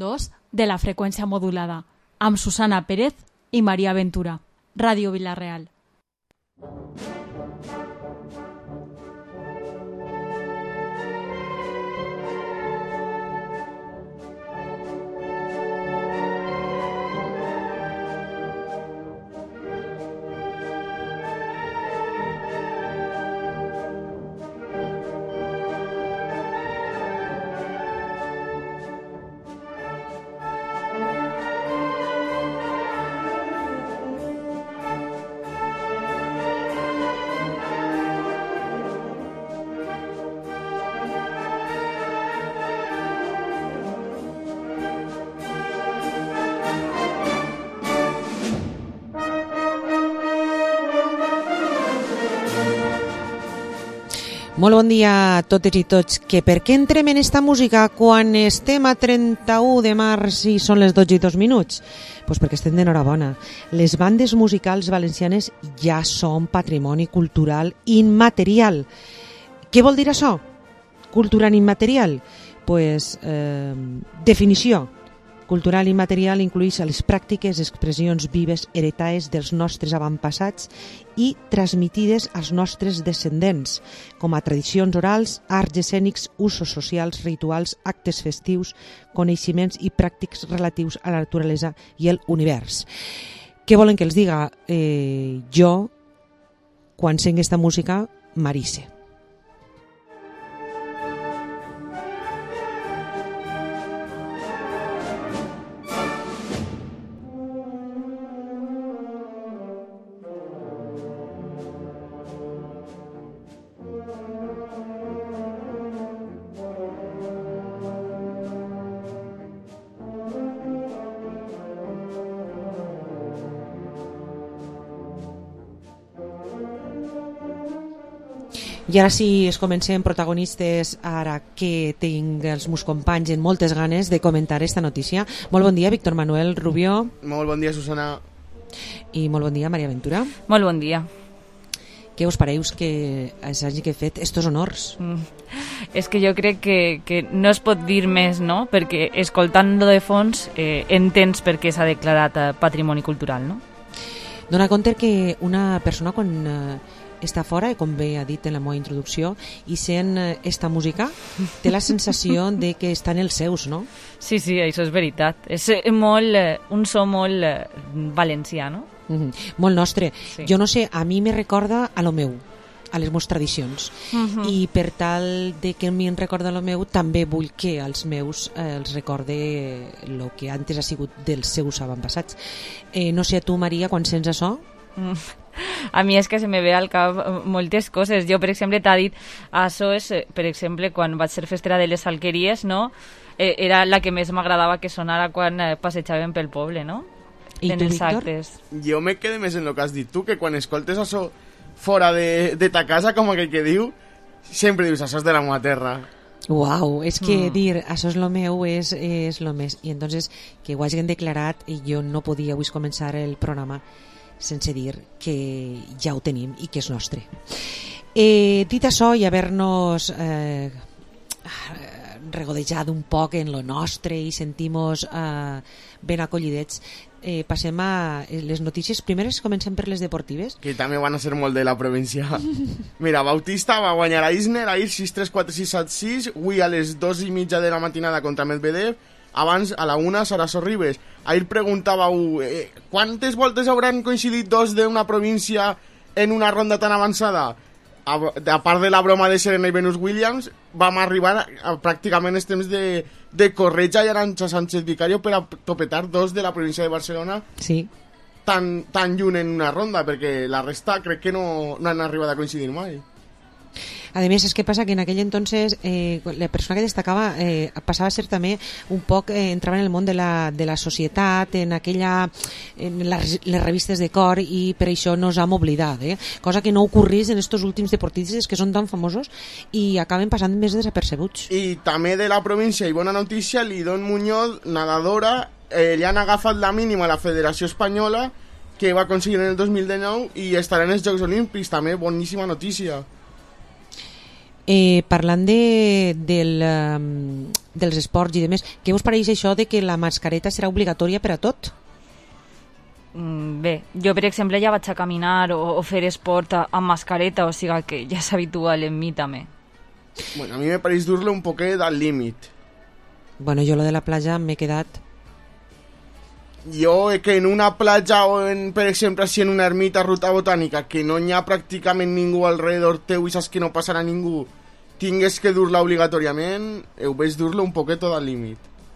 100.2 de la freqüència modulada, amb Susana Pérez i Maria Ventura. Ràdio Vila-real. Molt bon dia a totes i tots. Que per què entrem en esta música quan estem a 31 de març i són les 12:02? Pues perquè estem d'enhorabona. Les bandes musicals valencianes ja són patrimoni cultural immaterial. Què vol dir això? Cultural immaterial? Pues, definició. Cultural immaterial incluïx les pràctiques, expressions vives heretades dels nostres avantpassats i transmitides als nostres descendents, com a tradicions orals, arts escènics, usos socials, rituals, actes festius, coneixements i pràctics relatius a la naturalesa i el univers. Què volen que els diga? Jo, quan sent aquesta música, m'arice. I ara sí, es comencem protagonistes, ara que tinc els meus companys en moltes ganes de comentar esta notícia. Molt bon dia, Víctor Manuel Rubió. Molt bon dia, Susana. I molt bon dia, Maria Ventura. Molt bon dia. Què us pareus que s'hagi que fet estos honors? És que jo crec que no es pot dir més, no? Perquè escoltant-lo de fons entens per què s'ha declarat patrimoni cultural, no? Dona compte que una persona quan està fora, com bé ha dit en la meva introducció, i sent esta música, té la sensació de que estan els seus, no? Sí, això és veritat. És un so molt valencià, no? Molt nostre. Sí. Jo no sé, a mi me recorda a lo meu, a les meves tradicions. I per tal de que a mi em recorda lo meu, també vull que als meus els recorde el que antes ha sigut dels seus avantpassats. No sé, a tu, Maria, quan sents això? A mi és que se me ve al cap moltes coses. Jo, per exemple, t'ha dit, això és, per exemple, quan vaig ser festera de les Alqueries, no? Era la que més m'agradava que sonara quan passejàvem pel poble, no? I en tu, els Víctor? actes. Jo me quedé més en el que has dit tu, que quan escoltes això fora de ta casa, com aquell que diu, sempre dius, això és de la meva terra. Uau, és que dir això és lo meu és lo més. I entonces que ho hagin declarat, i jo no podia avui començar el programa sense dir que ja ho tenim i que és nostre. Dit això i haver-nos regodejat un poc en lo nostre i sentim-nos ben acollidets, passem a les notícies. Primeres comencem per les deportives, Que també van a ser molt de la província. Mira, Bautista va guanyar a Isner ahir 6-3, 4-6, 7-6, avui a les 2:30 de la matinada contra Medvedev. Abans, a la 1, Sara Sorribes. Ahir preguntàveu quantes voltes hauran coincidit dos d'una província en una ronda tan avançada? A part de la broma de Serena i Venus Williams, vam arribar a pràcticament els temps de Corretja i Arantxa Sánchez Vicario per a topetar dos de la província de Barcelona sí. tan lluny en una ronda, perquè la resta crec que no han arribat a coincidir mai. A més, és que passa que en aquell entonces la persona que destacava passava a ser també un poc, entrava en el món de la societat, en les revistes de cor, i per això nos hem oblidat, cosa que no ocorreix en estos últims deportistes que són tan famosos i acaben passant més desapercebuts. I també de la província, i bona notícia, Lidón Muñoz, nadadora, li han agafat la mínima a la Federació Espanyola, que va aconseguir en el 2019 i estarà en els Jocs Olímpics, també boníssima notícia. Parlant dels esports i demés, què us pareix això de que la mascareta serà obligatòria per a tot? Bé, jo per exemple ja vaig a caminar o fer esport amb mascareta, o sigui que ja és habitual en mi també. Bueno, a mi me pareix dur-le un poquet al límit. Bueno, jo lo de la platja m'he quedat... Jo que en una platja o per exemple si en una ermita ruta botànica que no hi ha pràcticament ningú alrededor teu i saps que no passarà ningú, tingues que dur-la obligatòriament, ho veig dur-la un poquet al límit.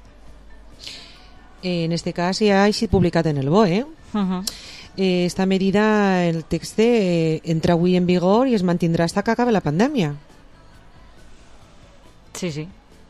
En este cas ja ha sigut publicat en el BOE. Esta medida, el text entra avui en vigor i es mantindrà fins que acabi la pandèmia. Sí, sí.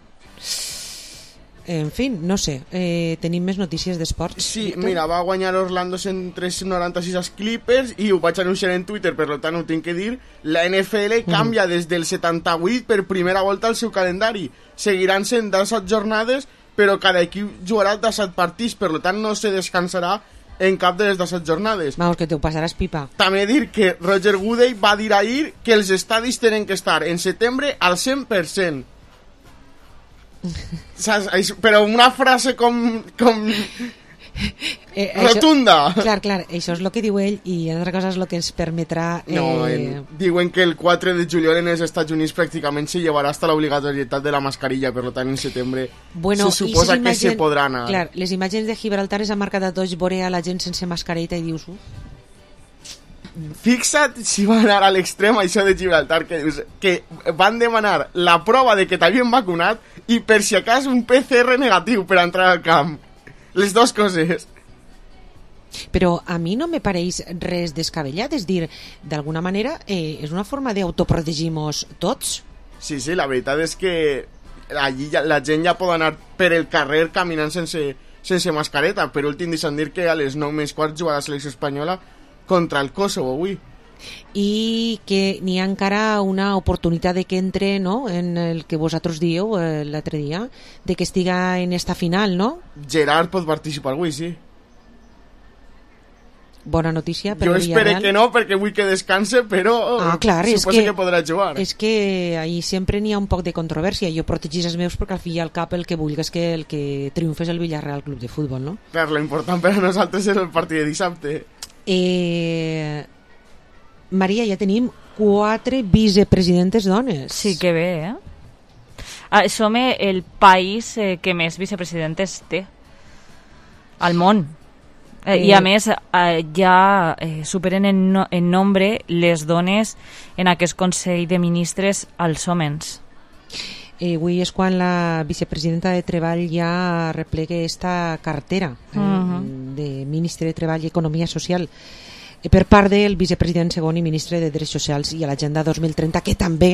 En fi, no sé, tenim més notícies d'esports. Sí, Víctor? mira, va guanyar Orlando 196 als Clippers i ho vaig anunciar en Twitter, per tant ho tinc que dir. La NFL canvia des del 78 per primera volta el seu calendari. Seguiran sent 17 jornades, però cada equip jugarà 17 partits, per tant no se descansarà en cap de les 17 jornades. Vamos, que te ho passaràs pipa. També dir que Roger Goodell va dir ahir que els estadis tenen que estar en setembre al 100%. Saps? Però una frase com rotunda. Això, clar, això és el que diu ell i una altra cosa és el que ens permetrà... Diuen que el 4 de juliol en els Estats Units pràcticament se llevarà hasta l'obligatorietat de la mascarilla, per tant en setembre se suposa que se podrà anar. Clar, les imatges de Gibraltar es han marcat a tots veure a la gent sense mascareta i dius... Fixa't si va anar a l'extrem això de Gibraltar, que dius que van demanar la prova de que t'havien vacunat i per si acas un PCR negatiu per entrar al camp. Les dues coses. Però a mi no me pareix res descabellat, és dir, d'alguna manera és una forma d'autoprotegir-nos tots. Sí, la veritat és que allí la gent ja pot anar per el carrer caminant sense mascareta. Per últim, deixant dir que a les 9:15 jugarà la selecció espanyola contra el Kosovo avui. I que n'hi ha encara una oportunitat de que entre, no?, en el que vosaltres dieu l'altre dia, de que estiga en esta final, no? Gerard pot participar avui, sí. Bona notícia per jo el Villarreal. espero que no, perquè vull que descanse, però clar, suposo que podrà jugar. És que ahí sempre n'hi ha un poc de controvèrsia. Jo protegís els meus perquè al fi i al cap el que vulguis que el que triomfa és el Villarreal Club de Futbol, no? Clar, lo important per a nosaltres és el partit de dissabte. Maria, ja tenim 4 vicepresidentes dones. Sí, que bé, som el país que més vicepresidentes té al món. I a més ja superen en nombre les dones en aquest Consell de Ministres als homes. Avui és quan la vicepresidenta de Treball ja replega esta cartera de ministre de Treball i Economia Social per part del vicepresident segon i ministre de Drets Socials i a l'Agenda 2030, que també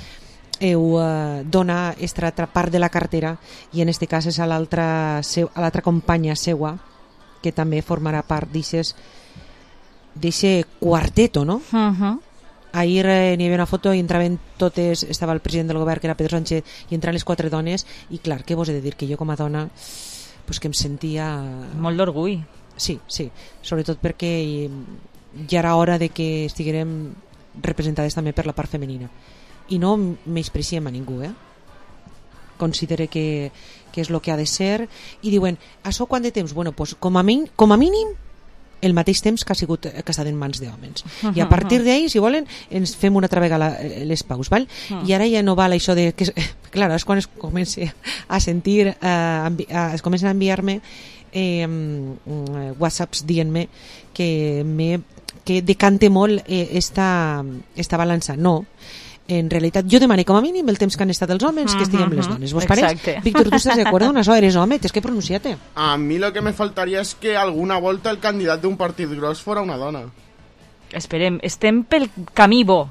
dona aquesta altra part de la cartera, i en aquest cas és a l'altra companya seua, que també formarà part d'aquest quarteto, no? Ahir n'hi havia una foto i entraven totes, estava el president del govern, que era Pedro Sánchez, i entraven les 4 dones, i clar, què vos he de dir? Que jo com a dona pues que em sentia... Molt d'orgull. Sí, sobretot perquè ja era hora de que estiguérem representades també per la part femenina. I no menyspraciem a ningú, considere que és el que ha de ser, i diuen, això quant de temps? Bueno, pues, com a mínim el mateix temps que ha estat en mans d'homes. I a partir d'ahí, si volen, ens fem una altra vegada les paus, val? I ara ja no val això de... Clar, és quan es comença a sentir, es comencen a enviar-me whatsapps dient-me que decante molt esta balança. No, en realitat jo demane com a mínim el temps que han estat els homes que estiguem les dones. Vos pareix? Víctor, tu estàs d'acord amb això? Eres home, tens que pronunciar-te. A mi lo que me faltaria és que alguna volta el candidat d'un partit gros fora una dona. Esperem, estem pel camí bo.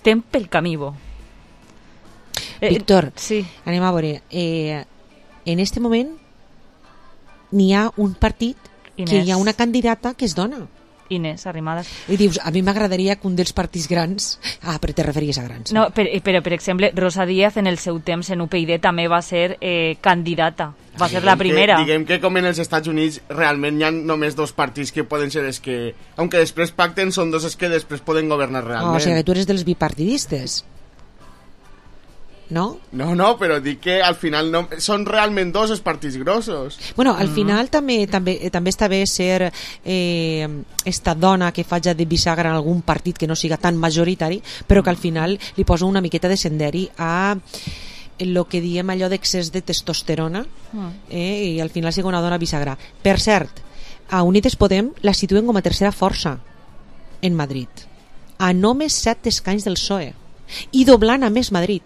Víctor, sí. Anem a veure. En este moment n'hi ha un partit que hi ha una candidata que és dona. Inés Arrimadas. I dius, a mi m'agradaria que un dels partits grans... però te referies a grans. No, però per exemple, Rosa Díaz en el seu temps en UPyD també va ser candidata. Va ser la primera. Diguem que com en els Estats Units realment hi ha només 2 partits que poden ser els que... Aunque després pacten, són 2 els que després poden governar realment. O sigui, que tu eres dels bipartidistes. no? No, però dic que al final no, són realment dos els partits grossos. Bueno, al final també està bé ser esta dona que faig de bisagra en algun partit que no siga tan majoritari, però que al final li posa una miqueta de senderi a el que diem allò d'excés de testosterona, i al final siga una dona bisagra. Per cert, a Unides Podem la situen com a tercera força en Madrid, a només 7 escanys del PSOE i doblant a Més Madrid.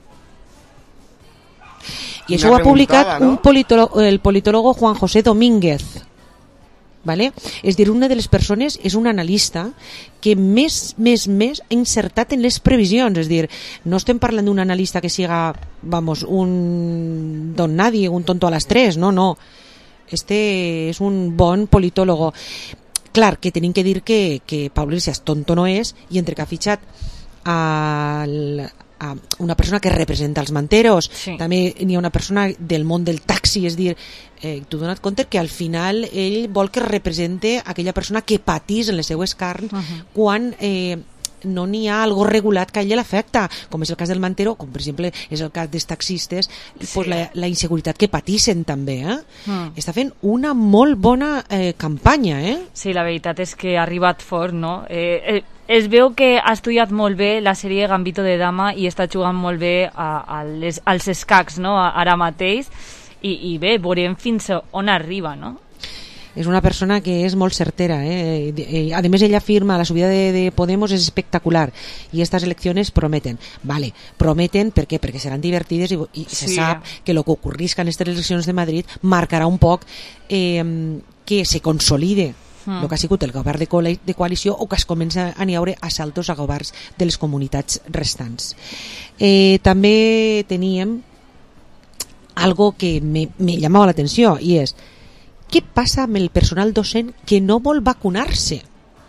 I això ho ha publicat, ¿no?, el politólogo Juan José Domínguez, ¿vale? És dir, una de les persones, és un analista que més ha encertat en les previsions. És dir, no estem parlant d'un analista que siga, un don nadie, un tonto a les 3, no. Este és un bon politólogo. Clar, que tenim que dir que Pablo Iglesias tonto no és, i entre que ha fitxat a una persona que representa els manteros, també n'hi ha una persona del món del taxi, és dir, t'ho dona't compte que al final ell vol que represente aquella persona que patís en les seues carns quan no n'hi ha algo regulat que a ell l'afecta, com és el cas del mantero, com per exemple és el cas dels taxistes, pues la inseguretat que patissen també. Està fent una molt bona campanya. Sí, la veritat és que ha arribat fort, no? Es veu que ha estudiat molt bé la sèrie Gambito de Dama i està jugant molt bé als escacs, no?, ara mateix, i bé, veurem fins on arriba, no? És una persona que és molt certera, a més ella afirma la subida de Podemos és espectacular i estas elecciones prometen. Vale, prometen per què? Perquè seran divertides i se sap que el que ocorrisca en aquestes eleccions de Madrid marcarà un poc que se consolide el que ha sigut el govern de coalició o que es comença a n'hi haure assaltos a governs de les comunitats restants. També teníem algo que me llamava l'atenció, i és què passa amb el personal docent que no vol vacunar-se?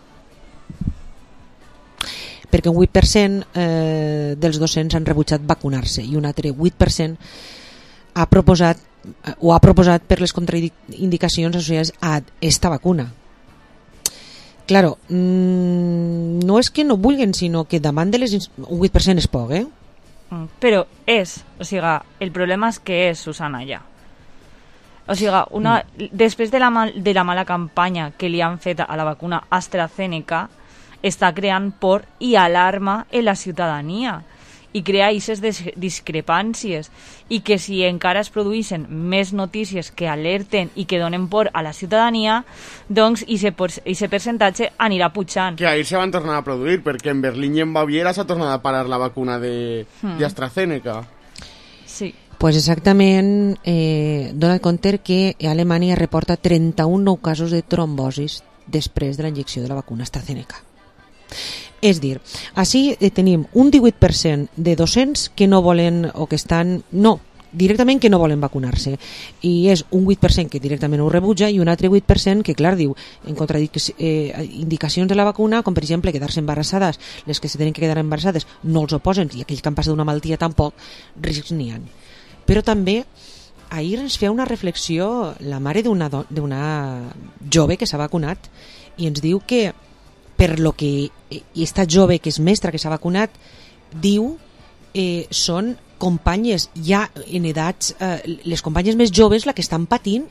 Perquè un 8% dels docents han rebutjat vacunar-se i un altre 8% ha proposat per les contraindicacions associades a esta vacuna. Claro, no és que no vulguin, sinó que davant de un 8% és poc, Però el problema és que és, Susana, ja. O sigui, després de la mala campanya que li han fet a la vacuna AstraZeneca, està creant por i alarma en la ciutadania i crea aquestes discrepàncies, i que si encara es produeixen més notícies que alerten i que donen por a la ciutadania, doncs aquest percentatge anirà pujant. Que ahir se van tornar a produir, perquè en Berlín i en Baviera s'ha tornat a parar la vacuna d'AstraZeneca. Sí. Pues exactament, dona compte que Alemanya reporta 31 nous casos de trombosis després de la injecció de la vacuna AstraZeneca. És dir, així tenim un 18% de docents que no volen o que estan... No, directament que no volen vacunar-se, i és un 8% que directament ho rebutja i un altre 8% que, clar, diu en indicacions de la vacuna, com per exemple quedar-se embarassades, les que se tenen que quedar embarassades no els oposen, i aquells que han passat d'una malaltia tampoc, riscs n'hi ha. Però també ahir ens feia una reflexió la mare d'una jove que s'ha vacunat i ens diu que per lo que esta jove que és mestra que s'ha vacunat diu són companyes ja en edats les companyes més joves la que estan patint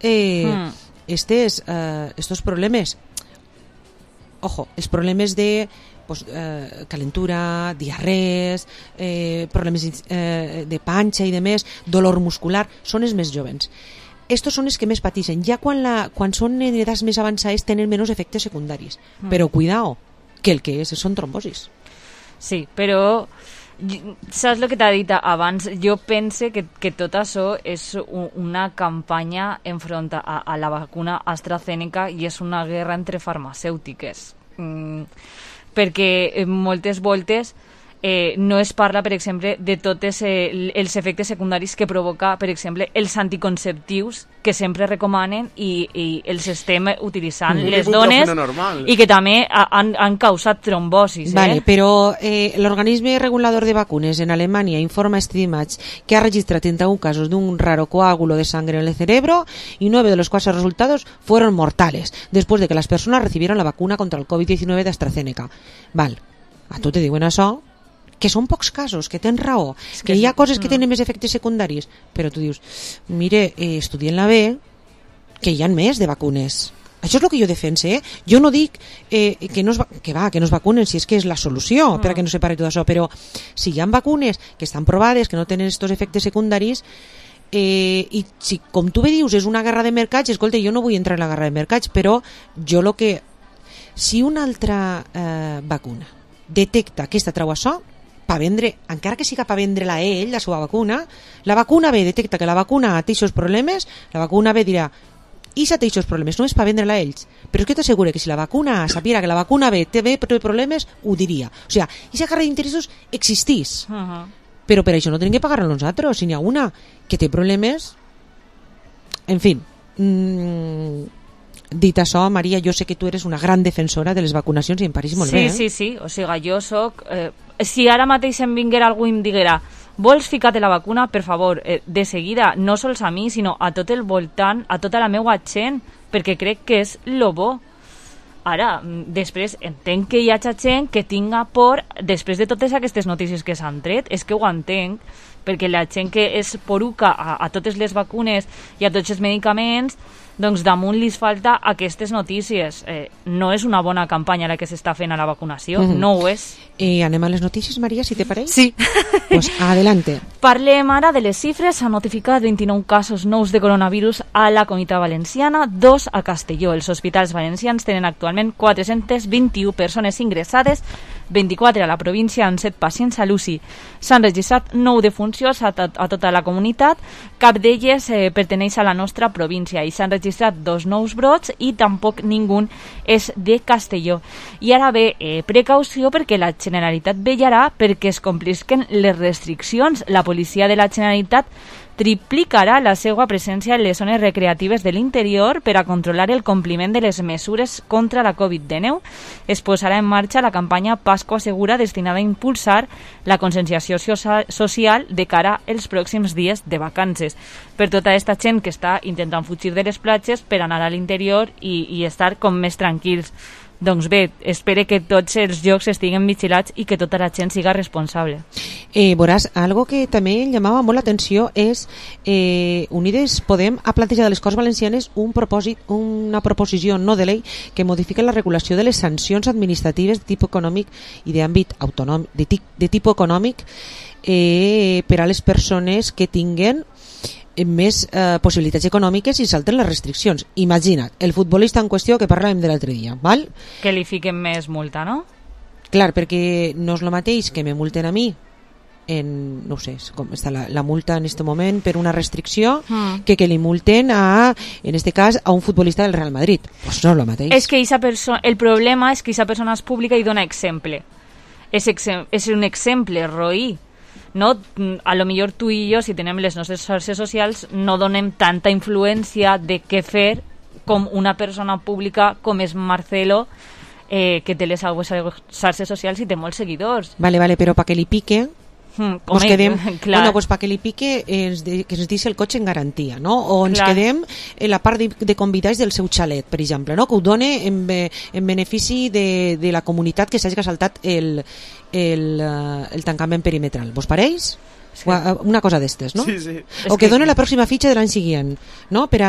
estos problemes, ojo, els problemes de calentura, diarrees, problemes de panxa i de més, dolor muscular, són els més jovens. Estos són els que més pateixen. Ja quan són en edats més avançades tenen menys efectes secundaris. Però cuidao, que el que són trombosis. Sí, però saps el que t'ha dit abans? Jo pense que tot això és una campanya enfront a la vacuna AstraZeneca i és una guerra entre farmacèutiques. Perquè moltes voltes no es parla, per exemple, de tots els efectes secundaris que provoca, per exemple, els anticonceptius que sempre recomanen i els estem utilitzant les dones i que també han causat trombosis. Vale, però l'organisme regulador de vacunes en Alemania informa este dimarts que ha registrat 31 casos de un raro coágulo de sangre en el cerebro y 9 de los cuales resultados fueron mortales después de que las personas recibieron la vacuna contra el COVID-19 de AstraZeneca. Val, a tu te diuen això que són pocs casos, que tens raó, que hi ha coses que tenen més efectes secundaris, però tu dius, mire, estudien-la bé, que hi ha més de vacunes. Això és el que jo defense, Jo no dic que no es vacunen, si és que és la solució perquè no se pare tot això, però si hi ha vacunes que estan provades, que no tenen aquests efectes secundaris, i si, com tu bé dius, és una guerra de mercats, escolta, jo no vull entrar en la guerra de mercats, però jo el que... Si una altra vacuna detecta que aquesta treu això, per vendre, encara que siga per vendre-la a ell, la seva vacuna, la vacuna B detecta que la vacuna té aquests problemes, la vacuna B dirà, i té aquests problemes, no és per vendre-la a ells, però és que t'asseguro que si la vacuna A sapiera que la vacuna B té problemes, ho diria. O sigui, aquesta guerra d'interessos existís, però per això no tenim que pagar-la nosaltres. Si n'hi ha una que té problemes, en fi, dit això, Maria, jo sé que tu eres una gran defensora de les vacunacions i em pareix molt bé. Sí, o sigui, jo soc... si ara mateix em vinguera algú i em diguera vols ficar-te la vacuna, per favor, de seguida, no sols a mi, sinó a tot el voltant, a tota la meva gent, perquè crec que és lo bo. Ara, després, entenc que hi ha gent que tinga por després de totes aquestes notícies que s'han tret, és que ho entenc, perquè la gent que és poruca a totes les vacunes i a tots els medicaments, doncs damunt li falta aquestes notícies. No és una bona campanya la que s'està fent a la vacunació, no ho és. Anem a les notícies, Maria, si te pareix? Sí. Pues adelante. Parlem ara de les xifres. S'han notificat 29 casos nous de coronavirus a la Comunitat Valenciana, 2 a Castelló. Els hospitals valencians tenen actualment 421 persones ingressades, 24 a la província amb 7 pacients a l'UCI. S'han registrat 9 defuncions a tota la comunitat, cap d'elles perteneix a la nostra província i s'han registrat 2 nous brots i tampoc ningú és de Castelló. I ara bé, precaució perquè la Generalitat vetllarà perquè es complisquen les restriccions. La policia de la Generalitat triplicarà la seva presència en les zones recreatives de l'interior per a controlar el compliment de les mesures contra la Covid-19. Es posarà en marxa la campanya Pasqua Segura destinada a impulsar la conscienciació social de cara als pròxims dies de vacances. Per tota aquesta gent que està intentant fugir de les platges per anar a l'interior i estar com més tranquils. Doncs bé, espere que tots els llocs estiguen vigilats i que tota la gent siga responsable. Veuràs, algo que també llamava molt l'atenció és Unides Podem ha plantejat a les Corts Valencianes una proposició no de llei que modifica la regulació de les sancions administratives de tipus econòmic i d'àmbit autònom, de tipus econòmic per a les persones que tinguen més possibilitats econòmiques i salten les restriccions. Imagina't, el futbolista en qüestió que parlàvem de l'altre dia, val? Que li fiquen més multa, no? Clar, perquè no és el mateix que me multen a mi no sé com està la multa en aquest moment per una restricció que li multen en este cas a un futbolista del Real Madrid. Pues no és el mateix. És que el problema és que aquesta persona és pública i dona exemple. És un exemple roí. No? A lo millor tu i jo, si tenem les nostres xarxes socials, no donem tanta influència de què fer com una persona pública com és Marcelo, que té les xarxes socials i té molts seguidors. Vale, però perquè li pique ens quedem, bueno, pues perquè li pique que ens deixi el cotxe en garantia, no? O ens quedem en la part de convidats del seu xalet, per exemple, no? Que ho done en benefici de la comunitat que s'hagi saltat el tancament perimetral. Vos pareix? Sí. Una cosa d'estes, no? Sí. O que done la pròxima fitxa de l'any següent, no? Per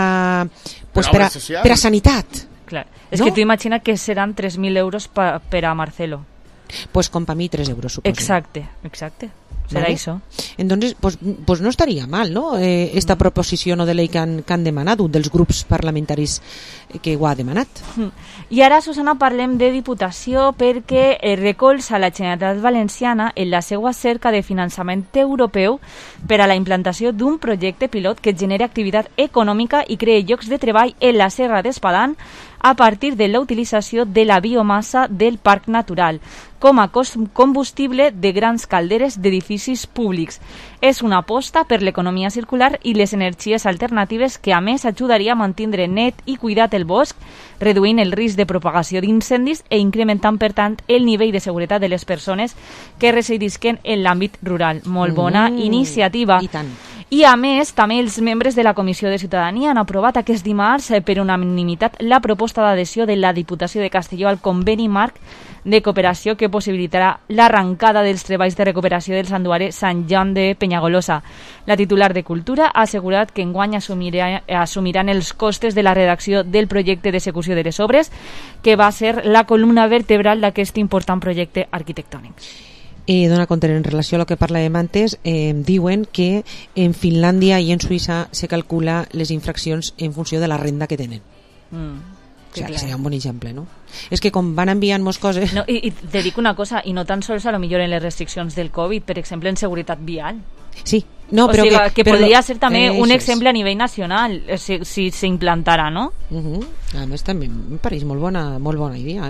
a sanitat. Clar. És que tu imagina que seran 3.000 euros per a Marcelo. Pues com per mi 3 euros, suposo. Exacte. Serà ¿vale? això. Entonces, pues no estaria mal, ¿no? Esta proposició no de llei que han demanat, un dels grups parlamentaris que ho ha demanat. I ara, Susana, parlem de Diputació perquè recolza la Generalitat Valenciana en la seva cerca de finançament europeu per a la implantació d'un projecte pilot que genera activitat econòmica i creï llocs de treball en la Serra d'Espadán a partir de la utilització de la biomassa del Parc Natural com a combustible de grans calderes d'edificis públics. És una aposta per l'economia circular i les energies alternatives que a més ajudaria a mantenir net i cuidat el bosc, reduint el risc de propagació d'incendis i incrementant, per tant, el nivell de seguretat de les persones que residisquen en l'àmbit rural. Molt bona iniciativa. I tant. I, a més, també els membres de la Comissió de Ciutadania han aprovat aquest dimarts per unanimitat la proposta d'adhesió de la Diputació de Castelló al conveni marc de cooperació que possibilitarà l'arrencada dels treballs de recuperació del santuari Sant Joan de Penyagolosa. La titular de Cultura ha assegurat que enguany assumiran els costes de la redacció del projecte d'execució de les obres, que va ser la columna vertebral d'aquest important projecte arquitectònic. Dona compte, en relació a lo que parlàvem antes, diuen que en Finlàndia i en Suïssa se calcula les infraccions en funció de la renda que tenen. O sigui, que seria un bon exemple, no? És que com van enviant-nos coses... No, i te dic una cosa, i no tan sols a lo millor en les restriccions del Covid, per exemple en seguretat vial. Sí, no, o però sigui, que podria ser també un és exemple a nivell nacional si s'implantara, no? A més també em pareix molt bona idea,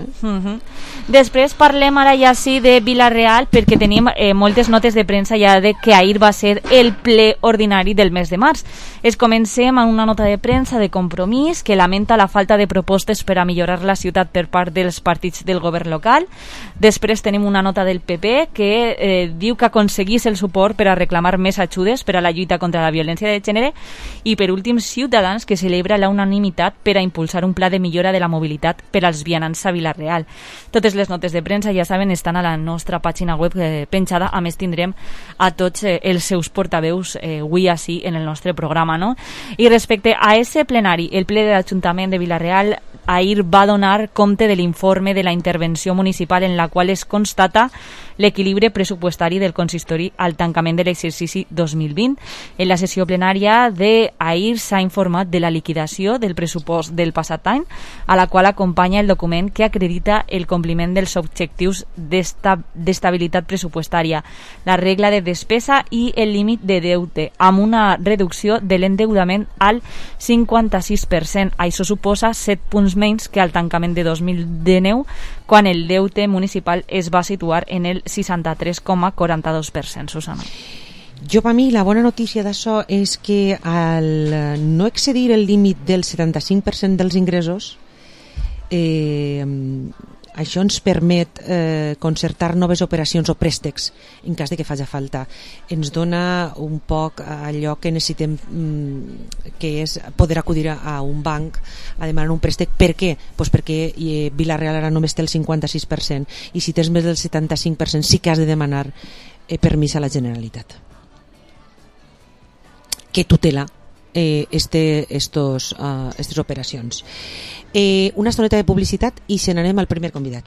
Després parlem ara ja sí de Vila-real, perquè tenim moltes notes de premsa ja de que ahir va ser el ple ordinari del mes de març. Comencem amb una nota de premsa de Compromís que lamenta la falta de propostes per a millorar la ciutat per part dels partits del govern local. Després tenim una nota del PP que diu que aconseguís el suport per a reclamar més ajudes per a la lluita contra la violència de gènere, i per últim Ciutadans, que celebra la unanimitat per a impulsar un pla de millora de la mobilitat per als vianants a Vila-real. Totes les notes de premsa, ja saben, estan a la nostra pàgina web penjada. A més, tindrem a tots els seus portaveus avui així en el nostre programa, no? I respecte a ese plenari, el ple de l'Ajuntament de Vila-real ahir va donar compte de l'informe de la intervenció municipal en la qual es constata l'equilibri pressupostari del consistori al tancament de l'exercici 2020. En la sessió plenària d'ahir s'ha informat de la liquidació del pressupost del passat any, a la qual acompanya el document que acredita el compliment dels objectius d'estabilitat pressupostària, la regla de despesa i el límit de deute, amb una reducció de l'endeudament al 56%. Això suposa 7 punts menys que al tancament de 2019, quan el deute municipal es va situar en el 63,42%, Susana. Jo, per mi, la bona notícia d'això és que al no excedir el límit del 75% dels ingressos, això ens permet concertar noves operacions o préstecs en cas de que faci falta. Ens dona un poc allò que necessitem, que és poder acudir a un banc a demanar un préstec. Per què? Pues perquè Vila-real ara només té el 56%, i si tens més del 75% sí que has de demanar permís a la Generalitat, que tutela estes operacions. Una estoneta de publicitat i se n'anem al primer convidat.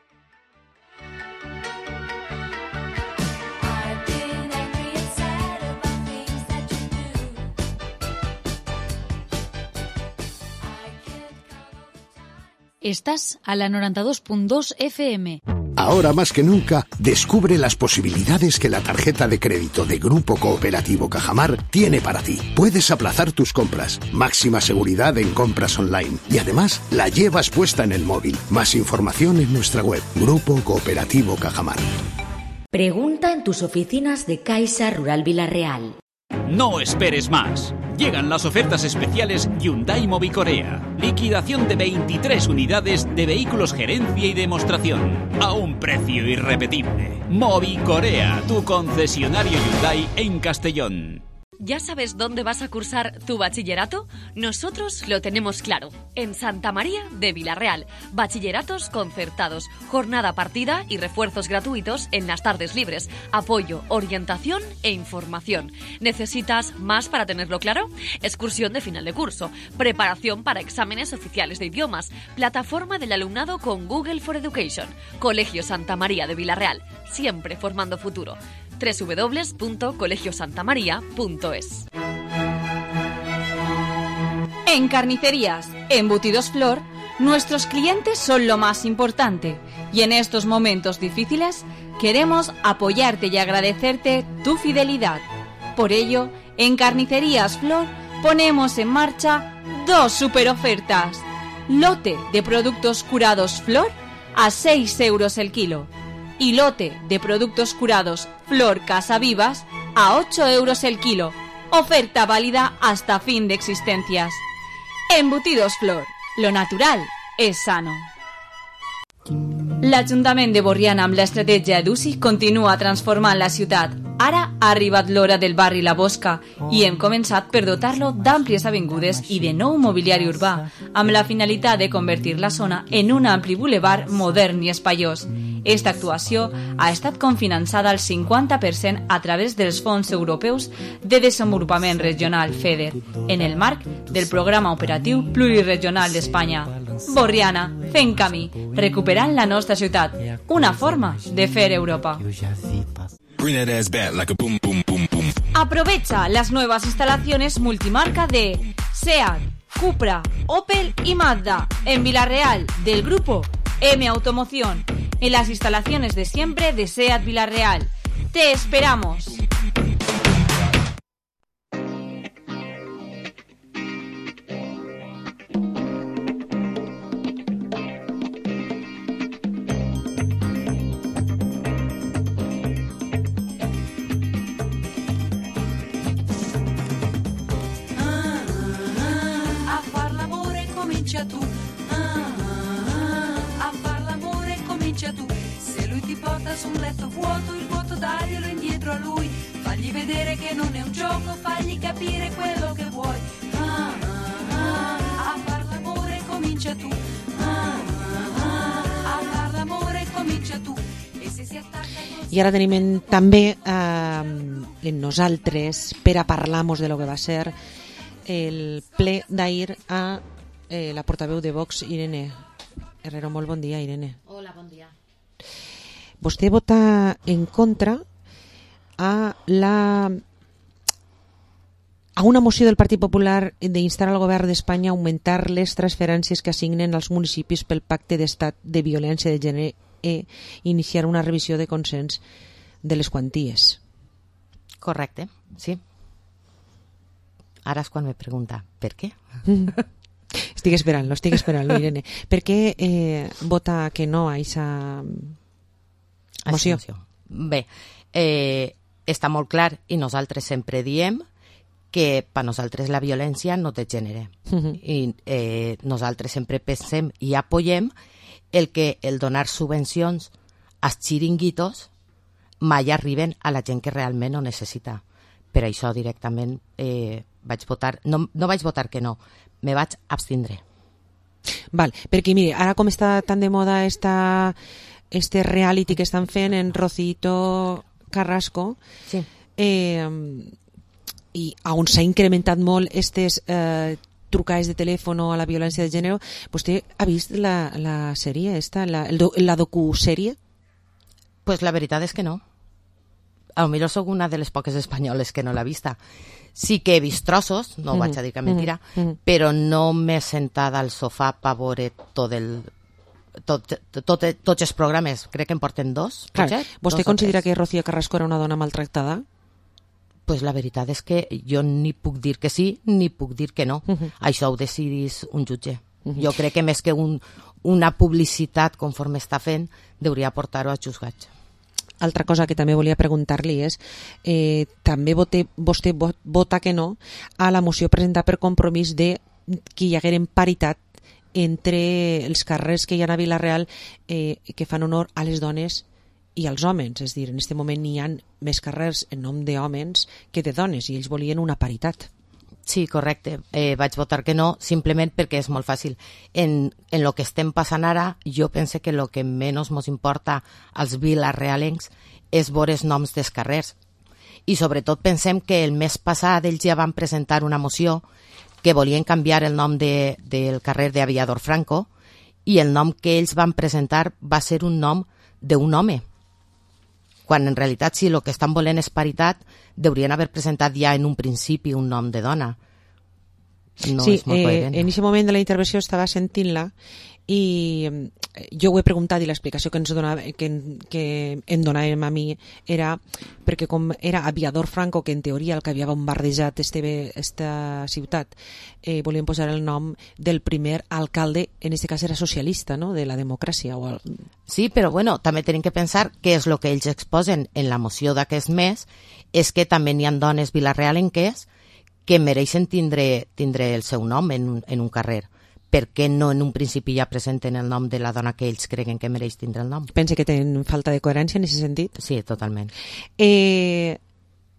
Estás a la 92.2 FM. Ahora más que nunca, descubre las posibilidades que la tarjeta de crédito de Grupo Cooperativo Cajamar tiene para ti. Puedes aplazar tus compras, máxima seguridad en compras online y además la llevas puesta en el móvil. Más información en nuestra web, Grupo Cooperativo Cajamar. Pregunta en tus oficinas de Caixa Rural Vila-real. No esperes más. Llegan las ofertas especiales Hyundai Mobicorea. Liquidación de 23 unidades de vehículos gerencia y demostración a un precio irrepetible. Mobicorea, tu concesionario Hyundai en Castellón. ¿Ya sabes dónde vas a cursar tu bachillerato? Nosotros lo tenemos claro. En Santa María de Vila-real. Bachilleratos concertados, jornada partida y refuerzos gratuitos en las tardes libres. Apoyo, orientación e información. ¿Necesitas más para tenerlo claro? Excursión de final de curso. Preparación para exámenes oficiales de idiomas. Plataforma del alumnado con Google for Education. Colegio Santa María de Vila-real. Siempre formando futuro. www.colegiosantamaria.es. En Carnicerías Embutidos Flor, nuestros clientes son lo más importante, y en estos momentos difíciles queremos apoyarte y agradecerte tu fidelidad. Por ello, en Carnicerías Flor ponemos en marcha 2 superofertas. Lote de productos curados Flor a 6 euros el kilo. Y lote de productos curados Flor Casa Vivas a 8 euros el kilo. Oferta válida hasta fin de existencias. Embutidos Flor. Lo natural és sano. L'Ajuntament de Borriana, amb l'estratègia d'UCI, continua transformant la ciutat. Ara ha arribat l'hora del barri La Bosca i hem començat per dotar-lo d'àmplies avingudes i de nou mobiliari urbà, amb la finalitat de convertir la zona en un ampli bulevard modern i espaiós. Esta actuació ha estat cofinançada al 50% a través dels fons europeus de desenvolupament regional FEDER, en el marc del Programa Operatiu Pluriregional d'Espanya. Borriana, fent camí, recuperant la nostra ciutat, una forma de fer Europa. Aprovecha las nuevas instalaciones multimarca de SEAT, Cupra, Opel y Mazda en Villarreal del grupo M Automoción, en las instalaciones de siempre de SEAT Villarreal. ¡Te esperamos! Tu a far l'amore comincia tu, se lui ti porta su un letto vuoto, il vuoto daglielo indietro a lui, fagli vedere che non è un gioco, fagli capire quello che vuoi. A far l'amore comincia tu, a far l'amore comincia tu. I ara tenim també en nosaltres per a parlar-nos de lo que va ser el ple d'ahir a la portaveu de Vox, Irene Herrero. Molt bon dia, Irene. Hola, bon dia. Vostè vota en contra a una moció del Partit Popular d'instar al govern d'Espanya a augmentar les transferències que assignen als municipis pel Pacte d'Estat de Violència de Gènere i iniciar una revisió de consens de les quanties. Correcte, sí. Ara és quan me pregunta, per què? Estic esperant-lo, Irene. Per què vota que no a aquesta moció? Bé, està molt clar i nosaltres sempre diem que per nosaltres la violència no té gènere. I nosaltres sempre pensem i apoyem el que el donar subvencions als xiringuitos mai arriben a la gent que realment ho necessita. Per això directament vaig votar, no vaig votar que no, me vaig abstindre. Val, perquè mire, ara com està tan de moda este reality que estan fent en Rocito Carrasco, sí. I on s'ha incrementat molt aquestes trucades de telèfon a la violència de gènere, vostè ha vist la sèrie esta, la docusèrie? Pues la veritat és que no. A lo millor soc una de les poques espanyoles que no l'ha vista. Sí que he vist trossos, no vaig a dir que mentira, però no m'he sentada al sofà per veure tots els programes. Crec que en porten dos. Clar, vostè considera que Rocío Carrasco era una dona maltractada? Pues la veritat és que jo ni puc dir que sí ni puc dir que no. Això ho decidís un jutge. Jo crec que més que una publicitat conforme està fent, hauria portar-ho als jutjats. Altra cosa que també volia preguntar-li és també vostè vota que no a la moció presentada per Compromís de que hi hagueren paritat entre els carrers que hi ha a Vila-real que fan honor a les dones i als homes. És a dir, en aquest moment hi ha més carrers en nom d'homes que de dones i ells volien una paritat. Sí, correcte. Vaig votar que no, simplement perquè és molt fàcil. En lo que estem passant ara, jo penso que el que menys ens importa als vilarealencs és veure els noms dels carrers. I sobretot pensem que el mes passat ells ja van presentar una moció que volien canviar el nom del carrer d'Aviador Franco i el nom que ells van presentar va ser un nom d'un home. Quan en realitat si el que estan volent és paritat, deurien haver presentat ja en un principi un nom de dona. No sí, és molt coherent. En aquest moment de la intervenció estava sentint-la i jo ho he preguntat i l'explicació que em donàvem a mi era perquè com era Aviador Franco, que en teoria el que havia bombardejat esta ciutat, volien posar el nom del primer alcalde, en aquest cas era socialista, no?, de la democràcia. Sí, però bueno, també tenim que pensar que és el que ells exposen en la moció d'aquest mes, és que també hi ha dones vilarealenques que mereixen tindre el seu nom en un carrer. Per què no en un principi ja presenten el nom de la dona que ells creuen que mereix tindre el nom? Pensa que tenen falta de coherència en aquest sentit? Sí, totalment.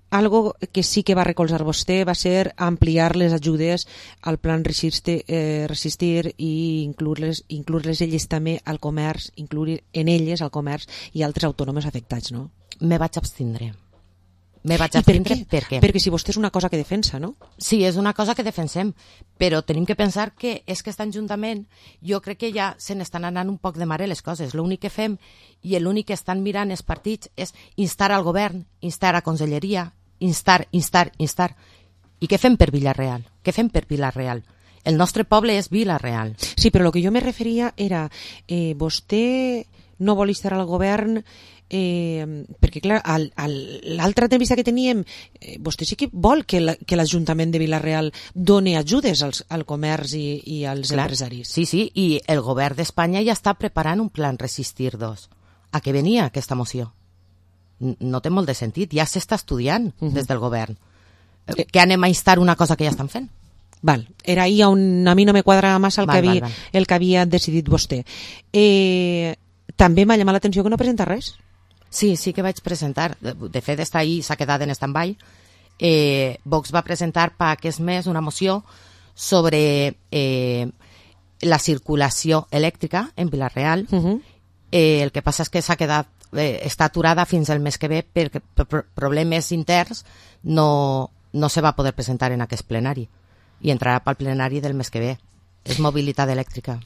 algo que sí que va recolzar vostè va ser ampliar les ajudes al plan Resistir i incloure-les elles també al comerç, incloure en elles al comerç i altres autònoms afectats, no? Me vaig abstindre. Per què? Perquè si vostè és una cosa que defensa, no? Sí, és una cosa que defensem, però tenim que pensar que és que estan juntament, jo crec que ja se n'estan anant un poc de mare les coses. L'únic que fem i l'únic que estan mirant els partits és instar al govern, instar a conselleria, instar. I què fem per Vila-real? El nostre poble és Vila-real. Sí, però el que jo me referia era vostè no vol instar al govern perquè clar, l'altra entrevista que teníem vostè sí que vol que l'Ajuntament de Vila-real doni ajudes al comerç i als empresaris. Sí, i el govern d'Espanya ja està preparant un plan Resistir 2. A què venia aquesta moció? No té molt de sentit, ja s'està estudiant des del govern. Que anem a instar una cosa que ja estan fent? Val, era ahí on a mi no me quadra massa el que havia decidit vostè. També m'ha llamat l'atenció que no presenta res. Sí que vaig presentar. De fet, està ahí, s'ha quedat en stand-by. Vox va presentar per aquest mes una moció sobre la circulació elèctrica en Vila-real. El que passa és que s'ha quedat, està aturada fins al mes que ve perquè per problemes interns no se va poder presentar en aquest plenari i entrarà pel plenari del mes que ve. És mobilitat elèctrica.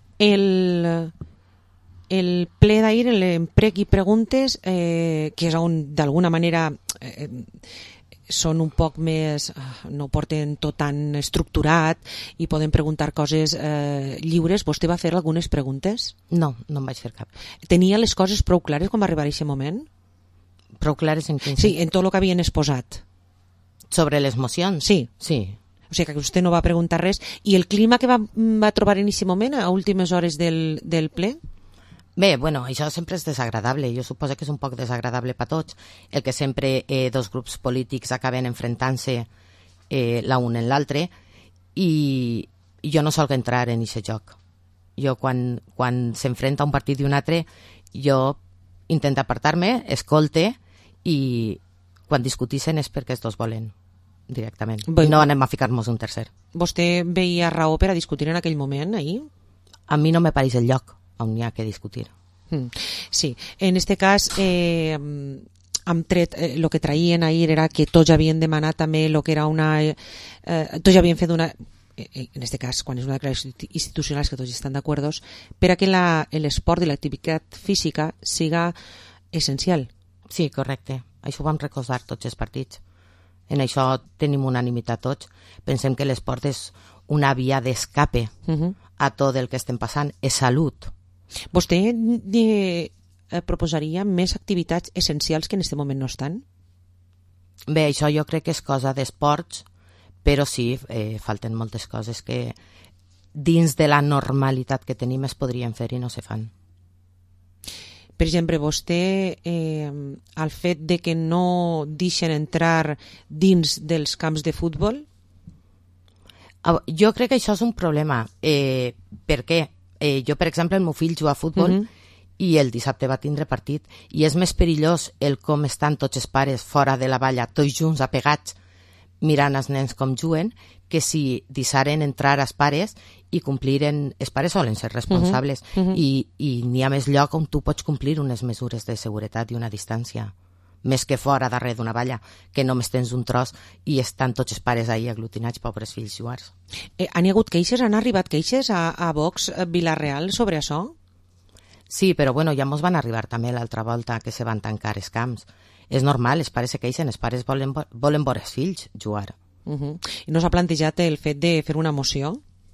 El ple d'ahir, l'emprec i preguntes, que és on d'alguna manera són un poc més, no ho porten tot tan estructurat i poden preguntar coses lliures. Vostè va fer algunes preguntes? No em vaig fer cap. Tenia les coses prou clares quan va arribar a aquest moment? Prou clares en quin sentit? Sí, en tot el que havien exposat. Sobre les mocions? Sí. O sigui que vostè no va preguntar res. I el clima que va trobar en aquest moment, a últimes hores del ple? Bé, bueno, això sempre és desagradable. Jo suposo que és un poc desagradable per tots. El que sempre dos grups polítics acaben enfrontant-se l'un en l'altre i jo no solc entrar en aquest joc. Jo quan s'enfrenta un partit i un altre, jo intento apartar-me, escolte i quan discutixen és perquè els dos volen directament. I no anem a ficar-nos un tercer. Vostè veia raó per a discutir en aquell moment, ahir? A mi no me pareix el lloc on hi ha que discutir. Sí, en este cas han tret, el que traien ahir era que tots havien demanat també el que era tots havien fet una, en este cas quan és una declaració institucional que tots estan d'acord, per a que l'esport i l'activitat física siga essencial. Sí, correcte, això ho vam recordar tots els partits. En això tenim unanimitat tots. Pensem que l'esport és una via d'escape a tot el que estem passant, és salut. Vostè proposaria més activitats essencials que en aquest moment no estan? Bé, això jo crec que és cosa d'esports, però sí, falten moltes coses que dins de la normalitat que tenim es podrien fer i no se fan. Per exemple, vostè, el fet de que no deixen entrar dins dels camps de futbol? Jo crec que això és un problema. Per què? Jo, per exemple, el meu fill juga a futbol i el dissabte va tindre partit i és més perillós el com estan tots els pares fora de la valla, tots junts, apegats, mirant els nens com juguen, que si deixaren entrar els pares i compliren... Els pares solen ser responsables i n'hi ha més lloc on tu pots complir unes mesures de seguretat i una distància, més que fora darrere d'una valla, que només tens un tros i estan tots els pares ahí aglutinats, pobres fills jugars. Han hi hagut queixes, han arribat queixes a Vox Vila-real sobre això? Sí, però bueno, ja mos van arribar també l'altra volta que se van tancar els camps. És normal, els pares se queixen, els pares volen veure els fills jugar. I no s'ha plantejat el fet de fer una moció?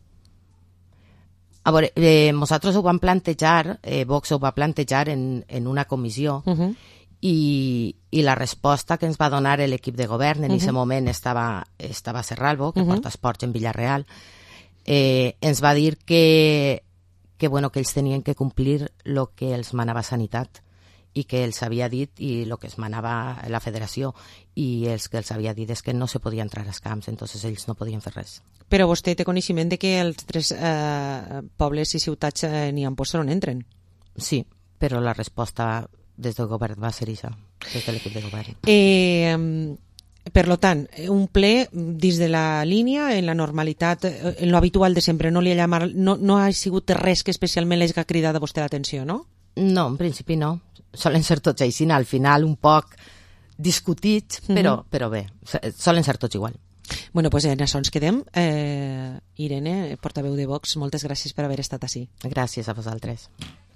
A veure, nosaltres ho vam plantejar, Vox ho va plantejar en una comissió, i la resposta que ens va donar l'equip de govern en aquest moment estava Serralbo, que porta esports en Vila-real, ens va dir que ells tenien que complir el que els manava Sanitat i que els havia dit i el que es manava la federació i els que els havia dit és que no se podia entrar als camps, entonces ells no podien fer res. Però vostè té coneixement de que els tres pobles i ciutats n'hi ha posat on entren? Sí, però la resposta des del govern va ser això, des de l'equip de govern. Per lo tant, un ple dins de la línia, en la normalitat, en lo habitual de sempre. No ha sigut res que especialment l'hagi cridat a vostè l'atenció, no? No, en principi no. Solen ser tots així, al final un poc discutits, però bé, solen ser tots igual. Bueno, pues en això ens quedem. Irene, portaveu de Vox, moltes gràcies per haver estat ací. Gràcies a vosaltres.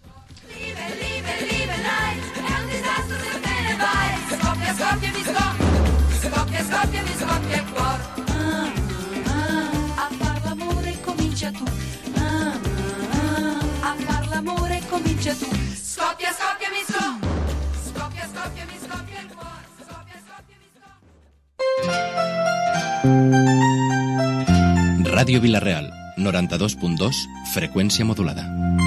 Scoppia, mi scoppia il cuore. A far l'amore comincia tu. A far l'amore comincia tu. Scoppia, scoppia, mi scoppia. Scoppia, scoppia, mi scoppia il cuore. Scoppia, scoppia, mi scoppia. Ràdio Vila-real, 92.2, freqüència modulada.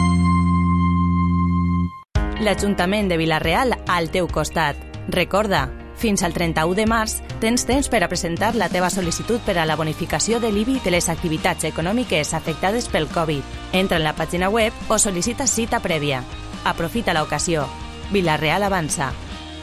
L'Ajuntament de Vila-real al teu costat. Recorda, fins al 31 de març tens temps per a presentar la teva sol·licitud per a la bonificació de l'IBI de les activitats econòmiques afectades pel Covid. Entra en la pàgina web o sol·licita cita prèvia. Aprofita l'ocasió. Vila-real avança.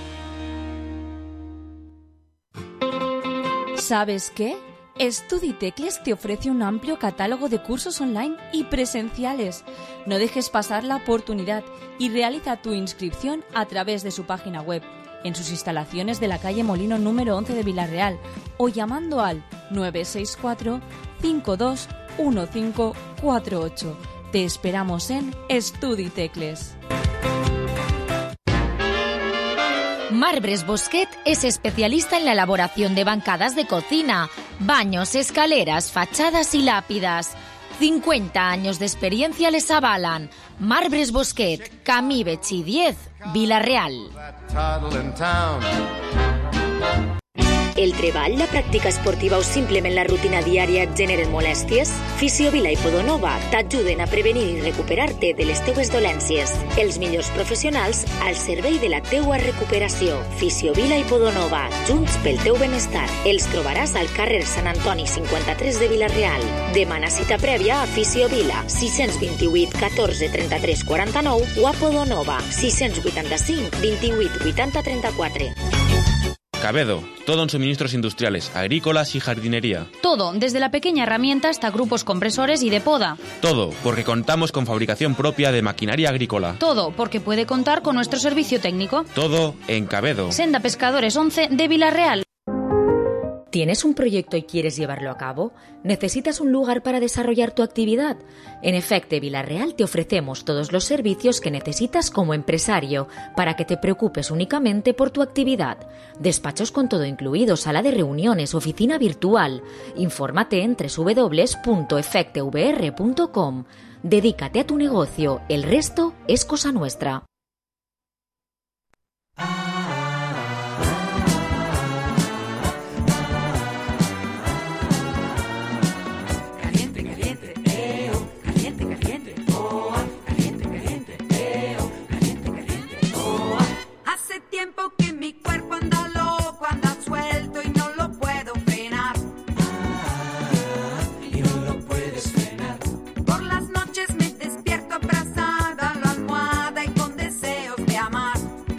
¿Sabes qué? Estuditecles te ofrece un amplio catálogo de cursos online y presenciales. No dejes pasar la oportunidad y realiza tu inscripción a través de su página web, en sus instalaciones de la calle Molino número 11 de Vila-real o llamando al 964 521548. Te esperamos en Estuditecles. Marbres Bosquet es especialista en la elaboración de bancadas de cocina, baños, escaleras, fachadas y lápidas. 50 años de experiencia les avalan. Marbres Bosquet, Camí Betxí 10, Vila-real. El treball, la pràctica esportiva o simplement la rutina diària et generen molèsties? Fisiovila i Podonova t'ajuden a prevenir i recuperar-te de les teues dolències. Els millors professionals al servei de la teua recuperació. Fisiovila i Podonova, junts pel teu benestar. Els trobaràs al carrer Sant Antoni 53 de Vila-real. Demana cita prèvia a Fisiovila, 628 14 33 49 o a Podonova, 685 28 80 34. Cabedo, todo en suministros industriales, agrícolas y jardinería. Todo, desde la pequeña herramienta hasta grupos compresores y de poda. Todo, porque contamos con fabricación propia de maquinaria agrícola. Todo, porque puede contar con nuestro servicio técnico. Todo en Cabedo. Senda Pescadores 11 de Vila-real. ¿Tienes un proyecto y quieres llevarlo a cabo? ¿Necesitas un lugar para desarrollar tu actividad? En Efecte Vila-real te ofrecemos todos los servicios que necesitas como empresario para que te preocupes únicamente por tu actividad. Despachos con todo incluido, sala de reuniones, oficina virtual. Infórmate en www.efectevr.com. Dedícate a tu negocio, el resto es cosa nuestra. Tiempo que mi cuerpo anda loco, anda suelto y no lo puedo frenar. Y no lo puedes frenar. Por las noches me despierto abrazada a la almohada y con deseos de amar.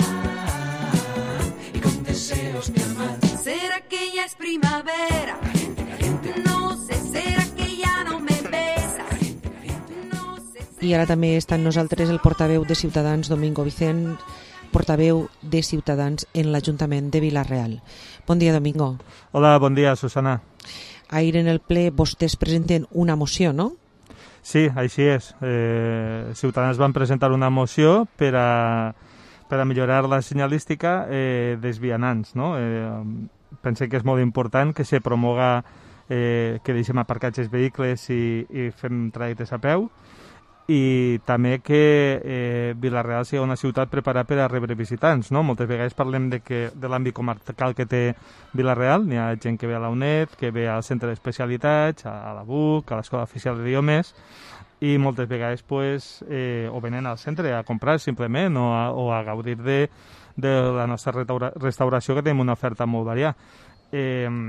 Y con deseos de amar. ¿Será que ya es primavera? No sé, ¿será que ya no me besas? No sé, I ara també està amb nosaltres el portaveu de Ciutadans, Domingo Vicent, portaveu de Ciutadans en l'Ajuntament de Vila-real. Bon dia, Domingo. Hola, bon dia, Susana. Ahir en el ple vostès presenten una moció, no? Sí, així és. Ciutadans van presentar una moció per a millorar la senyalística dels vianants, no? Pense que és molt important que se promoga que deixem aparcats els vehicles i fem trajectes a peu, i també que Vila-real sigui una ciutat preparada per a rebre visitants, no? Moltes vegades parlem de l'àmbit comarcal que té Vila-real, n'hi ha gent que ve a la UNED, que ve al centre d'especialitats, a la BUC, a l'Escola Oficial d'Idiomes, i moltes vegades pues, o venen al centre a comprar simplement o a gaudir de la nostra restauració, que tenim una oferta molt variada.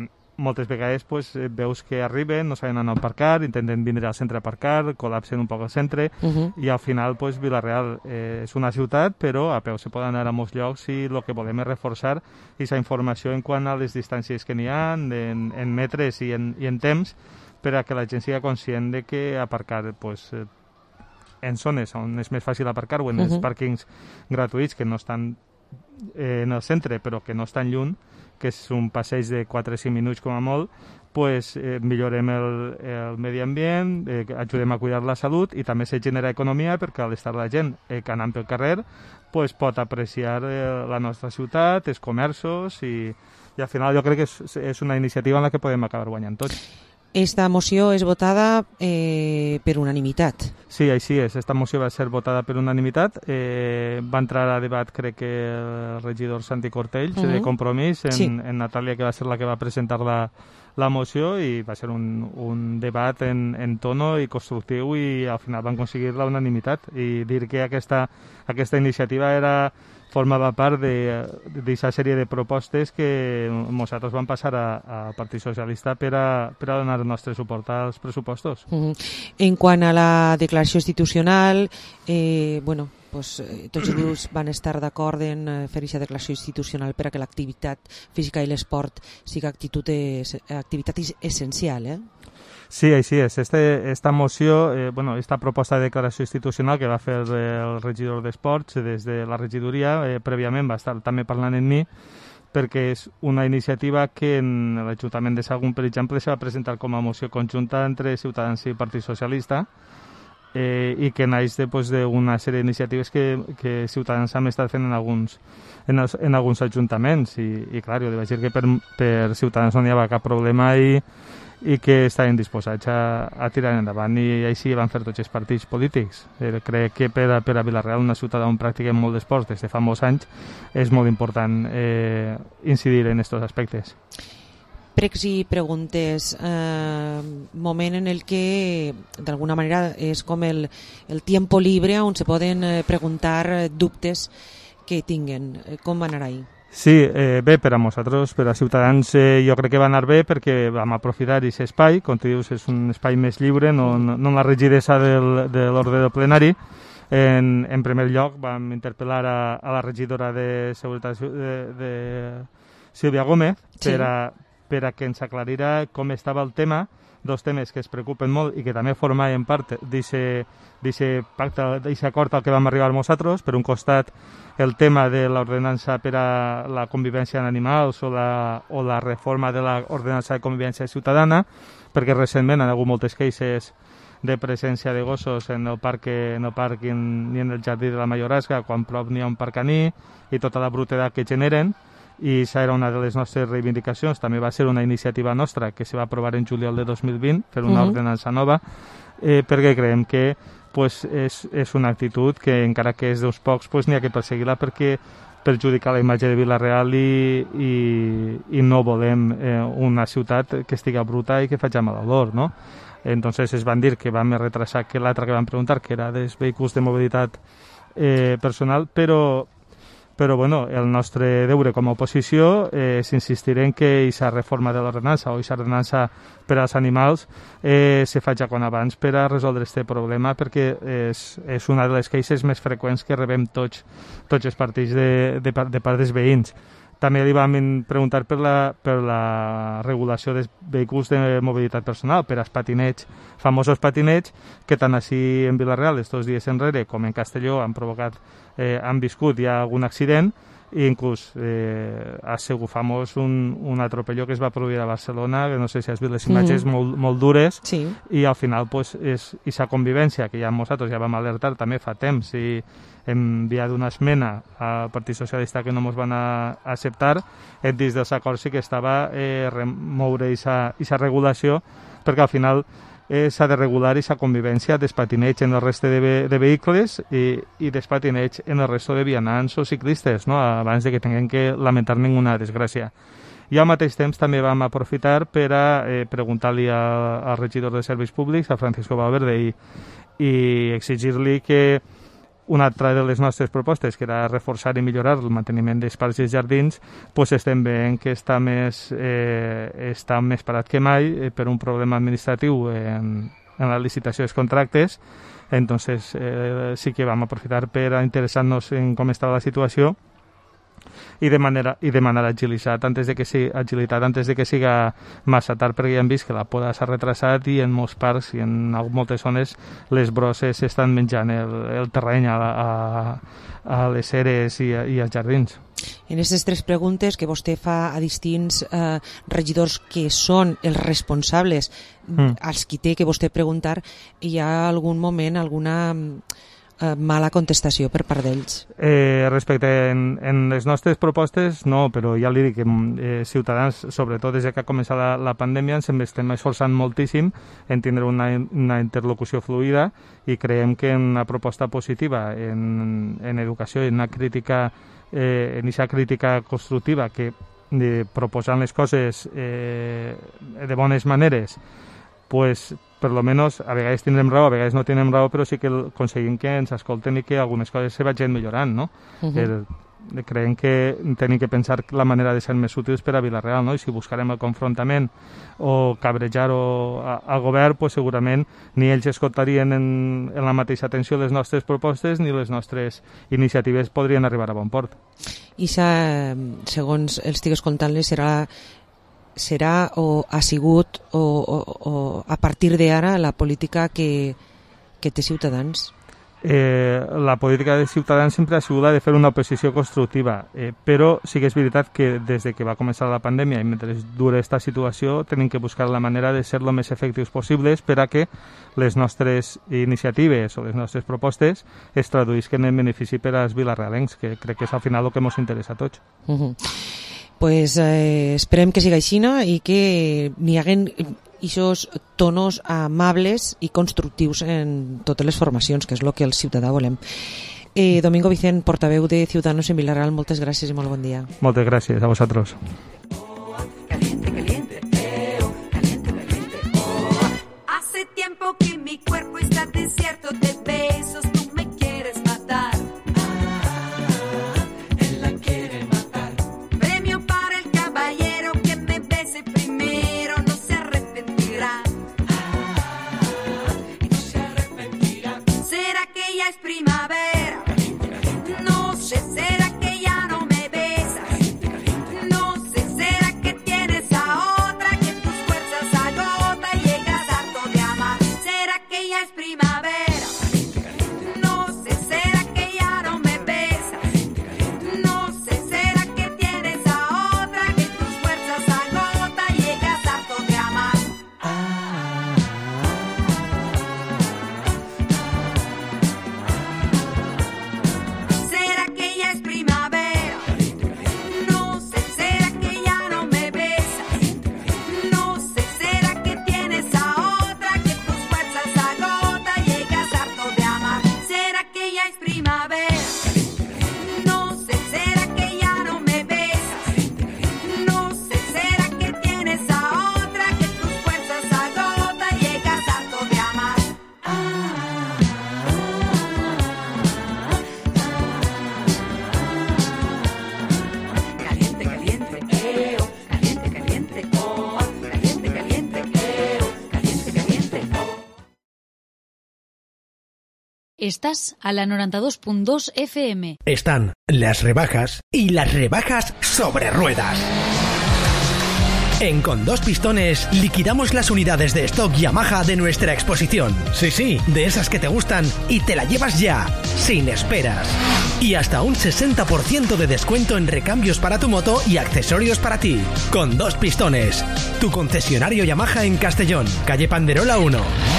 moltes vegades pues, veus que arriben, no saben on aparcar, intenten vindre al centre a aparcar, col·lapsen un poc al centre, i al final pues, Vila-real és una ciutat, però a peu se poden anar a molts llocs i el que volem és reforçar aquesta informació en quant a les distàncies que n'hi ha, en metres i en temps, per a que la gent sigui conscient de que aparcar pues, en zones on és més fàcil aparcar o en els pàrquings gratuïts que no estan en el centre però que no estan lluny, que és un passeig de 4 o 5 minuts com a molt, pues, millorem el medi ambient, ajudem a cuidar la salut i també se genera economia perquè al estar la gent anant pel carrer pues, pot apreciar la nostra ciutat, els comerços i al final jo crec que és una iniciativa en la que podem acabar guanyant tots. Esta moció és votada per unanimitat. Sí, així és. Esta moció va ser votada per unanimitat. Va entrar a debat, crec que el regidor Santi Cortells, de Compromís, en Natàlia, que va ser la que va presentar la moció, i va ser un debat en tono i constructiu i al final van aconseguir la unanimitat. I dir que aquesta iniciativa formava part d'aquesta sèrie de propostes que nosaltres vam passar al Partit Socialista per a donar el nostre suport als pressupostos. En quant a la declaració institucional, tots els grups van estar d'acord en fer aquesta declaració institucional per a que l'activitat física i l'esport sigui activitat essencial, Sí, així és. Esta moció, esta proposta de declaració institucional que va fer el regidor d'Esports des de la regidoria, prèviament va estar també parlant amb mi, perquè és una iniciativa que en l'Ajuntament de Sagunt, per exemple, se va presentar com a moció conjunta entre Ciutadans i Partit Socialista, i que naix d'una sèrie d'iniciatives que Ciutadans hem estat fent en alguns ajuntaments. I clar, jo vaig dir que per Ciutadans no hi havia cap problema i que estaven disposats a tirar endavant, i així van fer tots els partits polítics. Crec que per a Vila-real, una ciutat on practiquem molt d'esports des de fa molts anys, és molt important incidir en aquests aspectes. Pregs i preguntes, moment en el que d'alguna manera és com el tiempo libre on se poden preguntar dubtes que tinguen. Com va anar ahí? Sí, bé, per a nosaltres, per a Ciutadans, jo crec que va anar bé perquè vam aprofitar aquest espai, com tu dius, és un espai més lliure, no la rigidesa de l'ordre del plenari. En primer lloc vam interpel·lar a la regidora de Seguretat de Sílvia Gómez per a que ens aclarirà com estava el tema, dos temes que es preocupen molt i que també formaven part d'aquest pacte, d'aquest acord al que vam arribar nosaltres. Per un costat, el tema de l'ordenança per a la convivència en animals o la reforma de l'ordenança de convivència ciutadana, perquè recentment han hagut moltes queixes de presència de gossos en el parc ni en el jardí de la Majoresca, quan prop n'hi ha un parc caní, i tota la brutedat que generen. I això era una de les nostres reivindicacions. També va ser una iniciativa nostra que se va aprovar en juliol de 2020 per una ordenança nova, perquè creiem que és una actitud que, encara que és dels pocs, n'hi ha que perseguir-la perquè perjudicar la imatge de Vila-real i no volem una ciutat que estigui bruta i que faci mal olor, no? Entonces es van dir que va més retrasar que l'altre que van preguntar, que era dels vehicles de mobilitat personal, però el nostre deure com a oposició és insistir en que aquesta reforma de l'ordenança o aquesta ordenança per als animals se faci quan abans per a resoldre aquest problema, perquè és una de les queixes més freqüents que rebem tots els partits de part dels veïns. També li vam preguntar per la regulació dels vehicles de mobilitat personal, per als patinets, famosos patinets, que tant així en Vila-real, estos dies enrere, com en Castelló, han viscut ja algun accident, i inclús ha sigut famós un atropelló que es va produir a Barcelona, que no sé si has vist les imatges molt dures, i al final és aquesta convivència que ja nosaltres ja vam alertar també fa temps, i hem enviat una esmena al Partit Socialista que no ens van acceptar. Dins dels acords sí que estava remoure aquesta regulació, perquè al final s'ha de regular aquesta convivència dels patinets en el reste de vehicles i dels patinets en el resto de vianants o ciclistes, no? Abans de que tinguem que lamentar ninguna desgràcia. I al mateix temps també vam aprofitar per a preguntar-li al regidor de Serveis Públics, a Francisco Valverde, i exigir-li que una altra de les nostres propostes, que era reforçar i millorar el manteniment dels parcs i jardins, pues estem veient que està més parat que mai per un problema administratiu en la licitació dels contractes. Entonces sí que vam aprofitar per interessar-nos en com estava la situació i demanar agilitat antes de que siga massa tard, perquè ja hem vist que la poda s'ha retrasat i en molts parcs i en moltes zones les brosses estan menjant el terreny a les eres i als jardins. En aquestes 3 preguntes que vostè fa a distints regidors que són els responsables als qui té que vostè preguntar, hi ha algun moment, alguna mala contestació per part d'ells? Respecte en les nostres propostes, no, però ja li dic que Ciutadans, sobretot des que ha començat la pandèmia, ens estem esforçant moltíssim en tindre una interlocució fluida i creiem que una proposta positiva en educació i en aquesta crítica constructiva que proposant les coses de bones maneres, pues per lo menos a vegades tindrem raó, a vegades no tindrem raó, però sí que aconseguim que ens escolten i que algunes coses se vagin millorant, no? Creiem que tenim que pensar la manera de ser més útils per a Vila-real, no? I si buscarem el confrontament o cabrejar al govern, pues segurament ni ells escoltarien en la mateixa atenció les nostres propostes ni les nostres iniciatives podrien arribar a bon port. I segons el estic escoltant-les, serà o ha sigut o a partir d'ara la política que té Ciutadans? La política de Ciutadans sempre ha sigut la de fer una oposició constructiva, però sí que és veritat que des que va començar la pandèmia i mentre dura aquesta situació tenim que buscar la manera de ser el més efectius possibles per a que les nostres iniciatives o les nostres propostes es traduïsquen en benefici per als vilarealencs, que crec que és al final el que ens interessa a tots. Pues esperem que siga així i que n'hi haguen aquests tonos amables i constructius en totes les formacions, que és el que el ciutadà volem. Domingo Vicent, portaveu de Ciudadanos en Vila-real, moltes gràcies i molt bon dia. Moltes gràcies a vosaltres. Hace tiempo que mi cuerpo está desierto de besos, tú me quieres matar. Él la quiere matar. Premio para el caballero que me bese primero, no se arrepentirá. No se arrepentirá. ¿Será que ya es primavera? No sé, ¿será que ya no me besas? No sé, ¿será que tienes a otra que tus fuerzas agota y llegas harto de amar? ¿Será que ya es primavera? No sé, ¿será que ya no me besas? No sé, ¿será que tienes a otra que tus fuerzas agota y llegas harto de amar? ¿Será que ya es primavera? No sé, ¿será que ya no me besas? No sé, ¿será que tienes a otra que tus fuerzas agota y llegas harto de amar? ¿Será que ya es primavera? No sé, ¿será que ya no me besas? No sé, ¿será que tienes a otra que tus fuerzas agota y llegas harto de amar? Caliente, caliente, caliente, caliente, oh, caliente, caliente, caliente, caliente, oh. Estás a la 92.2 FM. Están las rebajas y las rebajas sobre ruedas. En Con Dos Pistones liquidamos las unidades de stock Yamaha de nuestra exposición. Sí, de esas que te gustan y te la llevas ya, sin esperas. Y hasta un 60% de descuento en recambios para tu moto y accesorios para ti. Con Dos Pistones, tu concesionario Yamaha en Castellón, calle Panderola 1.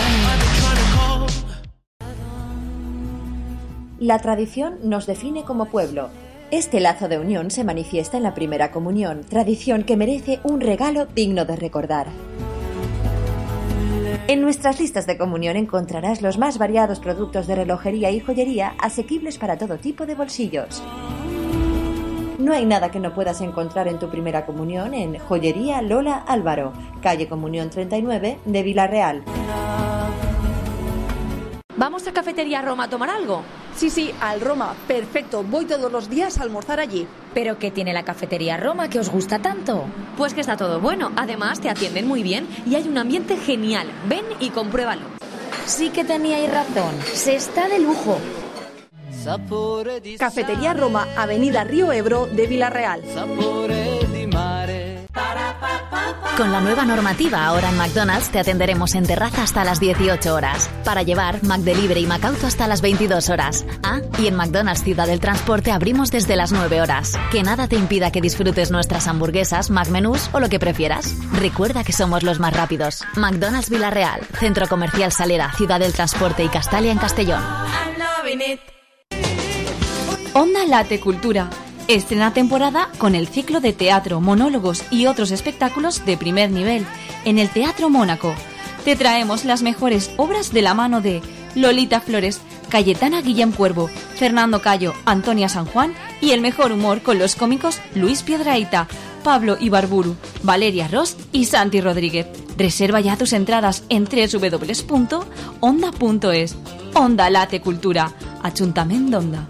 La tradición nos define como pueblo. Este lazo de unión se manifiesta en la primera comunión, tradición que merece un regalo digno de recordar. En nuestras listas de comunión encontrarás los más variados productos de relojería y joyería asequibles para todo tipo de bolsillos. No hay nada que no puedas encontrar en tu primera comunión en Joyería Lola Álvaro, calle Comunión 39 de Vila-real. ¿Vamos a Cafetería Roma a tomar algo? Sí, al Roma. Perfecto. Voy todos los días a almorzar allí. ¿Pero qué tiene la cafetería Roma que os gusta tanto? Pues que está todo bueno. Además, te atienden muy bien y hay un ambiente genial. Ven y compruébalo. Sí que teníais razón. Se está de lujo. Cafetería Roma, Avenida Río Ebro de Villarreal. Con la nueva normativa, ahora en McDonald's te atenderemos en terraza hasta las 18 horas. Para llevar, McDelivery y McAuto hasta las 22 horas. Y en McDonald's Ciudad del Transporte abrimos desde las 9 horas. Que nada te impida que disfrutes nuestras hamburguesas, McMenús o lo que prefieras. Recuerda que somos los más rápidos. McDonald's Villarreal, Centro Comercial Salera, Ciudad del Transporte y Castalia en Castellón. Onda Late Cultura. Estrena temporada con el ciclo de teatro, monólogos y otros espectáculos de primer nivel en el Teatro Mónaco. Te traemos las mejores obras de la mano de Lolita Flores, Cayetana Guillem Cuervo, Fernando Cayo, Antonia San Juan y el mejor humor con los cómicos Luis Piedrahita, Pablo Ibarburu, Valeria Ross y Santi Rodríguez. Reserva ya tus entradas en www.onda.es. Onda Late Cultura, Ajuntament d'Onda.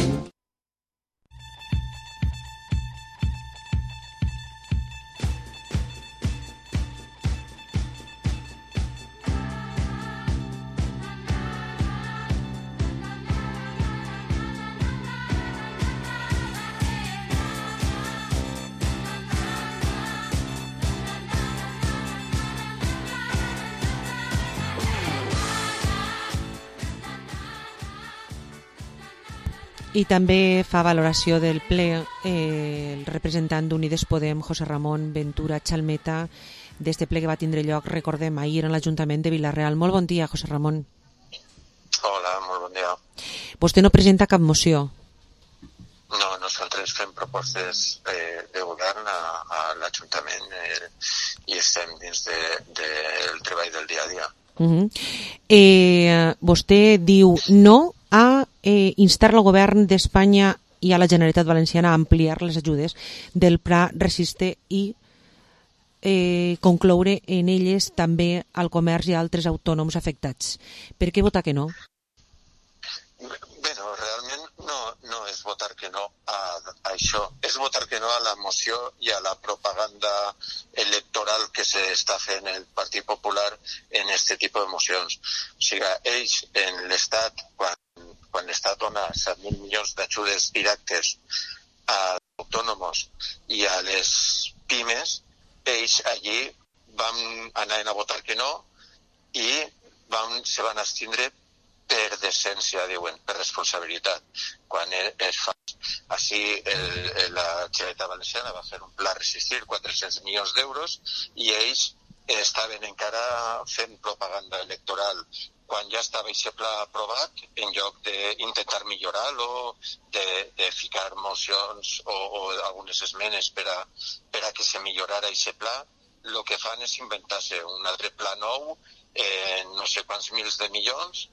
I també fa valoració del ple el representant d'Unides Podem, José Ramon Ventura Chalmeta, d'este ple que va tindre lloc, recordem, ahir en l'Ajuntament de Vila-real. Molt bon dia, José Ramon. Hola, molt bon dia. Vostè no presenta cap moció? No, nosaltres fem propostes de govern a l'Ajuntament i estem dins del treball del dia a dia. Vostè diu no a instar el govern d'Espanya i a la Generalitat Valenciana a ampliar les ajudes del Pla Resiste i concloure en elles també al comerç i a altres autònoms afectats. Per què votar que no? Bé, realment no és votar que no a això, és votar que no a la moció i a la propaganda electoral que s'està fent el Partit Popular en aquest tipus de mocions. O sigui, ells en l'Estat, quan l'Estat dona 7.000 milions d'ajudes directes als autònoms i a les pimes, ells allí van anar a votar que no i se van abstindre per decència, diuen, per responsabilitat, quan es fa. Així la Generalitat Valenciana va fer un pla Resistir, 400 milions d'euros, i ells estaven encara fent propaganda electoral quan ja estava aquest pla aprovat, en lloc d'intentar millorar-lo, de ficar mocions o algunes esmenes per a que se millorara aquest pla, el que fan és inventar-se un altre pla nou, no sé quants mils de milions,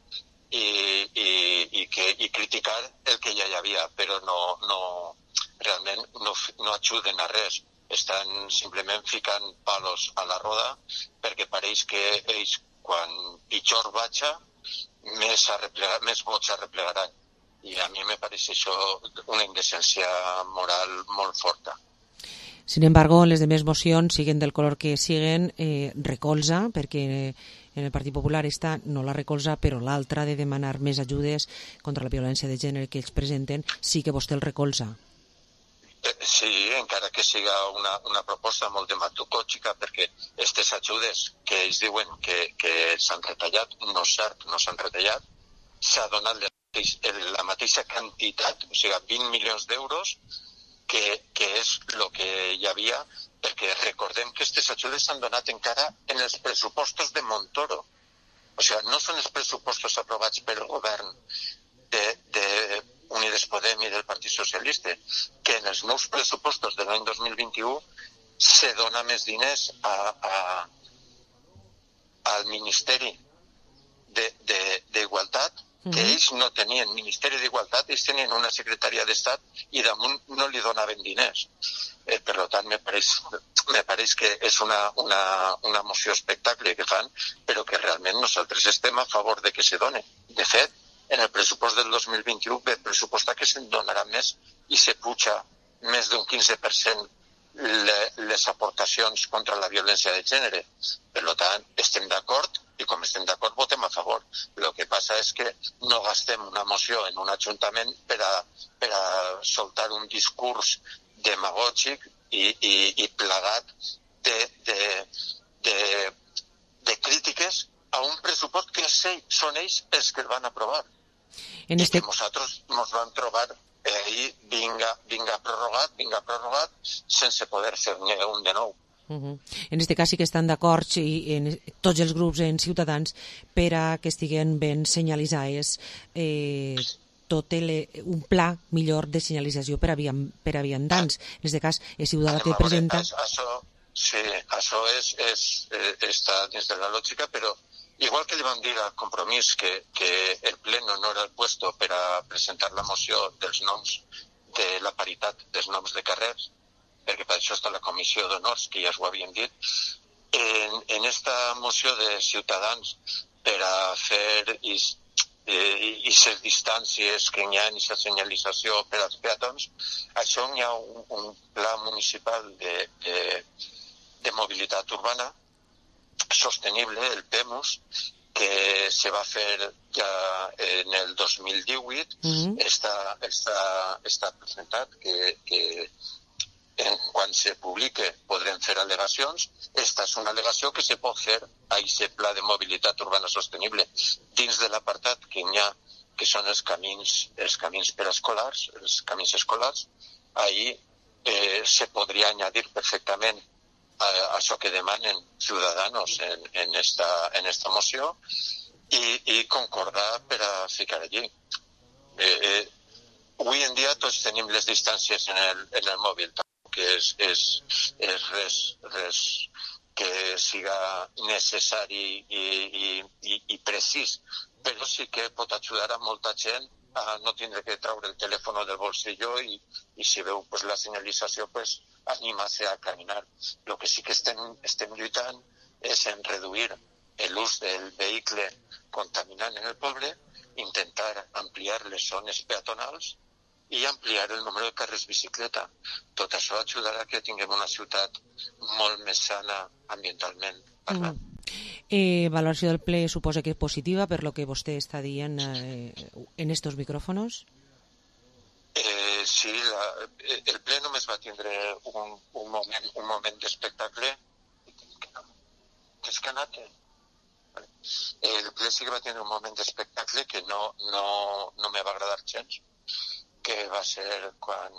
i criticar el que ja hi havia, però realment no ajuden a res. Estan simplement ficant palos a la roda perquè pareix que ells, quan pitjor vaja, més vots arreplegaran. I a mi me pareix això una indecència moral molt forta. Sin embargo, les demés mocions, siguen del color que siguen, recolza, perquè en el Partit Popular esta no la recolza, però l'altra de demanar més ajudes contra la violència de gènere que ells presenten, sí que vostè el recolza. Sí, encara que siga una proposta molt demagògica, perquè aquestes ajudes que ells diuen que s'han retallat, no és cert, no s'han retallat, s'ha donat la mateixa quantitat, o sigui, 20 milions d'euros, que és el que hi havia, perquè recordem que aquestes ajudes s'han donat encara en els pressupostos de Montoro. O sigui, no són els pressupostos aprovats pel govern d'Unides Podem i del Partit Socialista, que en els nous pressupostos de l'any 2021 se dona més diners al Ministeri d'Igualtat, que ells no tenien Ministeri d'Igualtat, ells tenien una secretaria d'Estat i damunt no li donaven diners. Per tant, me pareix que és una moció espectacle que fan, però que realment nosaltres estem a favor de que se doni. De fet, en el pressupost del 2021 ve pressupostat que se'n donarà més i se puja més d'un 15% les aportacions contra la violència de gènere. Per tant, estem d'acord i com estem d'acord votem a favor. El que passa és que no gastem una moció en un ajuntament per a soltar un discurs demagògic i plagat de crítiques a un pressupost que són ells els que el van aprovar. I que nosaltres ens vam trobar ahir vinga prorrogat, sense poder fer-ne un de nou. En aquest cas sí que estan d'acord en tots els grups en Ciutadans per a que estiguen ben senyalitzades tot un pla millor de senyalització per a viandants. En aquest cas és Ciutadà que presenta... Sí, això està dins de la lògica, però igual que li vam dir al Compromís que el pleno no era el puesto per a presentar la moció dels noms de la paritat dels noms de carrers, perquè per això està la comissió d'honors, que ja us ho havíem dit, en esta moció de Ciutadans per a fer aquestes distàncies que hi ha en aquesta senyalització per als peatons, això hi ha un pla municipal de mobilitat urbana sostenible, el PEMUS, que se va fer ja en el 2018, està presentat que quan se publique podrem fer al·legacions. Esta és una al·legació que se pot fer a aquest pla de mobilitat urbana sostenible dins de l'apartat que hi ha, que són els camins per escolars, els camins escolars. Ahí se podria añadir perfectament això que demanen Ciudadanos en esta moció i concordar per a ficar allí. Avui en dia tots tenim les distàncies en el mòbil, que és res que siga necessari i precís, però sí que pot ajudar a molta gent a no tindre que treure el telèfon del bolsillo i si veu la senyalització animar-se a caminar. El que sí que estem lluitant és en reduir l'ús del vehicle contaminant en el poble, intentar ampliar les zones peatonals i ampliar el número de carrers bicicleta. Tot això ajudarà a que tinguem una ciutat molt més sana ambientalment parlant. Valoració del ple suposa que és positiva per lo que vostè està dient en estos micrófonos? Sí, el ple només va tindre un moment d'espectacle. Què és que ha anat? El ple sí que va tindre un moment d'espectacle que no me va agradar gens, que va ser quan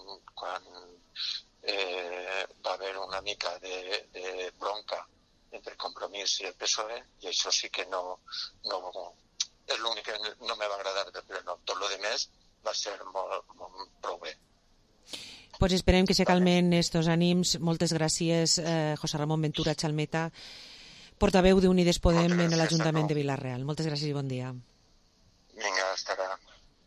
va haver una mica de bronca entre Compromís i el PSOE, i això sí que no és l'únic que no me va agradar del ple. Tot el demés va ser prou bé. Pues esperem que se calmen estos ànims. Moltes gràcies, José Ramón Ventura Chalmeta, portaveu d'Unides Podem en l'Ajuntament de Vila-real. Moltes gràcies i bon dia. Vinga, hasta ara.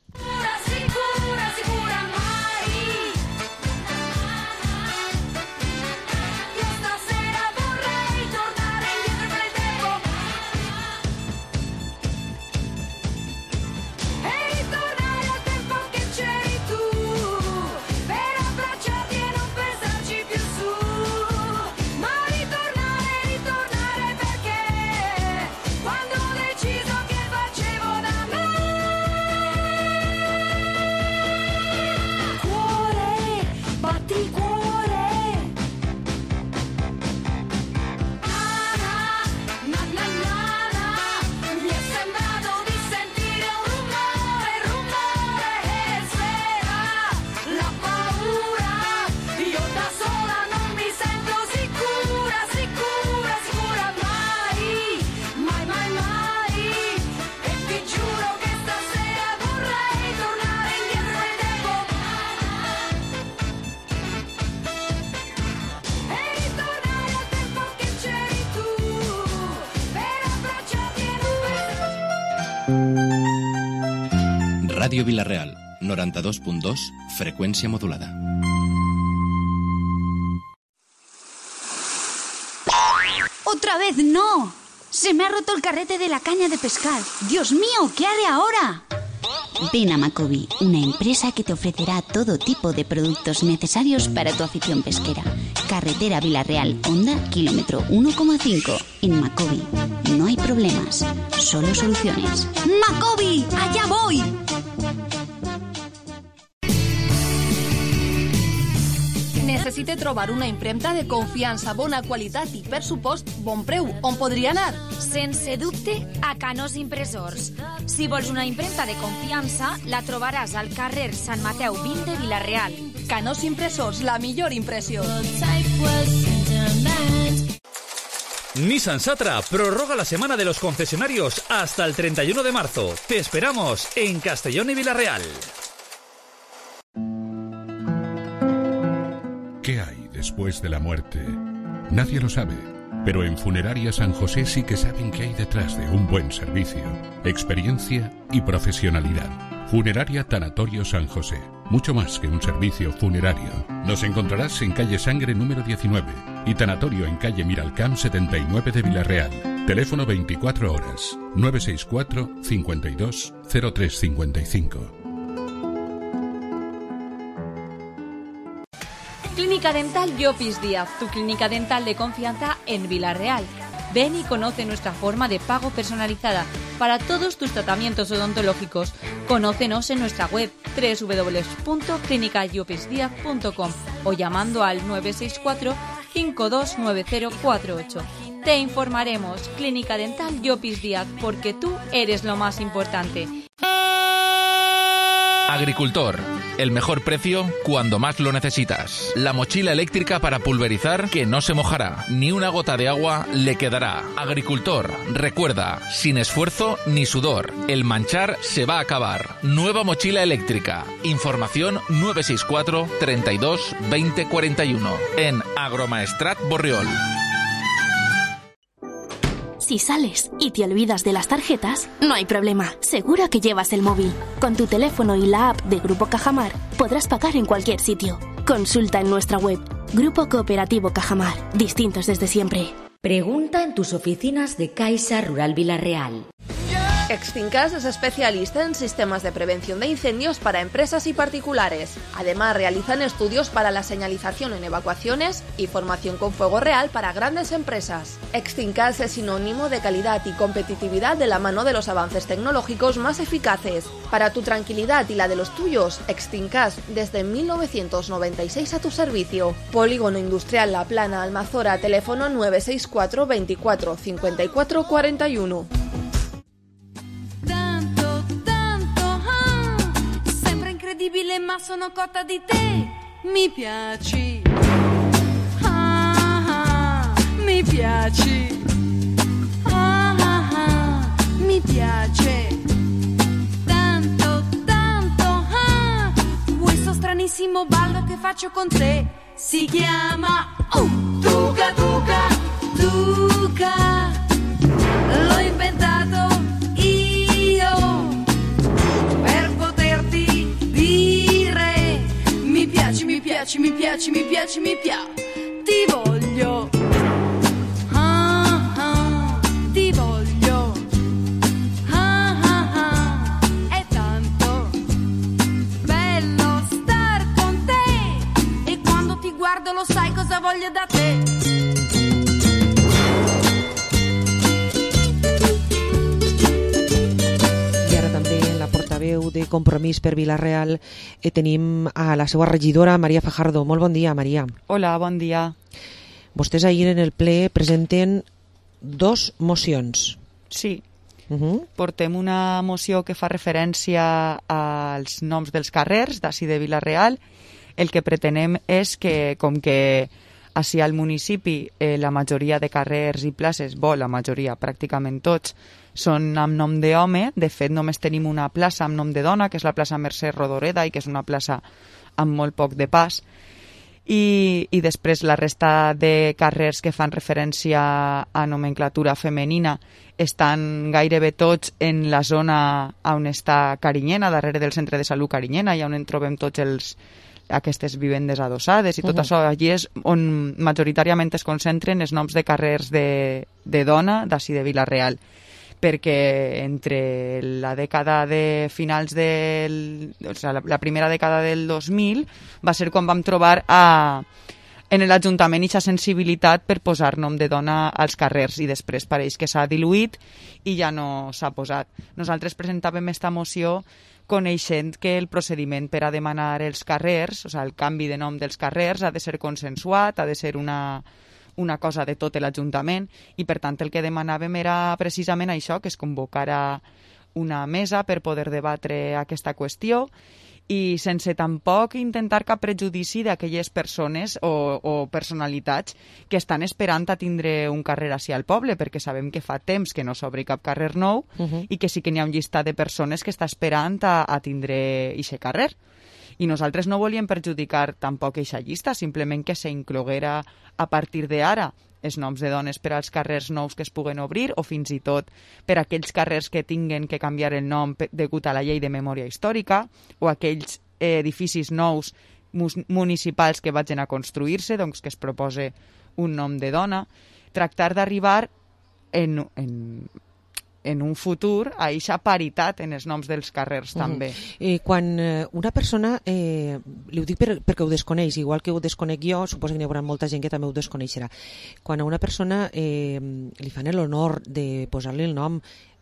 Ràdio Vila-real, 92.2, freqüència modulada. ¡Otra vez no! Se me ha roto el carrete de la caña de pescar. ¡Dios mío! ¿Qué haré ahora? Ven a Macobi, una empresa que te ofrecerá todo tipo de productos necesarios para tu afición pesquera. Carretera Villarreal, Honda, kilómetro 1,5. En Macobi no hay problemas, solo soluciones. Macobi, allà voy! Necessite trobar una impremta de confiança, bona qualitat i, per supost, bon preu. On podria anar? Sense dubte, a Canós Impressors. Si vols una impremta de confiança, la trobaràs al carrer Sant Mateu 20 de Vila-real. Canós Impressors, la millor impressió. Nissan Satra prorroga la semana de los concesionarios hasta el 31 de marzo. Te esperamos en Castellón y Vila-real. ¿Qué hay después de la muerte? Nadie lo sabe, pero en Funeraria San José sí que saben qué hay detrás de un buen servicio, experiencia y profesionalidad. Funeraria Tanatorio San José, mucho más que un servicio funerario. Nos encontrarás en calle Sangre número 19 y Tanatorio en calle Miralcamp 79 de Vila-real. Teléfono 24 horas, 964 52 0355. Clínica Dental Llopis Díaz, tu clínica dental de confianza en Vila-real. Ven y conoce nuestra forma de pago personalizada para todos tus tratamientos odontológicos. Conócenos en nuestra web www.clinicallopisdiaz.com o llamando al 964 529048. Te informaremos. Clínica Dental Llopis Díaz, porque tú eres lo más importante. Agricultor, el mejor precio cuando más lo necesitas. La mochila eléctrica para pulverizar que no se mojará, ni una gota de agua le quedará. Agricultor, recuerda, sin esfuerzo ni sudor, el manchar se va a acabar. Nueva mochila eléctrica. Información 964 32 20 41 en Agromaestrat Borriol. Si sales y te olvidas de las tarjetas, no hay problema. Seguro que llevas el móvil. Con tu teléfono y la app de Grupo Cajamar podrás pagar en cualquier sitio. Consulta en nuestra web. Grupo Cooperativo Cajamar. Distintos desde siempre. Pregunta en tus oficinas de Caixa Rural Vila-real. Extincas es especialista en sistemas de prevención de incendios para empresas y particulares. Además, realizan estudios para la señalización en evacuaciones y formación con fuego real para grandes empresas. Extincas es sinónimo de calidad y competitividad de la mano de los avances tecnológicos más eficaces. Para tu tranquilidad y la de los tuyos, Extincas desde 1996 a tu servicio. Polígono Industrial La Plana, Almazora, teléfono 964 24 54 41. Ma sono cotta di te, mi piaci, mi piaci, mi piace, tanto, tanto, questo stranissimo ballo che faccio con te si chiama Tuca Tuca Tuca, l'ho inventato io per poterti dire mi piaci, mi piaci, mi piaci, mi piaci, mi piaci, ti voglio, ti voglio, è tanto bello star con te e quando ti guardo lo sai cosa voglio da te. De Compromís per Vila-real tenim a la seva regidora Maria Fajardo. Molt bon dia, Maria. Hola, bon dia. Vostès ahir en el ple presenten 2 mocions. Sí. Portem una moció que fa referència als noms dels carrers d'ací de Vila-real. El que pretenem és que, com que ací al municipi la majoria de carrers i places, la majoria, pràcticament tots, són amb nom d'home. De fet, només tenim una plaça amb nom de dona, que és la plaça Mercè Rodoreda, i que és una plaça amb molt poc de pas. I després la resta de carrers que fan referència a nomenclatura femenina estan gairebé tots en la zona on està Carinyena, darrere del centre de salut Carinyena, i on en trobem tots aquestes vivendes adossades i tot això. Allí és on majoritàriament es concentren els noms de carrers de dona d'ací de Vila-real. perquè entre la dècada de finals la primera dècada del 2000 va ser quan vam trobar en l'Ajuntament aquesta sensibilitat per posar nom de dona als carrers, i després pareix que s'ha diluït i ja no s'ha posat. Nosaltres presentàvem esta moció coneixent que el procediment per a demanar els carrers, o sigui, el canvi de nom dels carrers, ha de ser consensuat, ha de ser una cosa de tot l'Ajuntament, i per tant el que demanàvem era precisament això, que es convocara una mesa per poder debatre aquesta qüestió, i sense tampoc intentar cap prejudici d'aquelles persones o personalitats que estan esperant a tindre un carrer així al poble, perquè sabem que fa temps que no s'obri cap carrer nou i que sí que n'hi ha un llistat de persones que està esperant a tindre aquest carrer. I nosaltres no volíem perjudicar tampoc aquesta llista, simplement que s'incloguera a partir d'ara els noms de dones per als carrers nous que es puguen obrir, o fins i tot per aquells carrers que tinguen que canviar el nom degut a la llei de memòria històrica, o aquells edificis nous municipals que vagin a construir-se, doncs que es propose un nom de dona. Tractar d'arribar en un futur a eixa paritat en els noms dels carrers també. Quan una persona, li ho dic perquè ho desconeix, igual que ho desconec jo, suposo que n'hi haurà molta gent que també ho desconeixerà. Quan a una persona li fan l'honor de posar-li el nom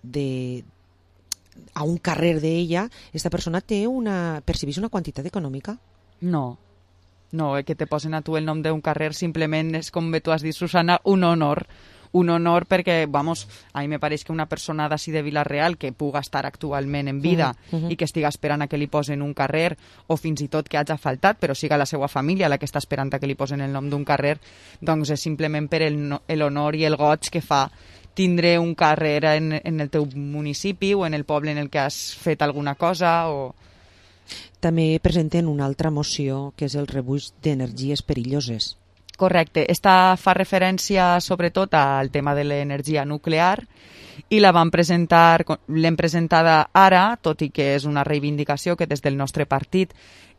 a un carrer d'ella, aquesta persona percebeix una quantitat econòmica? No, que te posen a tu el nom d'un carrer simplement és, com tu has dit, Susana, un honor perquè, a mi me pareix que una persona d'ací de Vila-real que puga estar actualment en vida i que estiga esperant a que li posen un carrer, o fins i tot que hagi faltat, però siga la seva família la que està esperant a que li posen el nom d'un carrer, doncs és simplement per l'honor i el goig que fa tindre un carrer en el teu municipi o en el poble en el que has fet alguna cosa. També presenten una altra moció, que és el rebuig d'energies perilloses. Correcte. Esta fa referència sobretot al tema de l'energia nuclear i l'hem presentada ara, tot i que és una reivindicació que des del nostre partit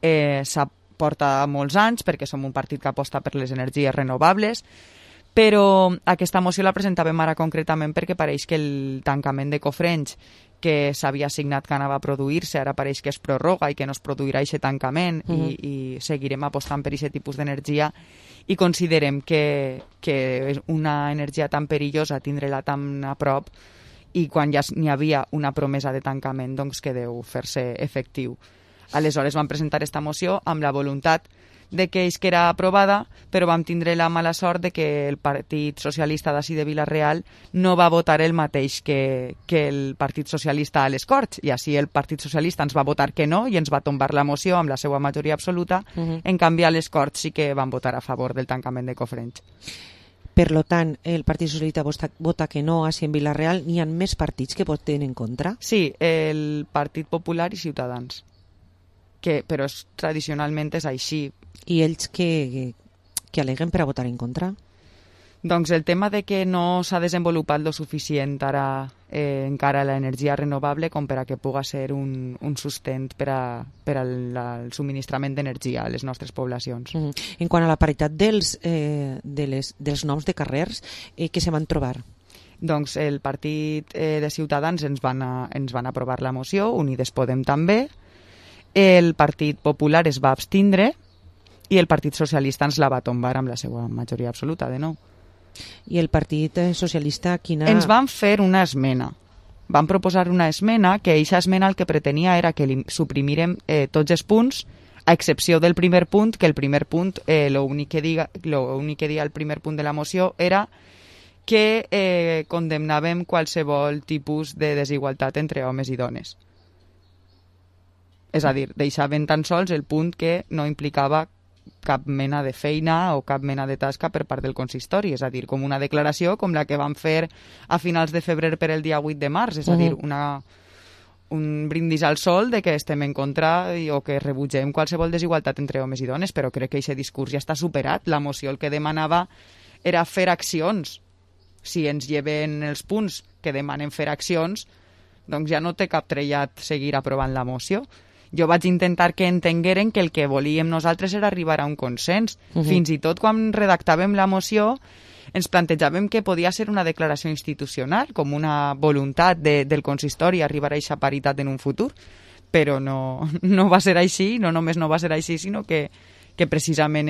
porta molts anys, perquè som un partit que aposta per les energies renovables, però aquesta moció la presentàvem ara concretament perquè pareix que el tancament de Cofrents, que s'havia assignat que anava a produir-se, ara pareix que es prorroga i que no es produirà aquest tancament, i seguirem apostant per aquest tipus d'energia, i considerem que és una energia tan perillosa tindre-la tan a prop, i quan ja n'hi havia una promesa de tancament, doncs que deu fer-se efectiu. Aleshores vam presentar aquesta moció amb la voluntat de que era aprovada, però vam tindre la mala sort de que el Partit Socialista d'ací de Vila-real no va votar el mateix que el Partit Socialista a les Corts, i així el Partit Socialista ens va votar que no i ens va tombar la moció amb la seva majoria absoluta. En canvi, a les Corts sí que van votar a favor del tancament de Cofrents. Per tant, el Partit Socialista vota que no, així en Vila-real. N'hi ha més partits que voten en contra? Sí, el Partit Popular i Ciutadans, però tradicionalment és així. I ells que aleguen per a votar en contra? Doncs el tema de que no s'ha desenvolupat lo suficient ara encara l'energia renovable com per a que puga ser un sustent per al subministrament d'energia a les nostres poblacions. En quant a la paritat dels noms de carrers, què se van trobar? Doncs el partit de Ciutadans ens van aprovar la moció, Unides Podem també, el Partit Popular es va abstindre i el Partit Socialista ens la va tombar amb la seva majoria absoluta, de nou. I el Partit Socialista quina... Ens van fer una esmena. Van proposar una esmena, que aquesta esmena el que pretenia era que suprimirem tots els punts, a excepció del primer punt, que el primer punt, l'únic que dia el primer punt de la moció era que condemnàvem qualsevol tipus de desigualtat entre homes i dones. És a dir, deixaven tan sols el punt que no implicava cap mena de feina o cap mena de tasca per part del consistori, és a dir, com una declaració com la que van fer a finals de febrer per el dia 8 de març, és a dir, un brindis al sol de que estem en contra o que rebutgem qualsevol desigualtat entre homes i dones, però crec que aquest discurs ja està superat. La moció el que demanava era fer accions. Si ens lleven els punts que demanen fer accions, doncs ja no té cap trellat seguir aprovant la moció. Jo vaig intentar que entengueren que el que volíem nosaltres era arribar a un consens. Fins i tot quan redactàvem la moció ens plantejàvem que podia ser una declaració institucional, com una voluntat del consistori arribar a aquesta paritat en un futur, però no va ser així, no només no va ser així, sinó que precisament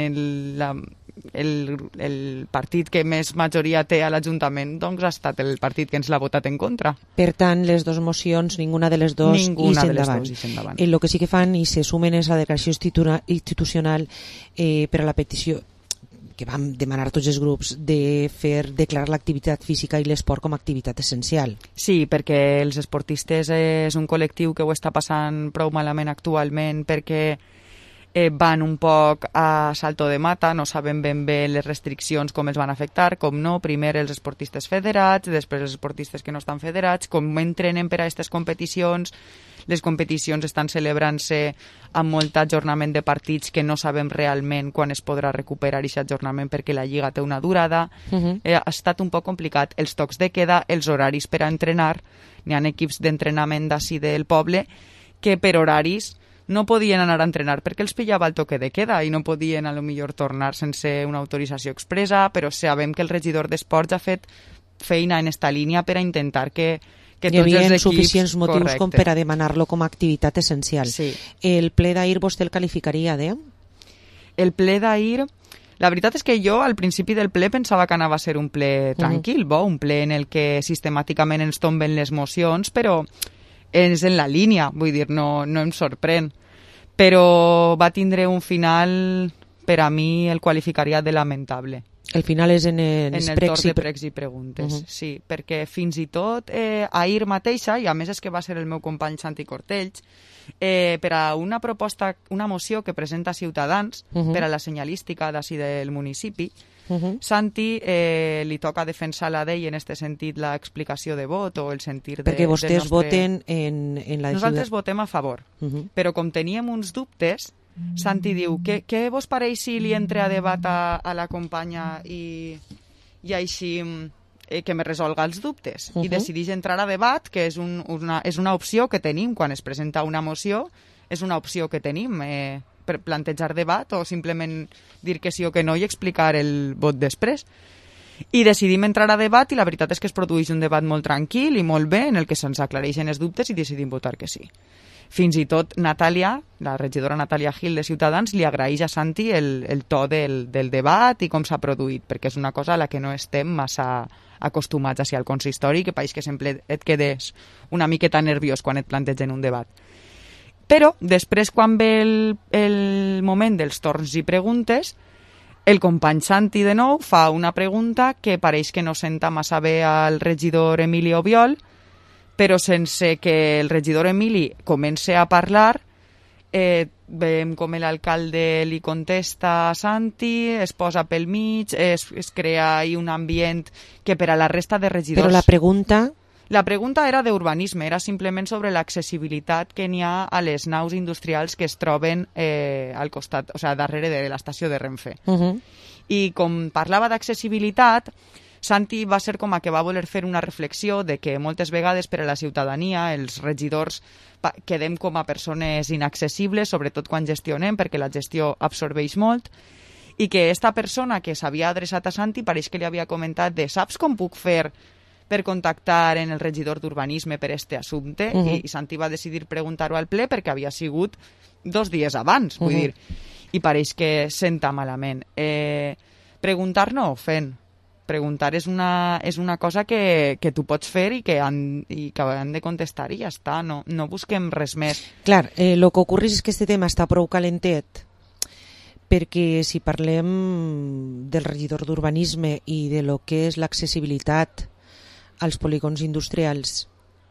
el partit que més majoria té a l'Ajuntament doncs ha estat el partit que ens l'ha votat en contra. Per tant, les dues mocions, ninguna de les dues ix endavant. El que sí que fan i se sumen és la declaració institucional per a la petició que vam demanar tots els grups de declarar l'activitat física i l'esport com a activitat essencial. Sí, perquè els esportistes és un col·lectiu que ho està passant prou malament actualment perquè van un poc a salto de mata, no saben ben bé les restriccions com els van afectar, com no, primer els esportistes federats, després els esportistes que no estan federats, com entrenen per a aquestes competicions. Les competicions estan celebrant-se amb molt ajornament de partits que no sabem realment quan es podrà recuperar aquest ajornament perquè la Lliga té una durada. Ha estat un poc complicat. Els tocs de queda, els horaris per a entrenar, n'hi ha equips d'entrenament d'ací del poble que per horaris no podien anar a entrenar perquè els pillava el toque de queda i no podien a lo millor tornar sense una autorització expressa, però sabem que el regidor d'Esports ha fet feina en esta línia per a intentar que tots els equips... Hi havia suficients motius com per a demanar-lo com a activitat essencial. Sí. El ple d'ahir vostè el qualificaria de? El ple d'ahir... La veritat és que jo al principi del ple pensava que anava a ser un ple tranquil, un ple en el que sistemàticament ens tomben les mocions, però és en la línia, vull dir, no em sorprèn. Però va tindre un final, per a mi el qualificaria de lamentable. El final és en el torn de pregs i preguntes, sí, perquè fins i tot ahir mateixa, i a més és que va ser el meu company Santi Cortells, per a una proposta, una moció que presenta Ciutadans per a la senyalística d'ací del municipi, Santi li toca defensar la llei en aquest sentit l'explicació de vot o el sentir perquè vostès voten en la... Nosaltres votem a favor, però com teníem uns dubtes, Santi diu, què vos pareix si li entre a debat a la companya i així que me resolga els dubtes? I decideix entrar a debat, que és una opció que tenim quan es presenta una moció, és una opció que tenim per plantejar debat o simplement dir que sí o que no i explicar el vot després. I decidim entrar a debat i la veritat és que es produeix un debat molt tranquil i molt bé en el que se'ns aclareixen els dubtes i decidim votar que sí. Fins i tot Natàlia, la regidora Natàlia Gil de Ciutadans, li agraeix a Santi el to del debat i com s'ha produït, perquè és una cosa a la que no estem massa acostumats hacia el consistori, que pareix que sempre et quedes una miqueta nerviós quan et plantegen un debat. Però després, quan ve el moment dels torns i preguntes, el company Santi de nou fa una pregunta que pareix que no senta massa bé al regidor Emili Obiol, però sense que el regidor Emili comence a parlar, veiem com l'alcalde li contesta a Santi, es posa pel mig, es crea ahí un ambient que per a la resta de regidors... Però la pregunta... La pregunta era d'urbanisme, era simplement sobre l'accessibilitat que n'hi ha a les naus industrials que es troben al costat, o sigui, darrere de l'estació de Renfe. I com parlava d'accessibilitat, Santi va ser com a que va voler fer una reflexió de que moltes vegades per a la ciutadania els regidors quedem com a persones inaccessibles, sobretot quan gestionem, perquè la gestió absorbeix molt, i que esta persona que s'havia adreçat a Santi pareix que li havia comentat de saps com puc fer per contactar en el regidor d'urbanisme per este assumpte, i Santi va decidir preguntar-ho al ple perquè havia sigut 2 dies abans, vull dir, i pareix que senta malament. Preguntar no ofèn. Preguntar és una cosa que tu pots fer i que han de contestar i ja està, no busquem res més. Clar, el que ocorre és que este tema està prou calentet perquè si parlem del regidor d'urbanisme i de lo que és l'accessibilitat als polígons industrials,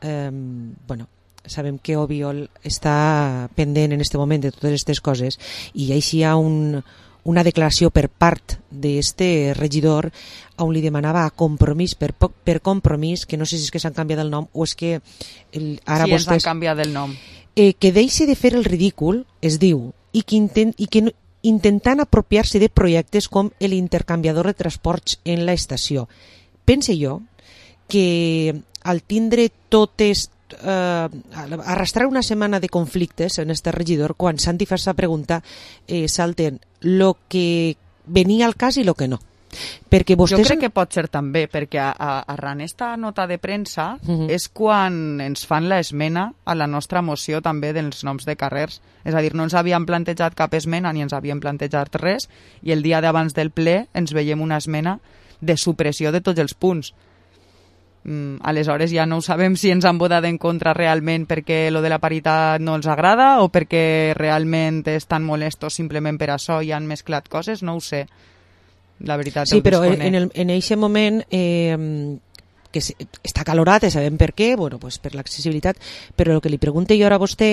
sabem que Obiol està pendent en aquest moment de totes aquestes coses i així hi ha una declaració per part d'este regidor on li demanava compromís per compromís, que no sé si és que s'han canviat el nom o és que ara vostès... Sí, s'han canviat el nom. Que deixi de fer el ridícul, es diu, i que intentant apropiar-se de projectes com l'intercanviador de transports en l'estació. Pense jo que al tindre totes arrastrar una setmana de conflictes en este regidor, quan Santi fa esa pregunta salten lo que venia al cas i lo que no. Perquè vostès... Jo crec que pot ser també, perquè arran esta nota de premsa és quan ens fan l'esmena a la nostra moció també dels noms de carrers. És a dir, no ens havíem plantejat cap esmena ni ens havíem plantejat res i el dia d'abans del ple ens veiem una esmena de supressió de tots els punts. Aleshores ja no ho sabem si ens han votat en contra realment perquè lo de la paritat no els agrada o perquè realment estan molestos simplement per això i han mesclat coses, no ho sé. La veritat sí, però en aquest moment que està calorat, sabem per què, bueno, pues per l'accessibilitat, però el que li pregunto jo ara a vostè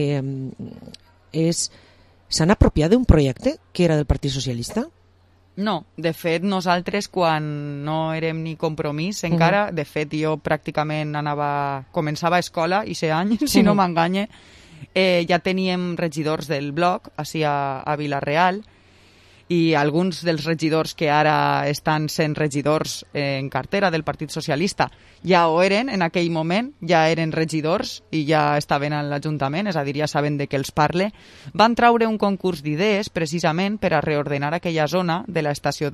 és, s'han apropiat d'un projecte que era del Partit Socialista? No, de fet nosaltres quan no érem ni Compromís encara, de fet jo pràcticament començava a escola i ser any, si no m'enganye, ja teníem regidors del bloc així a Vila-real i alguns dels regidors que ara estan sent regidors en cartera del Partit Socialista ja ho eren en aquell moment, ja eren regidors i ja estaven a l'Ajuntament, és a dir, ja saben de què els parle. Van traure un concurs d'idees precisament per a reordenar aquella zona de l'estació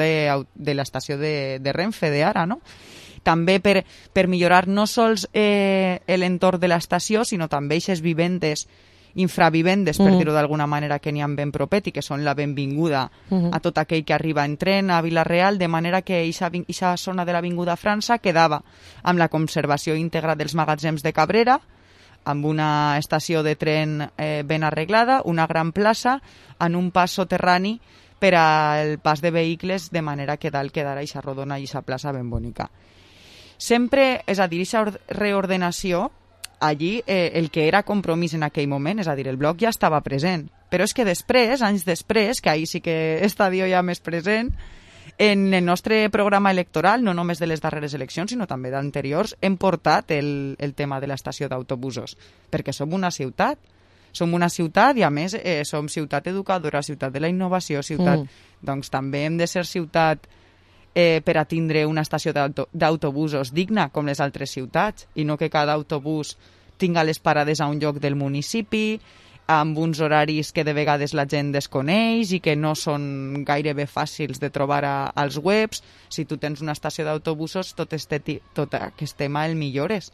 de Renfe d'ara, no? També per millorar no sols l'entorn de l'estació, sinó també aquestes vivendes infravivendes, per dir-ho d'alguna manera, que n'hi ha ben propet i que són la benvinguda a tot aquell que arriba en tren a Vila-real, de manera que aquesta zona de l'Avinguda França quedava amb la conservació íntegra dels magatzems de Cabrera, amb una estació de tren ben arreglada, una gran plaça, en un pas soterrani per al pas de vehicles, de manera que dalt quedarà aquesta rodona i aquesta plaça ben bonica. Sempre, és a dir, aquesta reordenació allí el que era Compromís en aquell moment, és a dir, el bloc ja estava present. Però és que després, anys després, que ahir sí que estadio ja més present, en el nostre programa electoral, no només de les darreres eleccions, sinó també d'anteriors, hem portat el tema de l'estació d'autobusos, perquè som una ciutat. Som una ciutat i, a més, som ciutat educadora, ciutat de la innovació, ciutat... Doncs també hem de ser ciutat per a tindre una estació d'autobusos digna com les altres ciutats i no que cada autobús tinga les parades a un lloc del municipi amb uns horaris que de vegades la gent desconeix i que no són gairebé fàcils de trobar als webs. Si tu tens una estació d'autobusos, tot aquest tema el millores.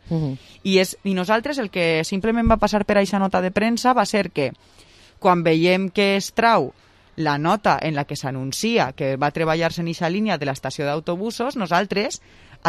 I nosaltres el que simplement va passar per aquesta nota de premsa va ser que quan veiem que es trau la nota en la que s'anuncia que va treballar-se en aquesta línia de l'estació d'autobusos, nosaltres, a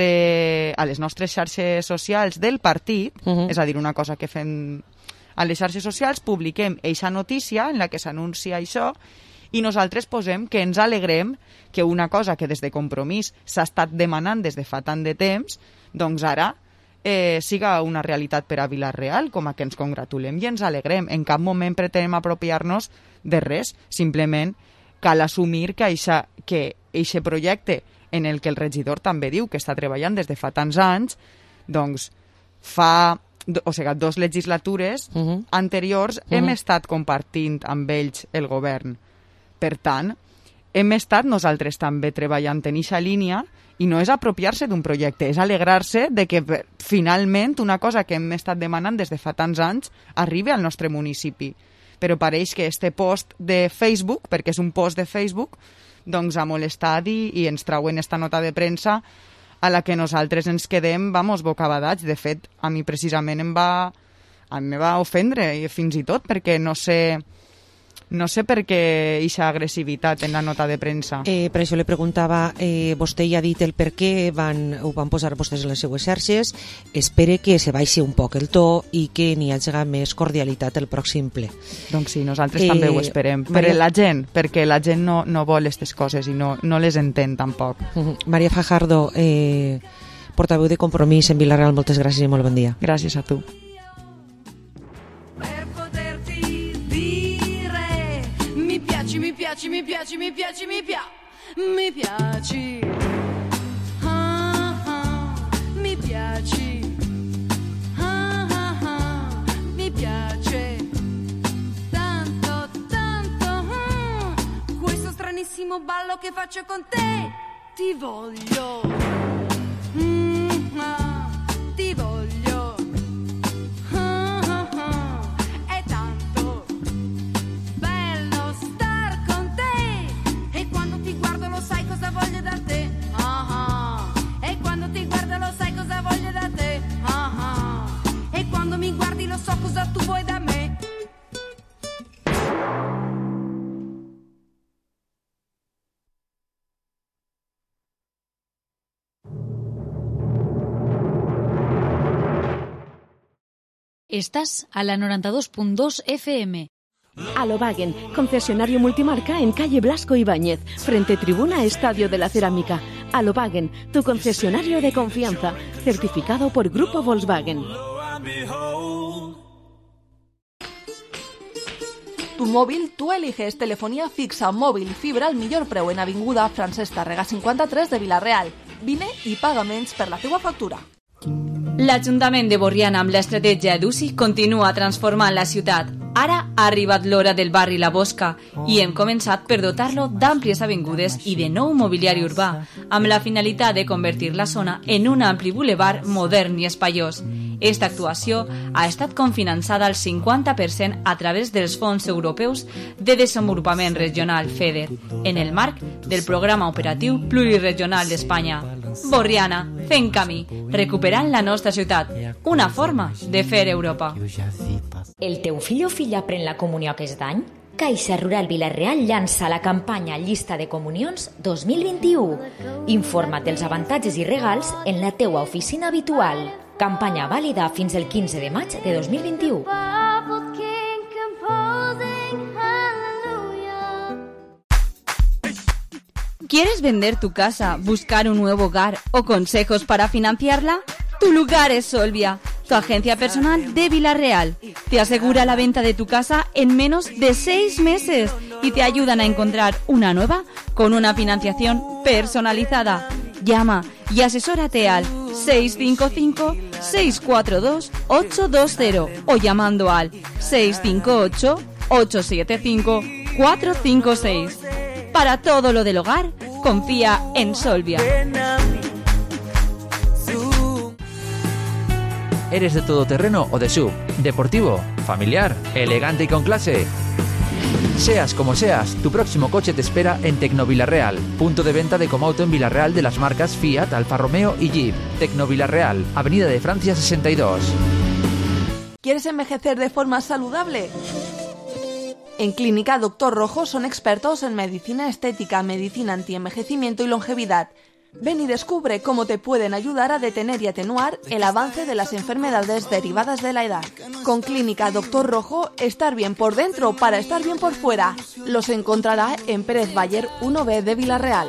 les nostres xarxes socials del partit, és a dir, una cosa que fem a les xarxes socials, publiquem aquesta notícia en la que s'anuncia això i nosaltres posem que ens alegrem que una cosa que des de Compromís s'ha estat demanant des de fa tant de temps, doncs ara siga una realitat per a Vila-real, com a que ens congratulem i ens alegrem. En cap moment pretenem apropiar-nos de res, simplement cal assumir que eixe projecte en el que el regidor també diu que està treballant des de fa tants anys, doncs fa 2 legislatures anteriors hem estat compartint amb ells el govern. Per tant, hem estat nosaltres també treballant en aquesta línia i no és apropiar-se d'un projecte, és alegrar-se de que finalment una cosa que hem estat demanant des de fa tants anys arribi al nostre municipi. Però pareix que este post de Facebook, perquè és un post de Facebook, doncs ha molestat i ens trauen esta nota de premsa a la que nosaltres ens quedem, bocabadats. De fet, a mi precisament em va ofendre fins i tot, perquè no sé per què aquesta agressivitat en la nota de premsa. Per això li preguntava, vostè ja ha dit el per què ho van posar vostès en les seues xarxes. Espere que se baixi un poc el to i que n'hi hagi més cordialitat el pròxim ple. Doncs sí, nosaltres també ho esperem. Per la gent, perquè la gent no vol aquestes coses i no les entén tampoc. Maria Fajardo, portaveu de Compromís en Vila-real, moltes gràcies i molt bon dia. Gràcies a tu. Mi piaci, mi piaci. Mi piaci. Mi piace. Tanto, questo stranissimo ballo che faccio con te. Ti voglio. Ti voglio. È tanto bello star con te. E quando ti guardo lo sai cosa voglio Estás a la 92.2 FM. Alovagen, concesionario multimarca en calle Blasco Ibáñez, frente tribuna Estadio de la Cerámica. Alovagen, tu concesionario de confianza, certificado por Grupo Volkswagen. Tu móvil, tú eliges telefonía fixa, móvil i fibra al millor preu en Avinguda Francesc Tàrrega 53 de Vila-real. Vine i paga menys per la teua factura. L'Ajuntament de Borriana, amb l'estratègia d'UCI, continua transformant la ciutat. Ara ha arribat l'hora del barri La Bosca i hem començat per dotar-lo d'àmplies avingudes i de nou mobiliari urbà, amb la finalitat de convertir la zona en un ampli bulevard modern i espaiós. Esta actuació ha estat cofinançada al 50% a través dels fons europeus de desenvolupament regional FEDER, en el marc del Programa Operatiu Pluriregional d'Espanya. Borriana, fent camí, recuperant la nostra ciutat, una forma de fer Europa. El teu fill o filla pren la comunió aquest any? Caixa Rural Vila-real llança la campanya Llista de Comunions 2021. Informa't dels avantatges i regals en la teua oficina habitual. Campanya vàlida fins el 15 de maig de 2021. ¿Quieres vender tu casa, buscar un nuevo hogar o consejos para financiarla? Tu lugar es Solvia, tu agencia personal de Vila-real. Te asegura la venta de tu casa en menos de 6 meses y te ayudan a encontrar una nueva con una financiación personalizada. Llama y asesórate al 655-642-820 o llamando al 658-875-456. Para todo lo del hogar, confía en Solvia. ¿Eres de todoterreno o de SUV? ¿Deportivo? ¿Familiar? ¿Elegante y con clase? Seas como seas, tu próximo coche te espera en Tecno Vila-real, punto de venta de Comauto en Vila-real de las marcas Fiat, Alfa Romeo y Jeep. Tecno Vila-real, Avenida de Francia 62. ¿Quieres envejecer de forma saludable? En Clínica Dr. Rojo son expertos en medicina estética, medicina antienvejecimiento y longevidad. Ven y descubre cómo te pueden ayudar a detener y atenuar el avance de las enfermedades derivadas de la edad. Con Clínica Dr. Rojo, estar bien por dentro para estar bien por fuera. Los encontrará en Pérez Bayer 1B de Vila-real.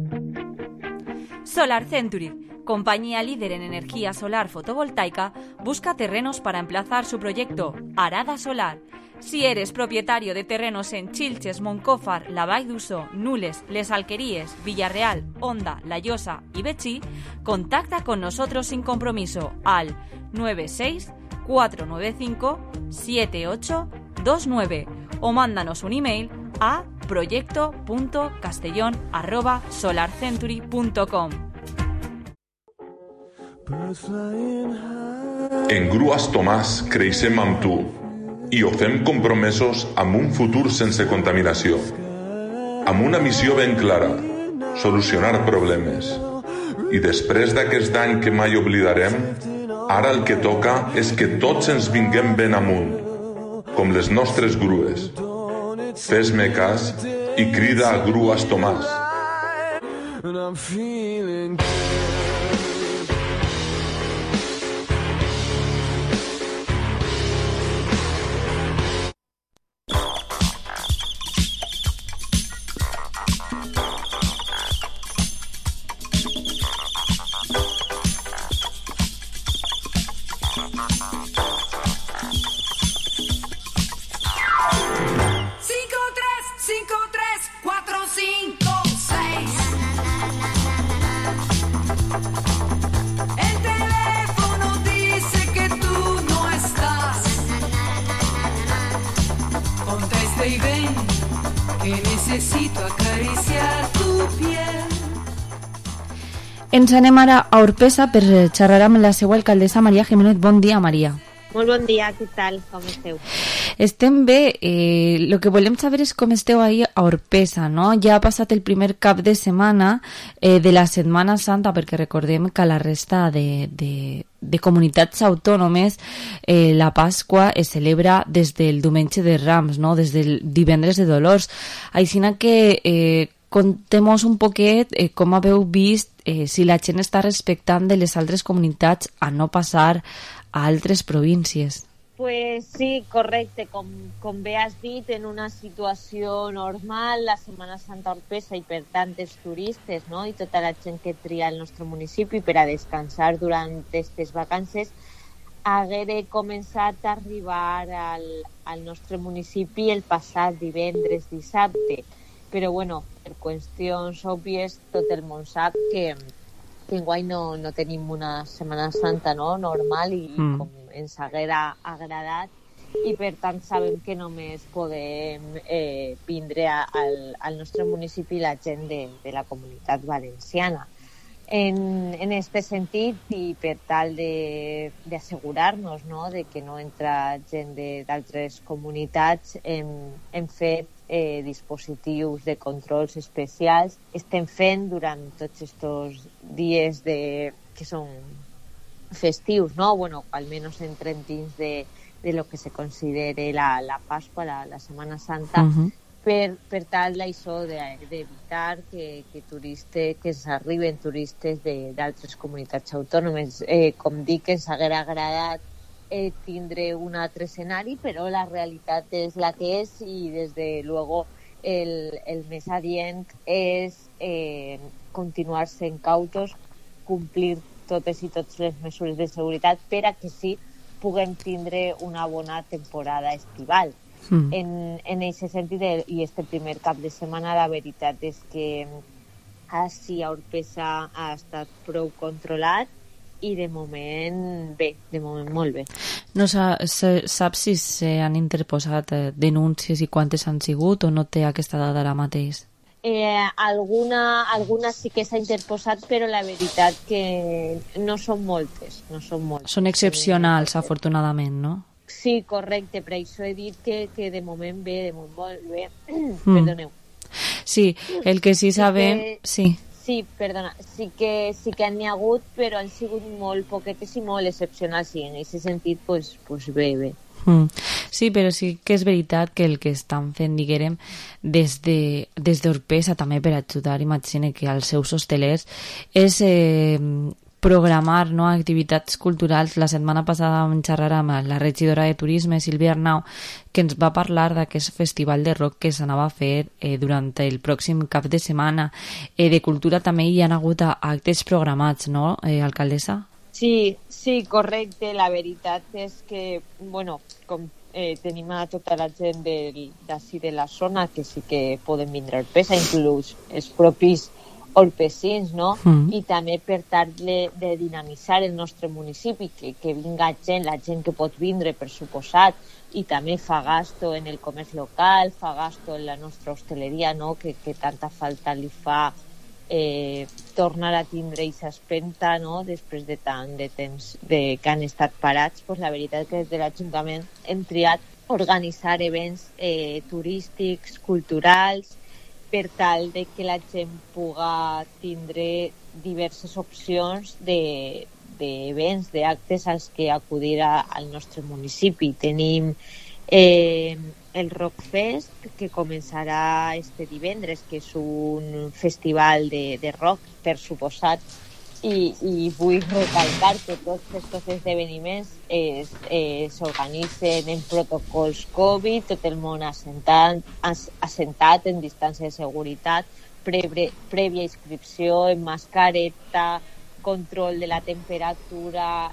Solar Century, compañía líder en energía solar fotovoltaica, busca terrenos para emplazar su proyecto Arada Solar. Si eres propietario de terrenos en Xilxes, Moncófar, la Vall d'Uso, Nules, Les Alqueríes, Villarreal, Onda, La Llosa y Betxí, contacta con nosotros sin compromiso al 96-495-7829 o mándanos un email a proyecto.castellón@solarcentury.com. En Grues Tomàs creixem amb tu i ho fem compromesos amb un futur sense contaminació, amb una missió ben clara, solucionar problemes. I després d'aquest any que mai oblidarem, ara el que toca és que tots ens vinguem ben amunt, com les nostres grues. Fes-me cas i crida a Grues Tomàs. Ens anem ara a Orpesa per xerrar amb la seva alcaldessa Maria Jiménez. Bon dia, Maria. Molt bon dia, què tal? Com esteu? Estem bé. El que volem saber és com esteu ahir a Orpesa, no? Ja ha passat el primer cap de setmana de la Setmana Santa, perquè recordem que a la resta de comunitats autònomes la Pasqua es celebra des del diumenge de Rams, no? Des del divendres de Dolors. Així que contem-nos un poquet com haveu vist si la gent està respectant de les altres comunitats a no passar a altres províncies. Pues sí, correcte. Com bé has dit, en una situació normal, la Setmana Santa Orpesa i per tant els turistes, no? I tota la gent que tria el nostre municipi per a descansar durant aquestes vacances, haguera començat a arribar al nostre municipi el passat divendres, dissabte. Però, bueno, per qüestions òbvies, tot el món sap que enguany no tenim una Setmana Santa, no?, normal i com ens haguera agradat, i per tant sabem que només podem vindre al nostre municipi la gent de la Comunitat Valenciana. En este sentit, i per tal d'assegurar-nos, no?, de que no entra gent d'altres comunitats, hem fet dispositius de controls especials. Estem fent durant tots aquests dies que són festius, no? Bueno, almenys entren dins de lo que se considere la Pasqua, la Setmana Santa, per tal d'això, d'evitar que ens arriben turistes d'altres comunitats autònomes. Com dic, ens haguera agradat tindre un altre escenari, però la realitat és la que és i des de luego el més adient és continuar sent cautos, complir totes i totes les mesures de seguretat per a que sí puguem tindre una bona temporada estival. En aquest sentit, i este primer cap de setmana, la veritat és que així a Orpesa ha estat prou controlat i de moment bé, de moment molt bé. No saps si s'han interposat denúncies i quantes han sigut o no té aquesta dada ara mateix? Alguna sí que s'ha interposat, però la veritat que no són moltes. Són excepcionals, afortunadament, no? Sí, correcte, per això he dit que de moment bé, de moment molt bé. Perdoneu. Sí, el que sí sabem... Sí. Sí, perdona, sí que n'hi ha hagut, però han sigut molt poquetes i molt excepcionals, i en aquest sentit, pues bé. Sí, però sí que és veritat que el que estan fent, diguem, des d'Orpesa, també per ajudar, imagine que als seus hostelers, és programar, no, activitats culturals. La setmana passada vam xerrar amb la regidora de Turisme, Sílvia Arnau, que ens va parlar d'aquest festival de rock que s'anava a fer durant el pròxim cap de setmana. De cultura també hi ha hagut actes programats, no, alcaldessa? Sí, correcte. La veritat és que, bueno, com tenim a tota la gent d'ací de la zona que sí que poden vindre a Orpesa, inclús els propis orpesins, no? I també per tal de dinamitzar el nostre municipi, que vinga gent, la gent que pot vindre, per suposat, i també fa gasto en el comerç local, fa gasto en la nostra hostaleria, no?, que tanta falta li fa tornar a tindre aquesta espenta, no?, després de tant de temps que han estat parats. Pues la veritat que des de l'Ajuntament hem triat organitzar events turístics, culturals, per tal de que la gent puga tindre diverses opcions d'events, d'actes als que acudir al nostre municipi. Tenim el Rockfest, que començarà este divendres, que és un festival de rock, per suposat, i vull recalcar que tots aquests esdeveniments s'organitzen en protocols Covid, tot el món assentat en distància de seguretat, prèvia inscripció, en mascareta, control de la temperatura,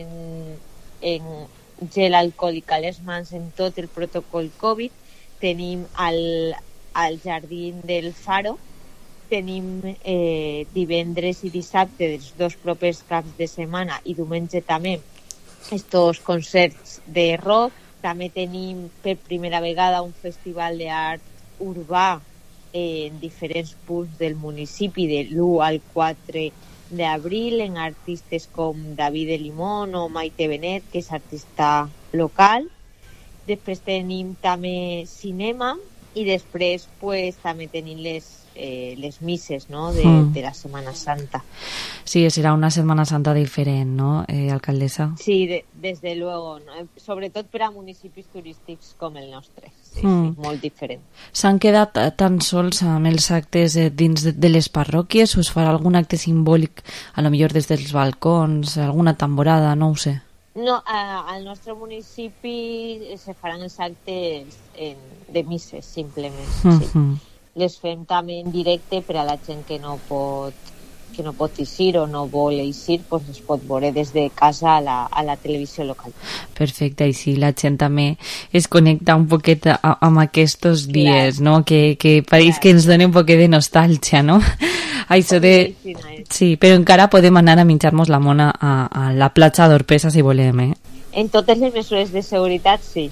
en gel alcohòlic a les mans, en tot el protocol Covid. Tenim al Jardí del Faro, tenim divendres i dissabte dels dos propers caps de setmana i diumenge també estos concerts de rock. També tenim per primera vegada un festival d'art urbà en diferents punts del municipi de l'1 al 4 d'abril en artistes com David Limón o Maite Benet, que és artista local. Després tenim també cinema i després pues, també tenim les misses, no?, de la Setmana Santa. Sí, serà una Setmana Santa diferent, ¿no, alcaldessa? Sí, des de luego, ¿no? Sobretot per a municipis turístics com el nostre. Sí, molt diferent. S'han quedat tan sols amb els actes dins de les parròquies o es farà algun acte simbòlic, a lo millor des dels balcons, alguna tamborada, no ho sé? No, al nostre municipi se faran els actes de misses, simplement. Sí. Les fem també en directe per a la gent que no pot eixir o no vol eixir, pues es pot veure des de casa a la televisió local. Perfecte, i sí, la gent també es connecta un poquet amb aquests dies, no? Que pareix que ens dona un poquet de nostàlgia, no? Això de... Sí, però encara podem anar a menjar-nos la mona a la platja d'Orpesa si volem, eh? En totes les mesures de seguretat, sí.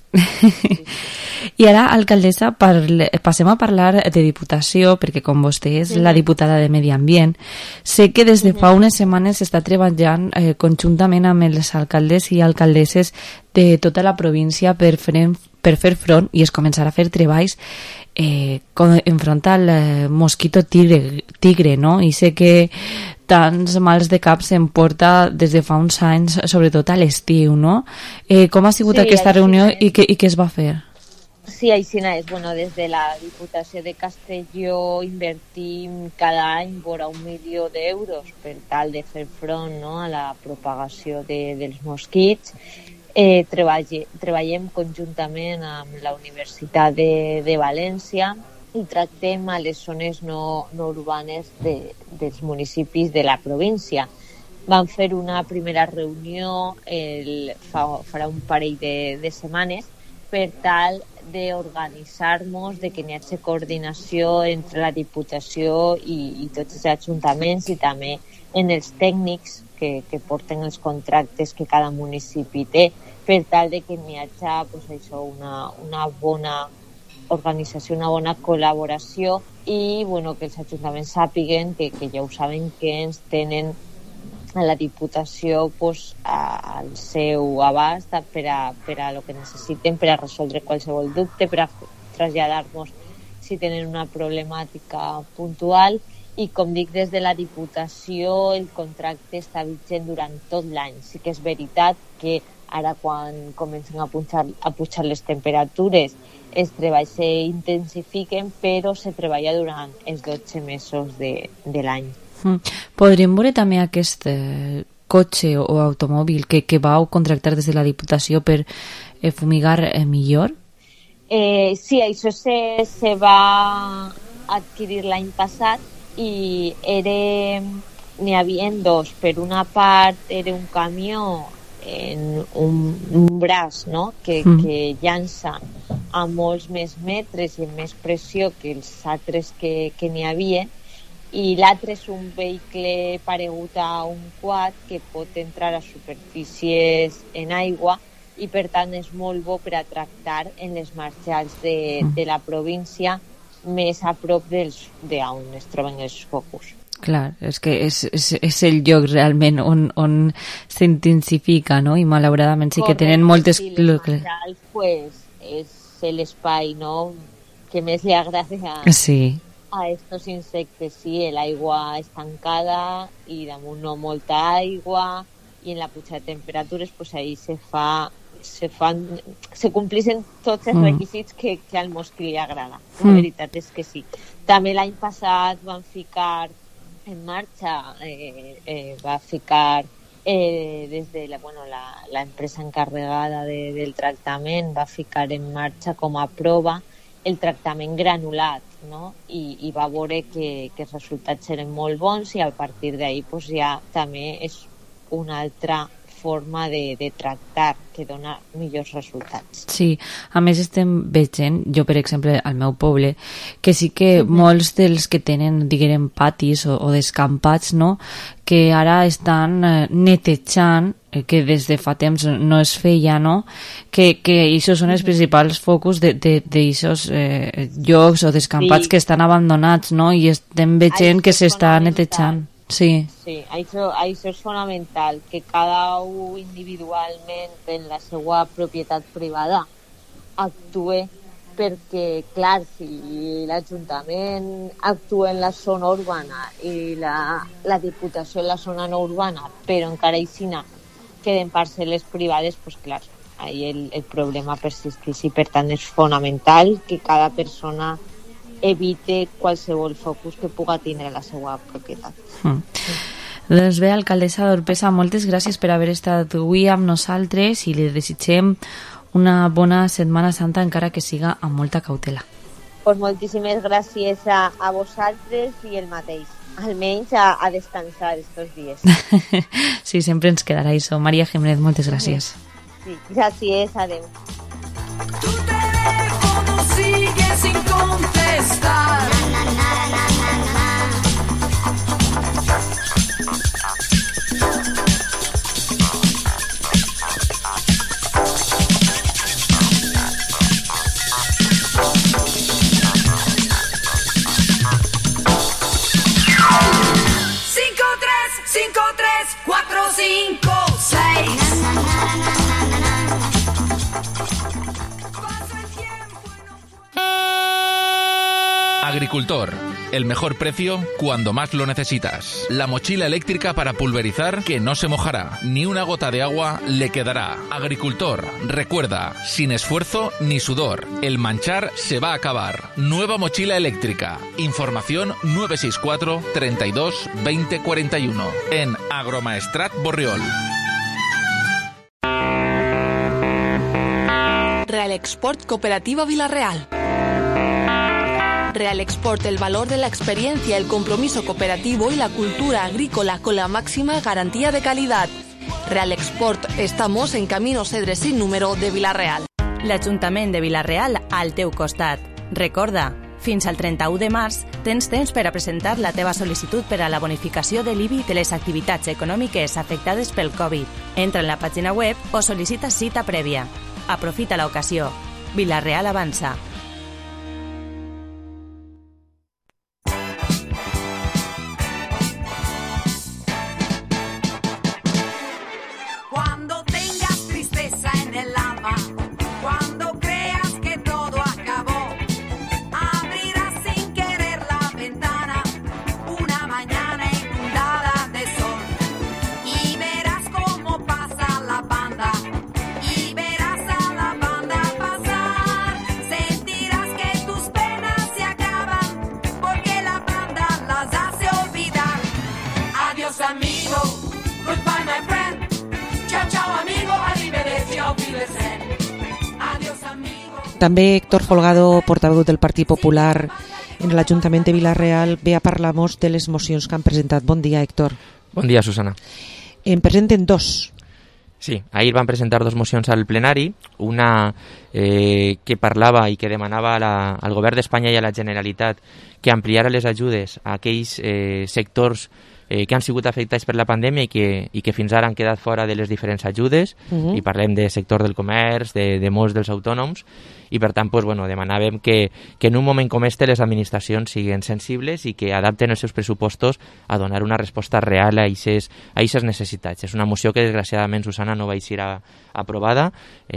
I ara, alcaldessa, passem a parlar de Diputació, perquè com vostè és la diputada de Medi Ambient, sé que des de fa unes setmanes s'està treballant conjuntament amb els alcaldes i alcaldesses de tota la província per fer front i es començarà a fer treballs enfront al mosquito tigre, no? I sé que tants mals de cap s'emporta des de fa uns anys, sobretot a l'estiu, no? Com ha sigut aquesta reunió i què es va fer? Sí, aixina és. Bueno, des de la Diputació de Castelló invertim cada any vora 1 milió d'euros per tal de fer front, no, a la propagació dels mosquits. Treballem conjuntament amb la Universitat de València i tractem a les zones no urbanes dels municipis de la província. Vam fer una primera reunió farà un parell de setmanes per tal d'organitzar-nos, de que n'hi hagi coordinació entre la Diputació i tots els ajuntaments i també en els tècnics que porten els contractes que cada municipi té, per tal de que n'hi hagi una bona organització, una bona col·laboració i que els ajuntaments sàpiguen que ja ho saben, que ens tenen a la Diputació al seu abast per a lo que necessiten, per a resoldre qualsevol dubte, per a traslladar-nos si tenen una problemàtica puntual. I com dic, des de la Diputació el contracte està vigent durant tot l'any. Sí que és veritat que ara quan comencen a pujar les temperatures els treballs s'intensifiquen, però se treballa durant els 12 mesos de l'any. Podríem veure també aquest cotxe o automòbil que vau contractar des de la Diputació per fumigar millor? Sí, això se va adquirir l'any passat i n'hi havia dos. Per una part era un camió en un braç, no? que llança a molts més metres i amb més pressió que els altres que n'hi havia, i l'altre és un vehicle paregut a un quad que pot entrar a superfícies en aigua i per tant és molt bo per a tractar en les marjals de la província més a prop d'on es troben els focus. Clar, és que és el lloc realment on s'intensifica, no? I malauradament sí que tenen moltes... I les marjals, pues, és l'espai, no?, que més li agrada a estos insectes. Sí, l'aigua estancada i damunt no molta aigua i en la puja de temperatures, pues ahí se complixen tots els requisits que al mosquit li agrada. La veritat és que sí. També l'any passat van ficar en marxa, va ficar des de l'empresa encarregada del tractament, va ficar en marxa com a prova el tractament granulat, no? I va veure que els resultats eren molt bons i a partir d'ahí ja també és una altra forma de tractar que dona millors resultats. Sí, a més estem veient, jo per exemple al meu poble, que sí que molts dels que tenen, diguem, patis o descampats, no?, que ara estan netejant, que des de fa temps no es feia, no?, que aquests són els principals focus d'aixòs llocs o descampats que estan abandonats, no?, i estem veient que s'està netejant. Sí, això és fonamental, que cada un individualment en la seva propietat privada actue, perquè, clar, si l'Ajuntament actua en la zona urbana i la Diputació en la zona no urbana, però encara aixina queden parcel·les privades, doncs clar, ahí el problema persisteix i per tant és fonamental que cada persona evite qualsevol focus que puga tindre la seva propietat. Doncs bé, alcaldessa d'Orpesa, moltes gràcies per haver estat avui amb nosaltres i li desitgem una bona Setmana Santa, encara que siga amb molta cautela. Pues moltíssimes gràcies a vosaltres i el mateix. Almenys a descansar estos dies. Sí, sempre ens quedarà això. Maria Jiménez, moltes gràcies. Sí, gràcies, adeu. Tu teléfono sigue sin contestar. Agricultor, el mejor precio cuando más lo necesitas. La mochila eléctrica para pulverizar que no se mojará, ni una gota de agua le quedará. Agricultor, recuerda, sin esfuerzo ni sudor, el manchar se va a acabar. Nueva mochila eléctrica. Información 964 32 20 41 en Agromaestrat Borriol. Real Export Cooperativa Vilarreal. Real Export, el valor de la experiencia, el compromiso cooperativo y la cultura agrícola con la máxima garantía de calidad. Real Export, estamos en Camino Cedre sin número de Vilarreal. L'Ajuntament de Vilarreal al teu costat. Recorda, fins al 31 de març tens temps per a presentar la teva sol·licitud per a la bonificació de l'IBI de les activitats econòmiques afectades pel Covid. Entra en la pàgina web o sol·licita cita prèvia. Aprofita l'ocasió. Vilarreal avança. Cuando tengas tristeza en el alma, cuando creas que todo acabó, abrirás sin querer la ventana una mañana inundada de sol y verás cómo pasa la banda y verás a la banda pasar. Sentirás que tus penas se acaban porque la banda las hace olvidar. Adiós amigo, goodbye my friend. Chao, chao, amigo, arrivederci, auf Wiedersehen. Adiós, amigo. També Héctor Folgado, portaveu del Partit Popular en l'Ajuntament de Vilarreal, ve a parlar-nos de les mocions que han presentat. Bon dia, Héctor. Bon dia, Susana. En presenten dos. Sí, ahir van presentar dos mocions al plenari, una que parlava i que demanava al govern d'Espanya i a la Generalitat que ampliara les ajudes a aquells sectors que han sigut afectats per la pandèmia i que fins ara han quedat fora de les diferents ajudes, i parlem de sector del comerç, de molts dels autònoms, i per tant demanàvem que en un moment com este les administracions siguin sensibles i que adapten els seus pressupostos a donar una resposta real a aquestes necessitats. És una moció que desgraciadament, Susana, no va ser aprovada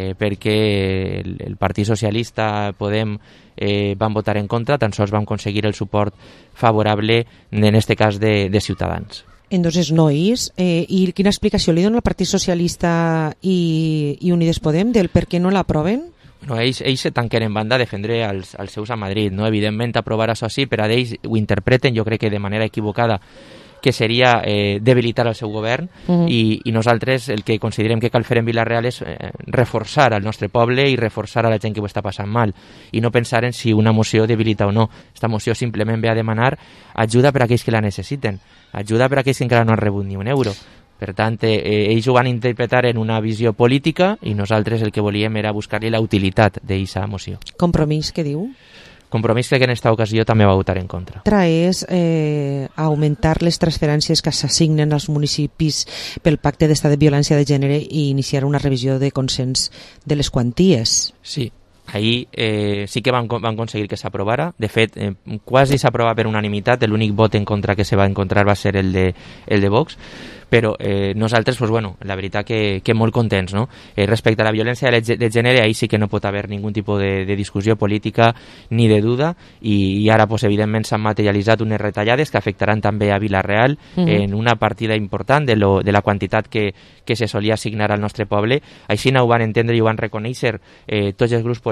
perquè el Partit Socialista, Podem, van votar en contra, tan sols vam aconseguir el suport favorable en este cas de Ciutadans. Entonces no és. I quina explicació li dona el Partit Socialista i Unides Podem del per què no l'aproven? No, ells se tanquen en banda a defendre els seus a Madrid. No? Evidentment, aprovar això sí, però ells ho interpreten, jo crec que de manera equivocada, que seria debilitar el seu govern, i nosaltres el que considerem que cal fer en Vilarreal és reforçar al nostre poble i reforçar a la gent que ho està passant mal, i no pensar en si una moció debilita o no. Esta moció simplement ve a demanar ajuda per a aquells que la necessiten, ajuda per a aquells que encara no han rebut ni un euro. Per tant, ells ho van interpretar en una visió política i nosaltres el que volíem era buscar-li la utilitat d'aquesta moció. Compromís, què diu? Compromís que en aquesta ocasió també va votar en contra. És augmentar les transferències que s'assignen als municipis pel Pacte d'Estat de Violència de Gènere i iniciar una revisió de consens de les quanties. Sí, ahir sí que van aconseguir que s'aprovara. De fet, quasi s'aprova per unanimitat. L'únic vot en contra que se va encontrar va ser el de Vox. Però nosaltres, la veritat que molt contents, no? Respecte a la violència de gènere, ahí sí que no pot haver ningun tipus de discussió política ni de duda, i ara, evidentment, s'han materialitzat unes retallades que afectaran també a Vilarreal en una partida important de la quantitat que se solia assignar al nostre poble. Així ho van entendre i ho van reconèixer tots els grups polítics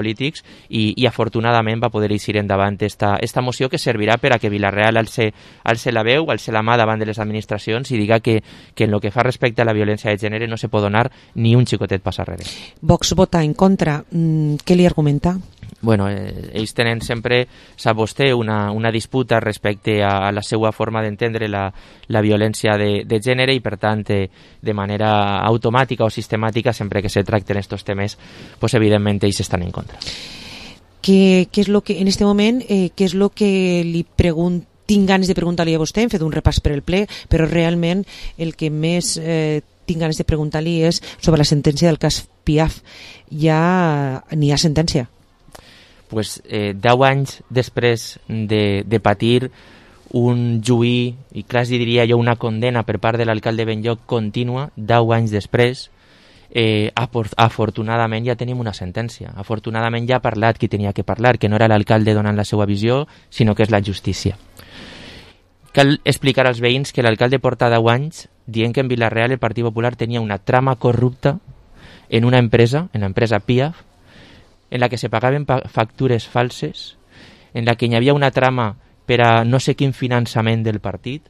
polítics i afortunadament va poder eixir endavant esta moció que servirà per a que Vila-real alce la veu, alce la mà davant de les administracions i diga que en lo que fa respecte a la violència de gènere no se pot donar ni un xicotet pas arrere. Vox vota en contra. Què li argumenta? Bueno, ells tenen sempre, sap vostè, una disputa respecte a la seva forma d'entendre la violència de gènere i, per tant, de manera automàtica o sistemàtica, sempre que se tracten estos temes, pues, evidentment, ells estan en contra. ¿Qué es lo que, en este moment, qué es lo que li tinc ganes de preguntar-li a vostè? Hem fet un repàs per el ple, però realment el que més tinc ganes de preguntar-li és sobre la sentència del cas Piaf. Ja n'hi ha sentència? Pues 10 anys després de patir un juí, i quasi diria jo una condena per part de l'alcalde Benlloc contínua, 10 anys després, afortunadament ja tenim una sentència. Afortunadament ja ha parlat qui tenia que parlar, que no era l'alcalde donant la seva visió, sinó que és la justícia. Cal explicar als veïns que l'alcalde porta 10 anys dient que en Vila-real el Partit Popular tenia una trama corrupta en una empresa, en l'empresa Piaf, en la que se pagaven factures falses, en la que hi havia una trama per a no sé quin finançament del partit,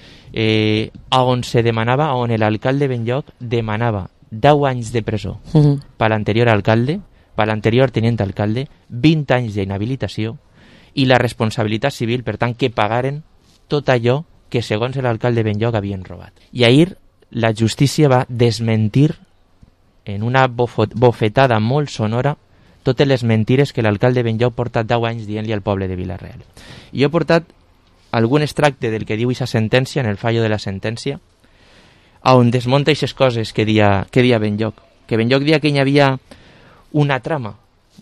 on se demanava, on l'alcalde Benlloc demanava 10 anys de presó per l'anterior alcalde, per l'anterior tenient alcalde, 20 anys d'inhabilitació i la responsabilitat civil, per tant, que pagaren tot allò que, segons l'alcalde Benlloc, havien robat. I ahir la justícia va desmentir en una bofetada molt sonora totes les mentires que l'alcalde Benlloc porta 10 anys dient-li al poble de Vila-real. Jo he portat algun extracte del que diu aquesta sentència, en el fallo de la sentència, on desmunta aquestes coses que dia Benlloc. Que Benlloc dia que hi havia una trama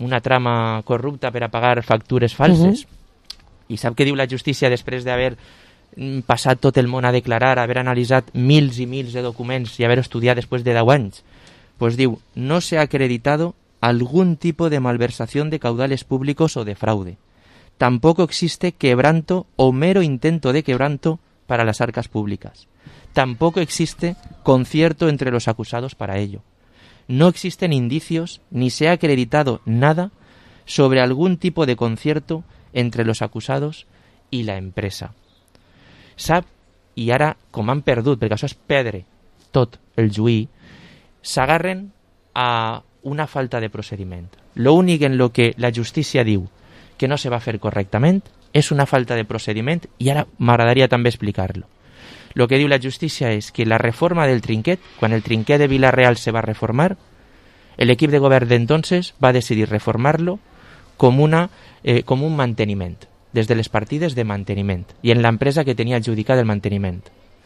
corrupta per a pagar factures falses. I sap què diu la justícia després d'haver passat tot el món a declarar, haver analitzat mils i mils de documents i haver estudiat després de 10 anys? Pues diu, no se ha acreditado algún tipo de malversación de caudales públicos o de fraude. Tampoco existe quebranto o mero intento de quebranto para las arcas públicas. Tampoco existe concierto entre los acusados para ello. No existen indicios ni se ha acreditado nada sobre algún tipo de concierto entre los acusados i la empresa. Sap, i ara, com han perdut, perquè això és perdre tot el juí, s'agarren a una falta de procediment. L'únic en lo que la justícia diu que no se va fer correctament és una falta de procediment i ara m'agradaria també explicar-lo. Lo que diu la justícia és que la reforma del trinquet, quan el trinquet de Vila-real se va reformar, l'equip de govern d'entonces va decidir reformar-lo com un manteniment, des de les partides de manteniment, i en l'empresa que tenia adjudicat el manteniment.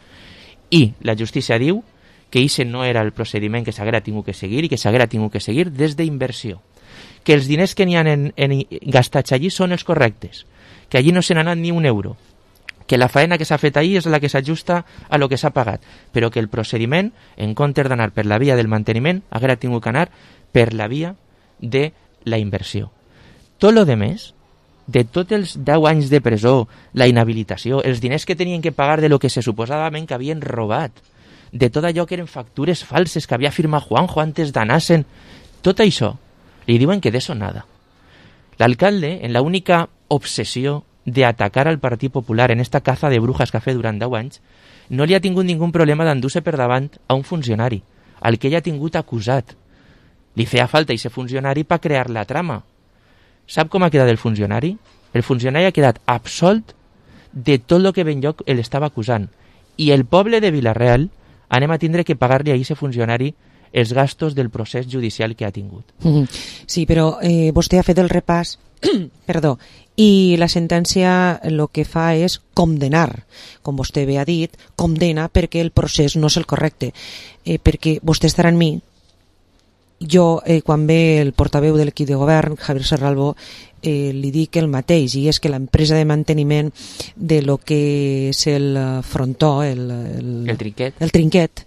I la justícia diu que ese no era el procediment que s'haguera tingut que seguir i que s'haguera tingut que seguir des d'inversió. Que els diners que n'hi han gastats allí són els correctes, que allí no se n'ha anat ni un euro, que la faena que s'ha fet ahir és la que s'ajusta a lo que s'ha pagat, però que el procediment, en comptes d'anar per la via del manteniment, haguera tingut que anar per la via de la inversió. Tot lo demés, de tots els 10 anys de presó, la inhabilitació, els diners que tenien que pagar de lo que se suposadament que havien robat, de tot allò que eren factures falses que havia firmat Juanjo antes d'anar-se'n, tot això, li diuen que d'això nada. L'alcalde, en la única obsessió de atacar al Partit Popular en esta caza de brujas que ha fet durant 10 anys, no li ha tingut ningú problema d'endur-se per davant a un funcionari, al que ell ha tingut acusat. Li feia falta a aquest funcionari per crear la trama. Sap com ha quedat el funcionari? El funcionari ha quedat absolt de tot el que Benlloc l'estava acusant. I el poble de Vila-real anem a tindre que pagar-li a aquest funcionari els gastos del procés judicial que ha tingut. Sí, però vostè ha fet el repàs perdó, i la sentència el que fa és condenar, com vostè bé ha dit, condena perquè el procés no és el correcte, perquè vostè estarà en mi. Jo, quan ve el portaveu de l'equip de govern, Javier Serralbo, li dic el mateix, i és que l'empresa de manteniment de lo que és el frontó, el trinquet,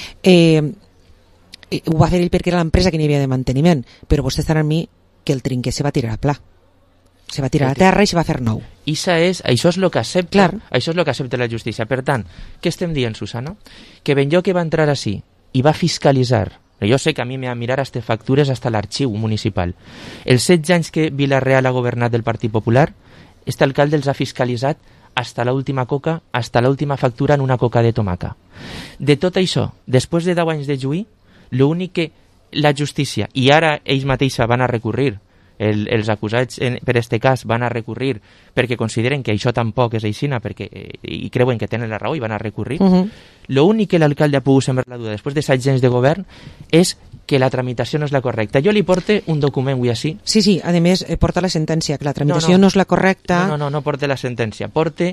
ho va fer ell perquè era l'empresa que n'hi havia de manteniment, però vostè estarà en mi que el trinquet se va tirar a pla. Se va tirar a terra i se va fer nou. Això és el que accepta, això és el que accepta la justícia. Per tant, què estem dient, Susana? Que Benlloc va entrar així i va fiscalitzar Jo sé que a mi m'ha mirar hasta factures hasta l'arxiu municipal. Els 16 anys que Vila-real ha governat del Partit Popular, este alcalde els ha fiscalitzat hasta l'última coca, hasta l'última factura en una coca de tomaca. De tot això, després de 10 anys de juí, l'únic que la justícia, i ara ells mateixos van a recurrir, els acusats per este cas van a recurrir perquè consideren que això tampoc és aixina i creuen que tenen la raó i van a recurrir. L'únic que l'alcalde ha pogut sembrar la duda després de 7 anys de govern és que la tramitació no és la correcta. Jo li porte un document avui així. Sí, a més porta la sentència, que la tramitació no és la correcta. No porta la sentència.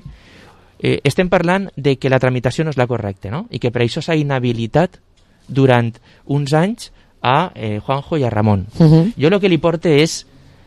Estem parlant de que la tramitació no és la correcta, no? I que per això s'ha inhabilitat durant uns anys a Juanjo i a Ramon. Jo el que li porte és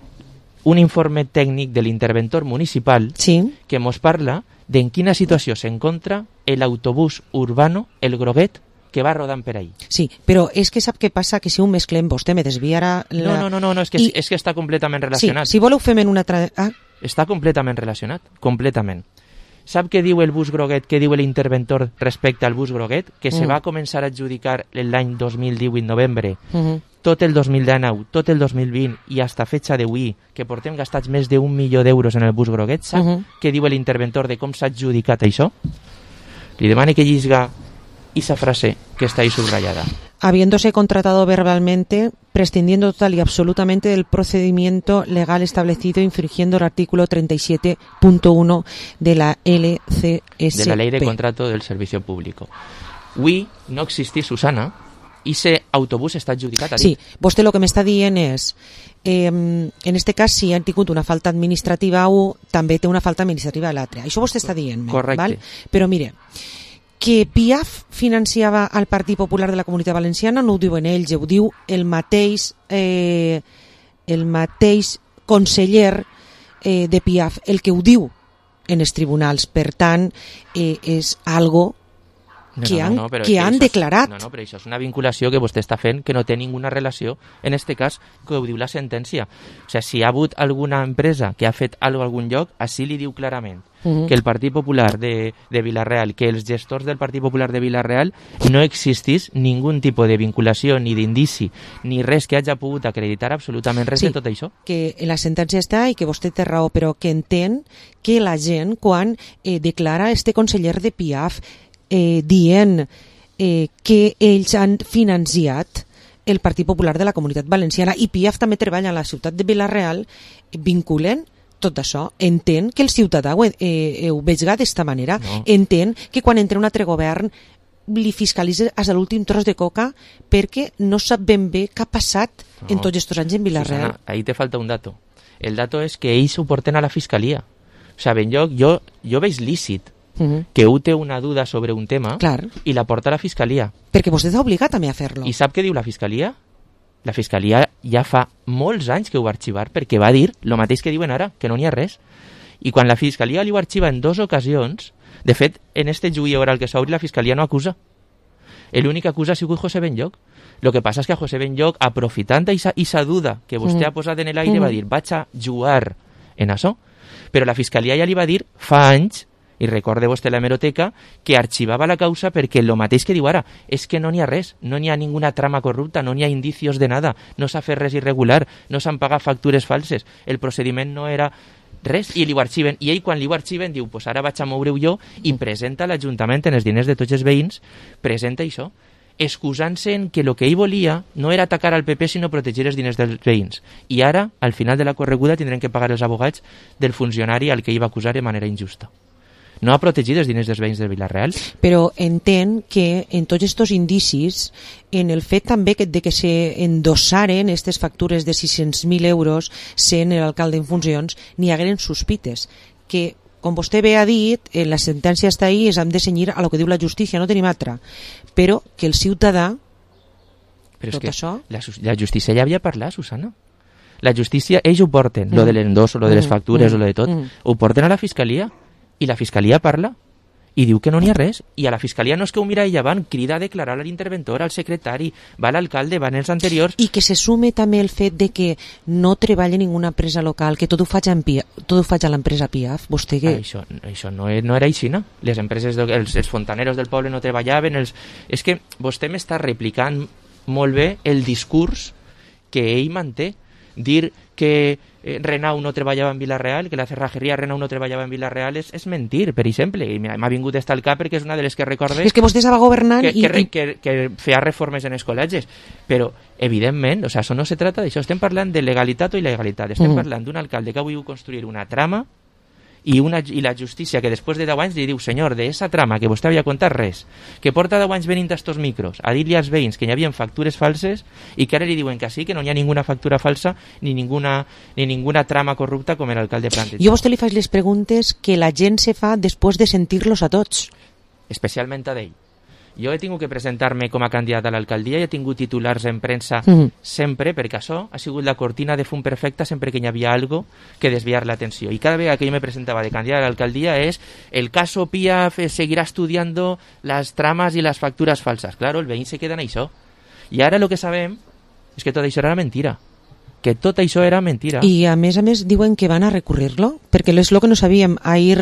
un informe tècnic de l'interventor municipal que mos parla d'en quina situació s'encontra l'autobús urbano, el groguet, que va rodant per ahí. Sí, però és que sap què passa? Que si ho mesclem, vostè me desviarà... No, és que està completament relacionat. Sí, si voleu fem en una... Està completament relacionat, completament. Sap què diu el bus groguet, què diu l'interventor respecte al bus groguet? Que se va començar a adjudicar l'any 2018, novembre, tot el 2019, tot el 2020 i hasta fecha d'avui, que portem gastats més d'1 milió d'euros en el bus groguet. Sap què diu l'interventor de com s'ha adjudicat això? Li demane que llisga esa frase que está ahí subrayada. Habiéndose contratado verbalmente, prescindiendo total y absolutamente del procedimiento legal establecido, infringiendo el artículo 37.1 de la LCSP. De la Ley de Contrato del Servicio Público. Avui no existís, Susana, i ese autobús està adjudicat a dit. Sí, vostè el que m'està dient és, en este cas, si han tingut una falta administrativa a un, també té una falta administrativa a l'altre. Això vostè està dient. Correcte. Val? Però mire, que Piaf financiava el Partit Popular de la Comunitat Valenciana no ho diuen ells, ho diu el mateix conseller de Piaf, el que ho diu en els tribunals. Per tant, és algo que han declarat. No, però això és una vinculació que vostè està fent que no té ninguna relació, en este cas, que ho diu la sentència. O sigui, si ha hagut alguna empresa que ha fet alguna algun lloc, així li diu clarament que el Partit Popular de Vila-real, que els gestors del Partit Popular de Vila-real no existís ningun tipus de vinculació, ni d'indici, ni res que hagi pogut acreditar absolutament res de tot això. Que la sentència està i que vostè té raó, però que entén que la gent, quan declara este conseller de Piaf dient que ells han financiat el Partit Popular de la Comunitat Valenciana i Piaf també treballa a la ciutat de Vila-real, vinculen tot això. Entén que el ciutadà ho vegi d'esta manera. Entén que quan entra un altre govern li fiscalitza fins a l'últim tros de coca perquè no sap ben bé què ha passat en tots aquests anys en Vila-real. Susana, ahí te falta un dato. El dato és que ells ho porten a la fiscalia. O sigui, ben lloc, jo veig lícit que un té una duda sobre un tema i la porta a la fiscalia. Perquè vostè està obligat també a fer-lo. I sap què diu la fiscalia? La fiscalia ja fa molts anys que ho va arxivar perquè va dir el mateix que diuen ara, que no n'hi ha res. I quan la fiscalia li ho arxiva en 2 ocasions, de fet, en este juí oral que s'ha obrit, la fiscalia no acusa. L'únic que acusa ha sigut José Benlloch. El que passa és que José Benlloch, aprofitant aquesta duda que vostè ha posat en l'aire, va dir, vaig a jugar en això. Però la fiscalia ja li va dir fa anys, i recorde vostè la hemeroteca, que arxivava la causa perquè el mateix que diu ara és que no n'hi ha res, no n'hi ha ninguna trama corrupta, no n'hi ha indicios de nada, no s'ha fet res irregular, no s'han pagat factures falses, el procediment no era res, i li ho arxiven, i ell quan li ho arxiven diu, pues ara vaig a moure-ho jo, i presenta a l'Ajuntament en els diners de tots els veïns, presenta això, excusant-se en que el que ell volia no era atacar al PP sinó protegir els diners dels veïns, i ara, al final de la correguda, tindrem que pagar els abogats del funcionari al que ell va acusar de manera injusta. No ha protegit els diners dels veïns de Vila-real. Però entén que en tots aquests indicis, en el fet també de que se endossaren aquestes factures de 600.000 euros sent l'alcalde en funcions, n'hi hagueren sospites. Que, com vostè bé ha dit, la sentència està ahí, és hem de cenyir a lo que diu la justícia, no tenim altra. Però que el ciutadà, però tot això... La justícia ja havia parlat, Susana. La justícia, ells ho porten, lo de l'endosso, lo de les factures, lo de tot, ho porten a la fiscalia. I la fiscalia parla i diu que no n'hi ha res, i a la fiscalia no és que ho mira ella, van, crida a declarar a l'interventor, al secretari, va l'alcalde, van els anteriors. I que se sume també el fet de que no treballa ninguna empresa local, que tot ho faig a l'empresa Piaf. Vostè que... Això no era així, no? Les empreses, els fontaneros del poble no treballaven, és que vostè m'està replicant molt bé el discurs que ell manté. Dir que Renau no treballava en Vila-real, que la cerrajeria Renau no treballava en Vila-real és mentir, per exemple. I m'ha vingut d'estar al cap perquè és una de les que recorde... És que vostè estava governant que feia reformes en els col·legis. Però, evidentment, o sea, això no se trata d'això. Estem parlant de legalitat o il·legalitat. Estem parlant d'un alcalde que ha volgut construir una trama i la justícia que després de 10 anys li diu, senyor, de esa trama que vostè havia contat res, que porta 10 anys venint a estos micros a dir-li als veïns que hi havia factures falses i que ara li diuen que sí, que no hi ha ninguna factura falsa ni ninguna trama corrupta com l'alcalde planteja. Jo a vostè li faig les preguntes que la gent se fa després de sentir-los a tots. Especialment a d'ell. Jo he tingut que presentar-me com a candidat a l'alcaldia i he tingut titulars en premsa sempre, perquè això ha sigut la cortina de fum perfecta sempre que hi havia algo que desviar l'atenció. I cada vegada que jo me presentava de candidat a l'alcaldia és el caso Piaf seguirà estudiando las tramas y las facturas falsas. Claro, el veïn se queda en això. I ara el que sabem és que tot això era mentira. Que tot això era mentira. I a més diuen que van a recurrir-lo, perquè és el que no sabíem. Ahir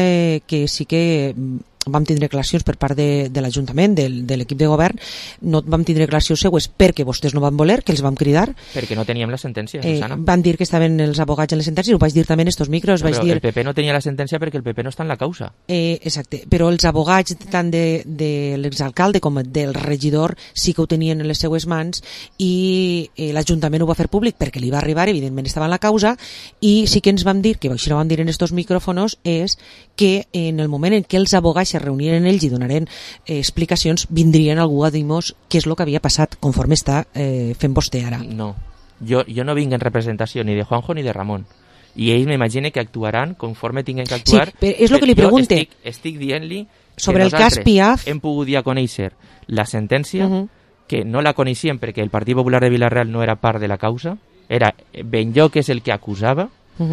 que sí que vam tindre declaracions per part de l'Ajuntament, de l'equip de govern, no vam tindre declaracions seues perquè vostès no van voler, que els vam cridar. Perquè no teníem la sentència, Susana. Van dir que estaven els abogats en les sentències, ho vaig dir també en estos micros. Però el PP no tenia la sentència perquè el PP no està en la causa. Exacte, però els abogats tant de l'exalcalde com del regidor sí que ho tenien en les seues mans i l'Ajuntament ho va fer públic perquè li va arribar, evidentment estava en la causa, i sí que ens vam dir, que així no vam dir en estos micròfonos, és que en el moment en què els abogats se reuniren ells i donaren explicacions, vindrien algú a dir-nos què és el que havia passat, conforme està fent vostè ara. No, jo no vinc en representació ni de Juanjo ni de Ramon. I ells m'imagine que actuaran conforme tinguin que actuar. Sí, però és el que li pregunte. Estic dient-li sobre el cas Piaf. Hem pogut ja conèixer la sentència, que no la coneixíem perquè el Partit Popular de Vila-real no era part de la causa, era Benlloch que és el que acusava,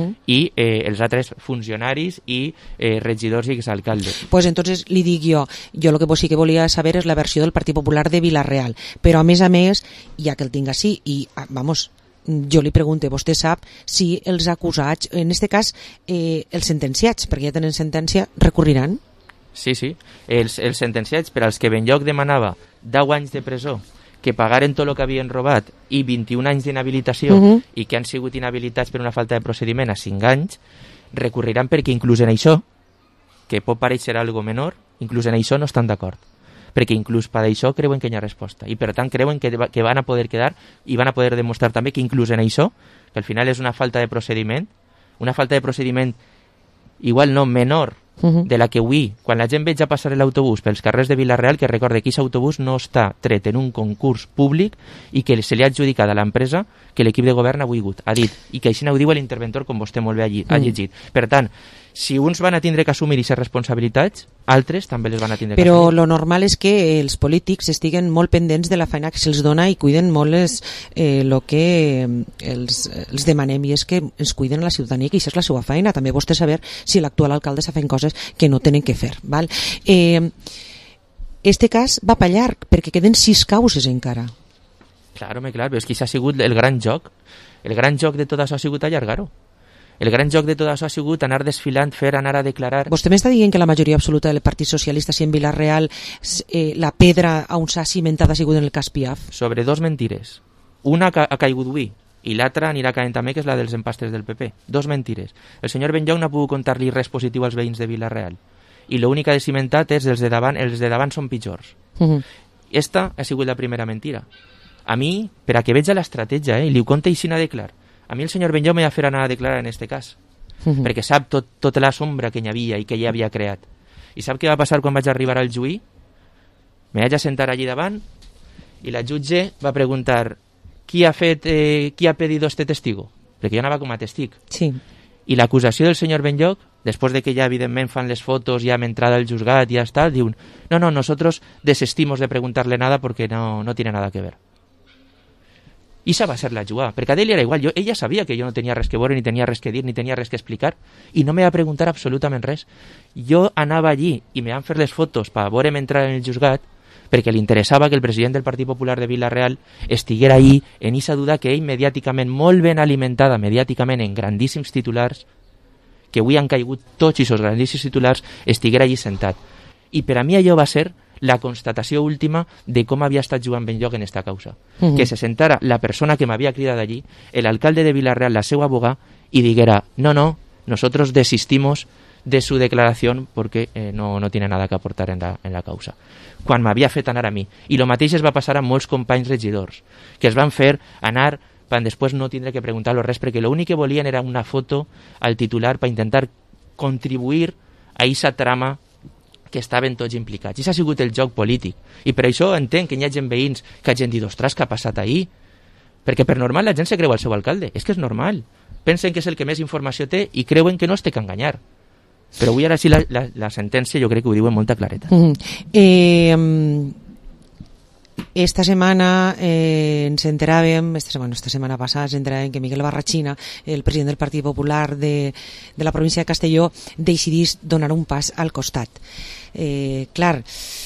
i els altres funcionaris i regidors i exalcaldes. Pues entonces li dic jo el que sí que volia saber és la versió del Partit Popular de Vila-real, però a més, ja que el tinc així, i vamos, jo li pregunto, vostè sap si els acusats, en este cas els sentenciats, perquè ja tenen sentència, recurriran? Sí, els sentenciats, per als que Benlloch demanava 10 anys de presó, que pagaren tot el que havien robat i 21 anys d'inhabilitació i que han sigut inhabilitats per una falta de procediment a 5 anys, recurriran perquè inclús en això, que pot pareixer algo menor, inclús en això no estan d'acord. Perquè inclús per això creuen que hi ha resposta. I per tant creuen que van a poder quedar i van a poder demostrar també que inclús en això, que al final és una falta de procediment igual no menor de la que avui, quan la gent veig a passar l'autobús pels carrers de Vila-real, que recorde que aquest autobús no està tret en un concurs públic i que se li ha adjudicat a l'empresa que l'equip de govern ha volgut, ha dit, i que així ho diu l'interventor, com vostè molt bé ha llegit. Per tant, si uns van a tindre que assumir aquestes responsabilitats, altres també les van a tindre que assumir. Però lo normal és que els polítics estiguen molt pendents de la feina que se'ls dona i cuiden molt el que els demanem, i és que ens cuiden a la ciutadania, que això és la seva feina. També vostè saber si l'actual alcalde està fent coses que no tenen que fer. Val? Este cas va per llarg, perquè queden 6 causes encara. Claro, però és que això ha sigut el gran joc. El gran joc de tot això ha sigut allargar-ho. El gran joc de tot això ha sigut anar desfilant, anar a declarar... Vostè m'està dient que la majoria absoluta del Partit Socialista, si en Vila-real, la pedra on s'ha cimentat ha sigut en el cas Piaf? Sobre 2 mentires. Una ha caigut avui i l'altra anirà caient també, que és la dels empastres del PP. 2 mentires. El senyor Benlloch no ha pogut contar-li res positiu als veïns de Vila-real. I l'únic que ha cimentat és els de davant són pitjors. Esta ha sigut la primera mentira. A mi, per a que veig l'estratègia, i li ho conta així de clar, a mi el senyor Benlloch m'ha de fer anar a declarar en este cas, perquè sap tota la sombra que hi havia i que ja havia creat. I sap què va passar quan vaig arribar al juí? Me vaig a sentar allí davant i la jutge va preguntar qui ha pedido este testigo? Perquè jo anava com a testig. Sí. I l'acusació del senyor Benlloch, després de que ja evidentment fan les fotos, ja amb entrada al juzgat, ja està, diu, no, nosotros desistimos de preguntarle nada porque no tiene nada que ver. I esa va ser la jugada, perquè a ell era igual. Ella sabia que jo no tenia res que veure, ni tenia res que dir, ni tenia res que explicar, i no me va preguntar absolutament res. Jo anava allí i me van fer les fotos per veure'm entrar en el juzgat, perquè li interessava que el president del Partit Popular de Vila-real estiguera allí en esa duda que ell mediàticament, molt ben alimentada mediàticament en grandíssims titulars, que avui han caigut tots aquests grandíssims titulars, estiguera allí sentat. I per a mi allò va ser la constatació última de com havia estat jugant ben lloc en esta causa. Que se sentara la persona que m'havia cridat allí, el alcalde de Vila-real, la seva abogada, y diguera, no, nosotros desistimos de su declaración porque no tiene nada que aportar en la causa. Quan m'havia fet anar a mi. I el mateix es va passar a molts companys regidors, que es van fer anar per després no tindre que preguntar-lo res, perquè l'únic que volien era una foto al titular per intentar contribuir a aquesta trama que estaven tots implicats. I això ha sigut el joc polític. I per això entenc que hi ha gent veïns que hagin dit, ostres, què ha passat ahir? Perquè per normal la gent se creu al seu alcalde. És que és normal. Pensen que és el que més informació té i creuen que no es té que enganyar. Però avui ara sí la sentència jo crec que ho diu amb molta clareta. Esta setmana ens enteràvem, esta setmana passada ens enteràvem que Miguel Barrachina, el president del Partit Popular de la província de Castelló, decidís donar un pas al costat. Clar,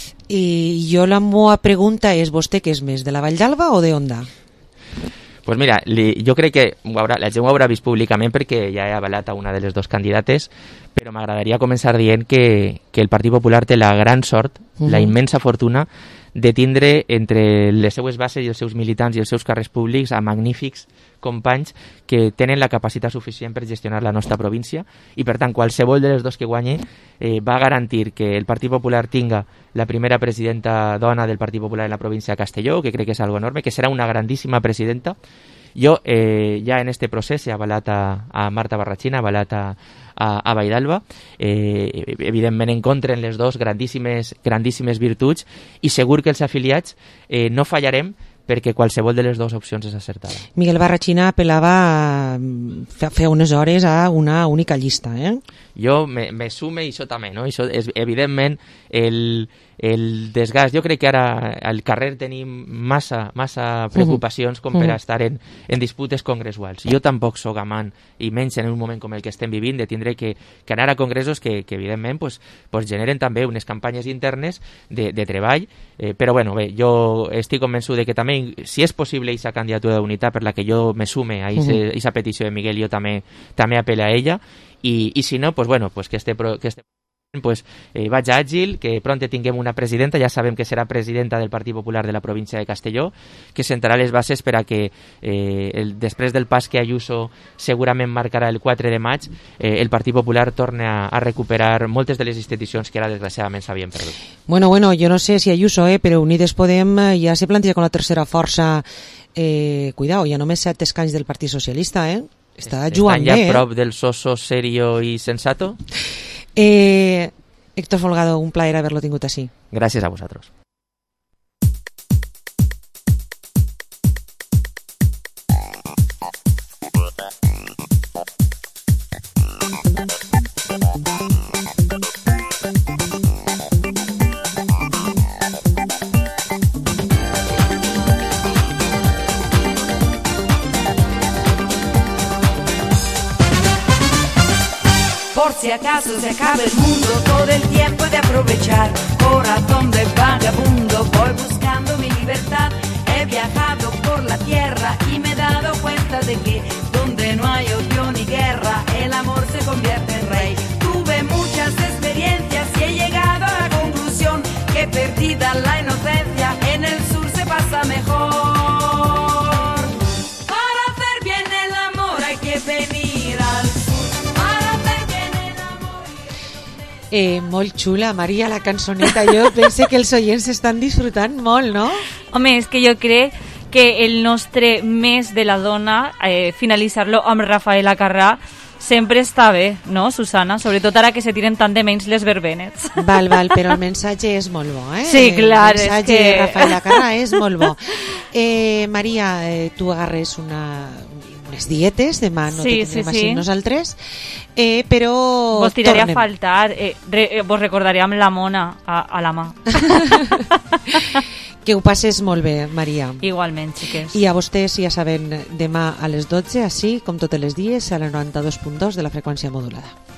jo la meva pregunta és, vostè que és més, de la Vall d'Alba o de Onda? Pues mira, jo crec que la gent ho haurà vist públicament perquè ja he avalat a una de les dos candidates, però m'agradaria començar dient que el Partit Popular té la gran sort, la immensa fortuna de tindre entre les seues bases i els seus militants i els seus càrrecs públics a magnífics companys que tenen la capacitat suficient per gestionar la nostra província i, per tant, qualsevol de les dos que guanyi va garantir que el Partit Popular tinga la primera presidenta dona del Partit Popular en la província de Castelló, que crec que és algo enorme, que serà una grandíssima presidenta. Jo ja en este procés he avalat a Marta Barrachina, he avalat a Vall d'Alba, evidentment en contra en les dos grandíssimes virtuts, i segur que els afiliats no fallarem perquè qualsevol de les dues opcions és acertada. Miguel Barrachina apel·lava fa unes hores a una única llista, Jo me sume i això també, no? Això és, evidentment, el desgast. Jo crec que ara al carrer tenim massa preocupacions com per estar en disputes congressuals. Jo tampoc soc amant, i menys en un moment com el que estem vivint, de tindre que anar a congressos que evidentment, pues generen també unes campanyes internes de treball, però bueno, bé, jo estic convençut de que també, si és possible aquesta candidatura d'unitat per la que jo me sume a aquesta petició de Miguel, jo també apel·lo a ella, i si no, pues bueno, pues que este vaig àgil, que pront tinguem una presidenta, ja sabem que serà presidenta del Partit Popular de la província de Castelló, que sentarà les bases per a que després del pas que Ayuso segurament marcarà el 4 de maig, el Partit Popular torni a recuperar moltes de les institucions que ara desgraciadament s'havien perdut. Bueno, jo no sé si Ayuso, però Unides Podem ja se planteja com la tercera força, cuidao, ja només 7 escans del Partit Socialista, està jugant bé. Estan ja a prop del soso, serio i sensato? Héctor Folgado, un plaer haberlo tingut així. Gràcies a vosaltres. Por si acaso se acaba el mundo, todo el tiempo de aprovechar. Corazón de vagabundo, voy buscando mi libertad. He viajado por la tierra y me he dado cuenta de que donde no hay odio ni guerra, el amor se convierte en rey. Tuve muchas experiencias y he llegado a la conclusión que perdida la inocencia, en el sur se pasa mejor. Para hacer bien el amor hay que venir al sur. Molt xula, Maria, la cançoneta. Jo penso que els oients estan disfrutant molt, no? Home, és que jo crec que el nostre mes de la dona, finalitzar-lo amb Rafaela Carrà, sempre està bé, no, Susana? Sobretot ara que se tiren tant de menys les verbenes. Val, però el mensatge és molt bo, Sí, clar, el mensatge de Rafaela Carrà és molt bo. Maria, tu agarres unes dietes, demà no te tindrem així nosaltres, però vos tiraré a faltar, vos recordaré amb la mona a la mà. Que ho passes molt bé, Maria. Igualment, xiques. I a vostès, ja saben, demà a les 12, així com totes les dies, a la 92.2 de la freqüència modulada.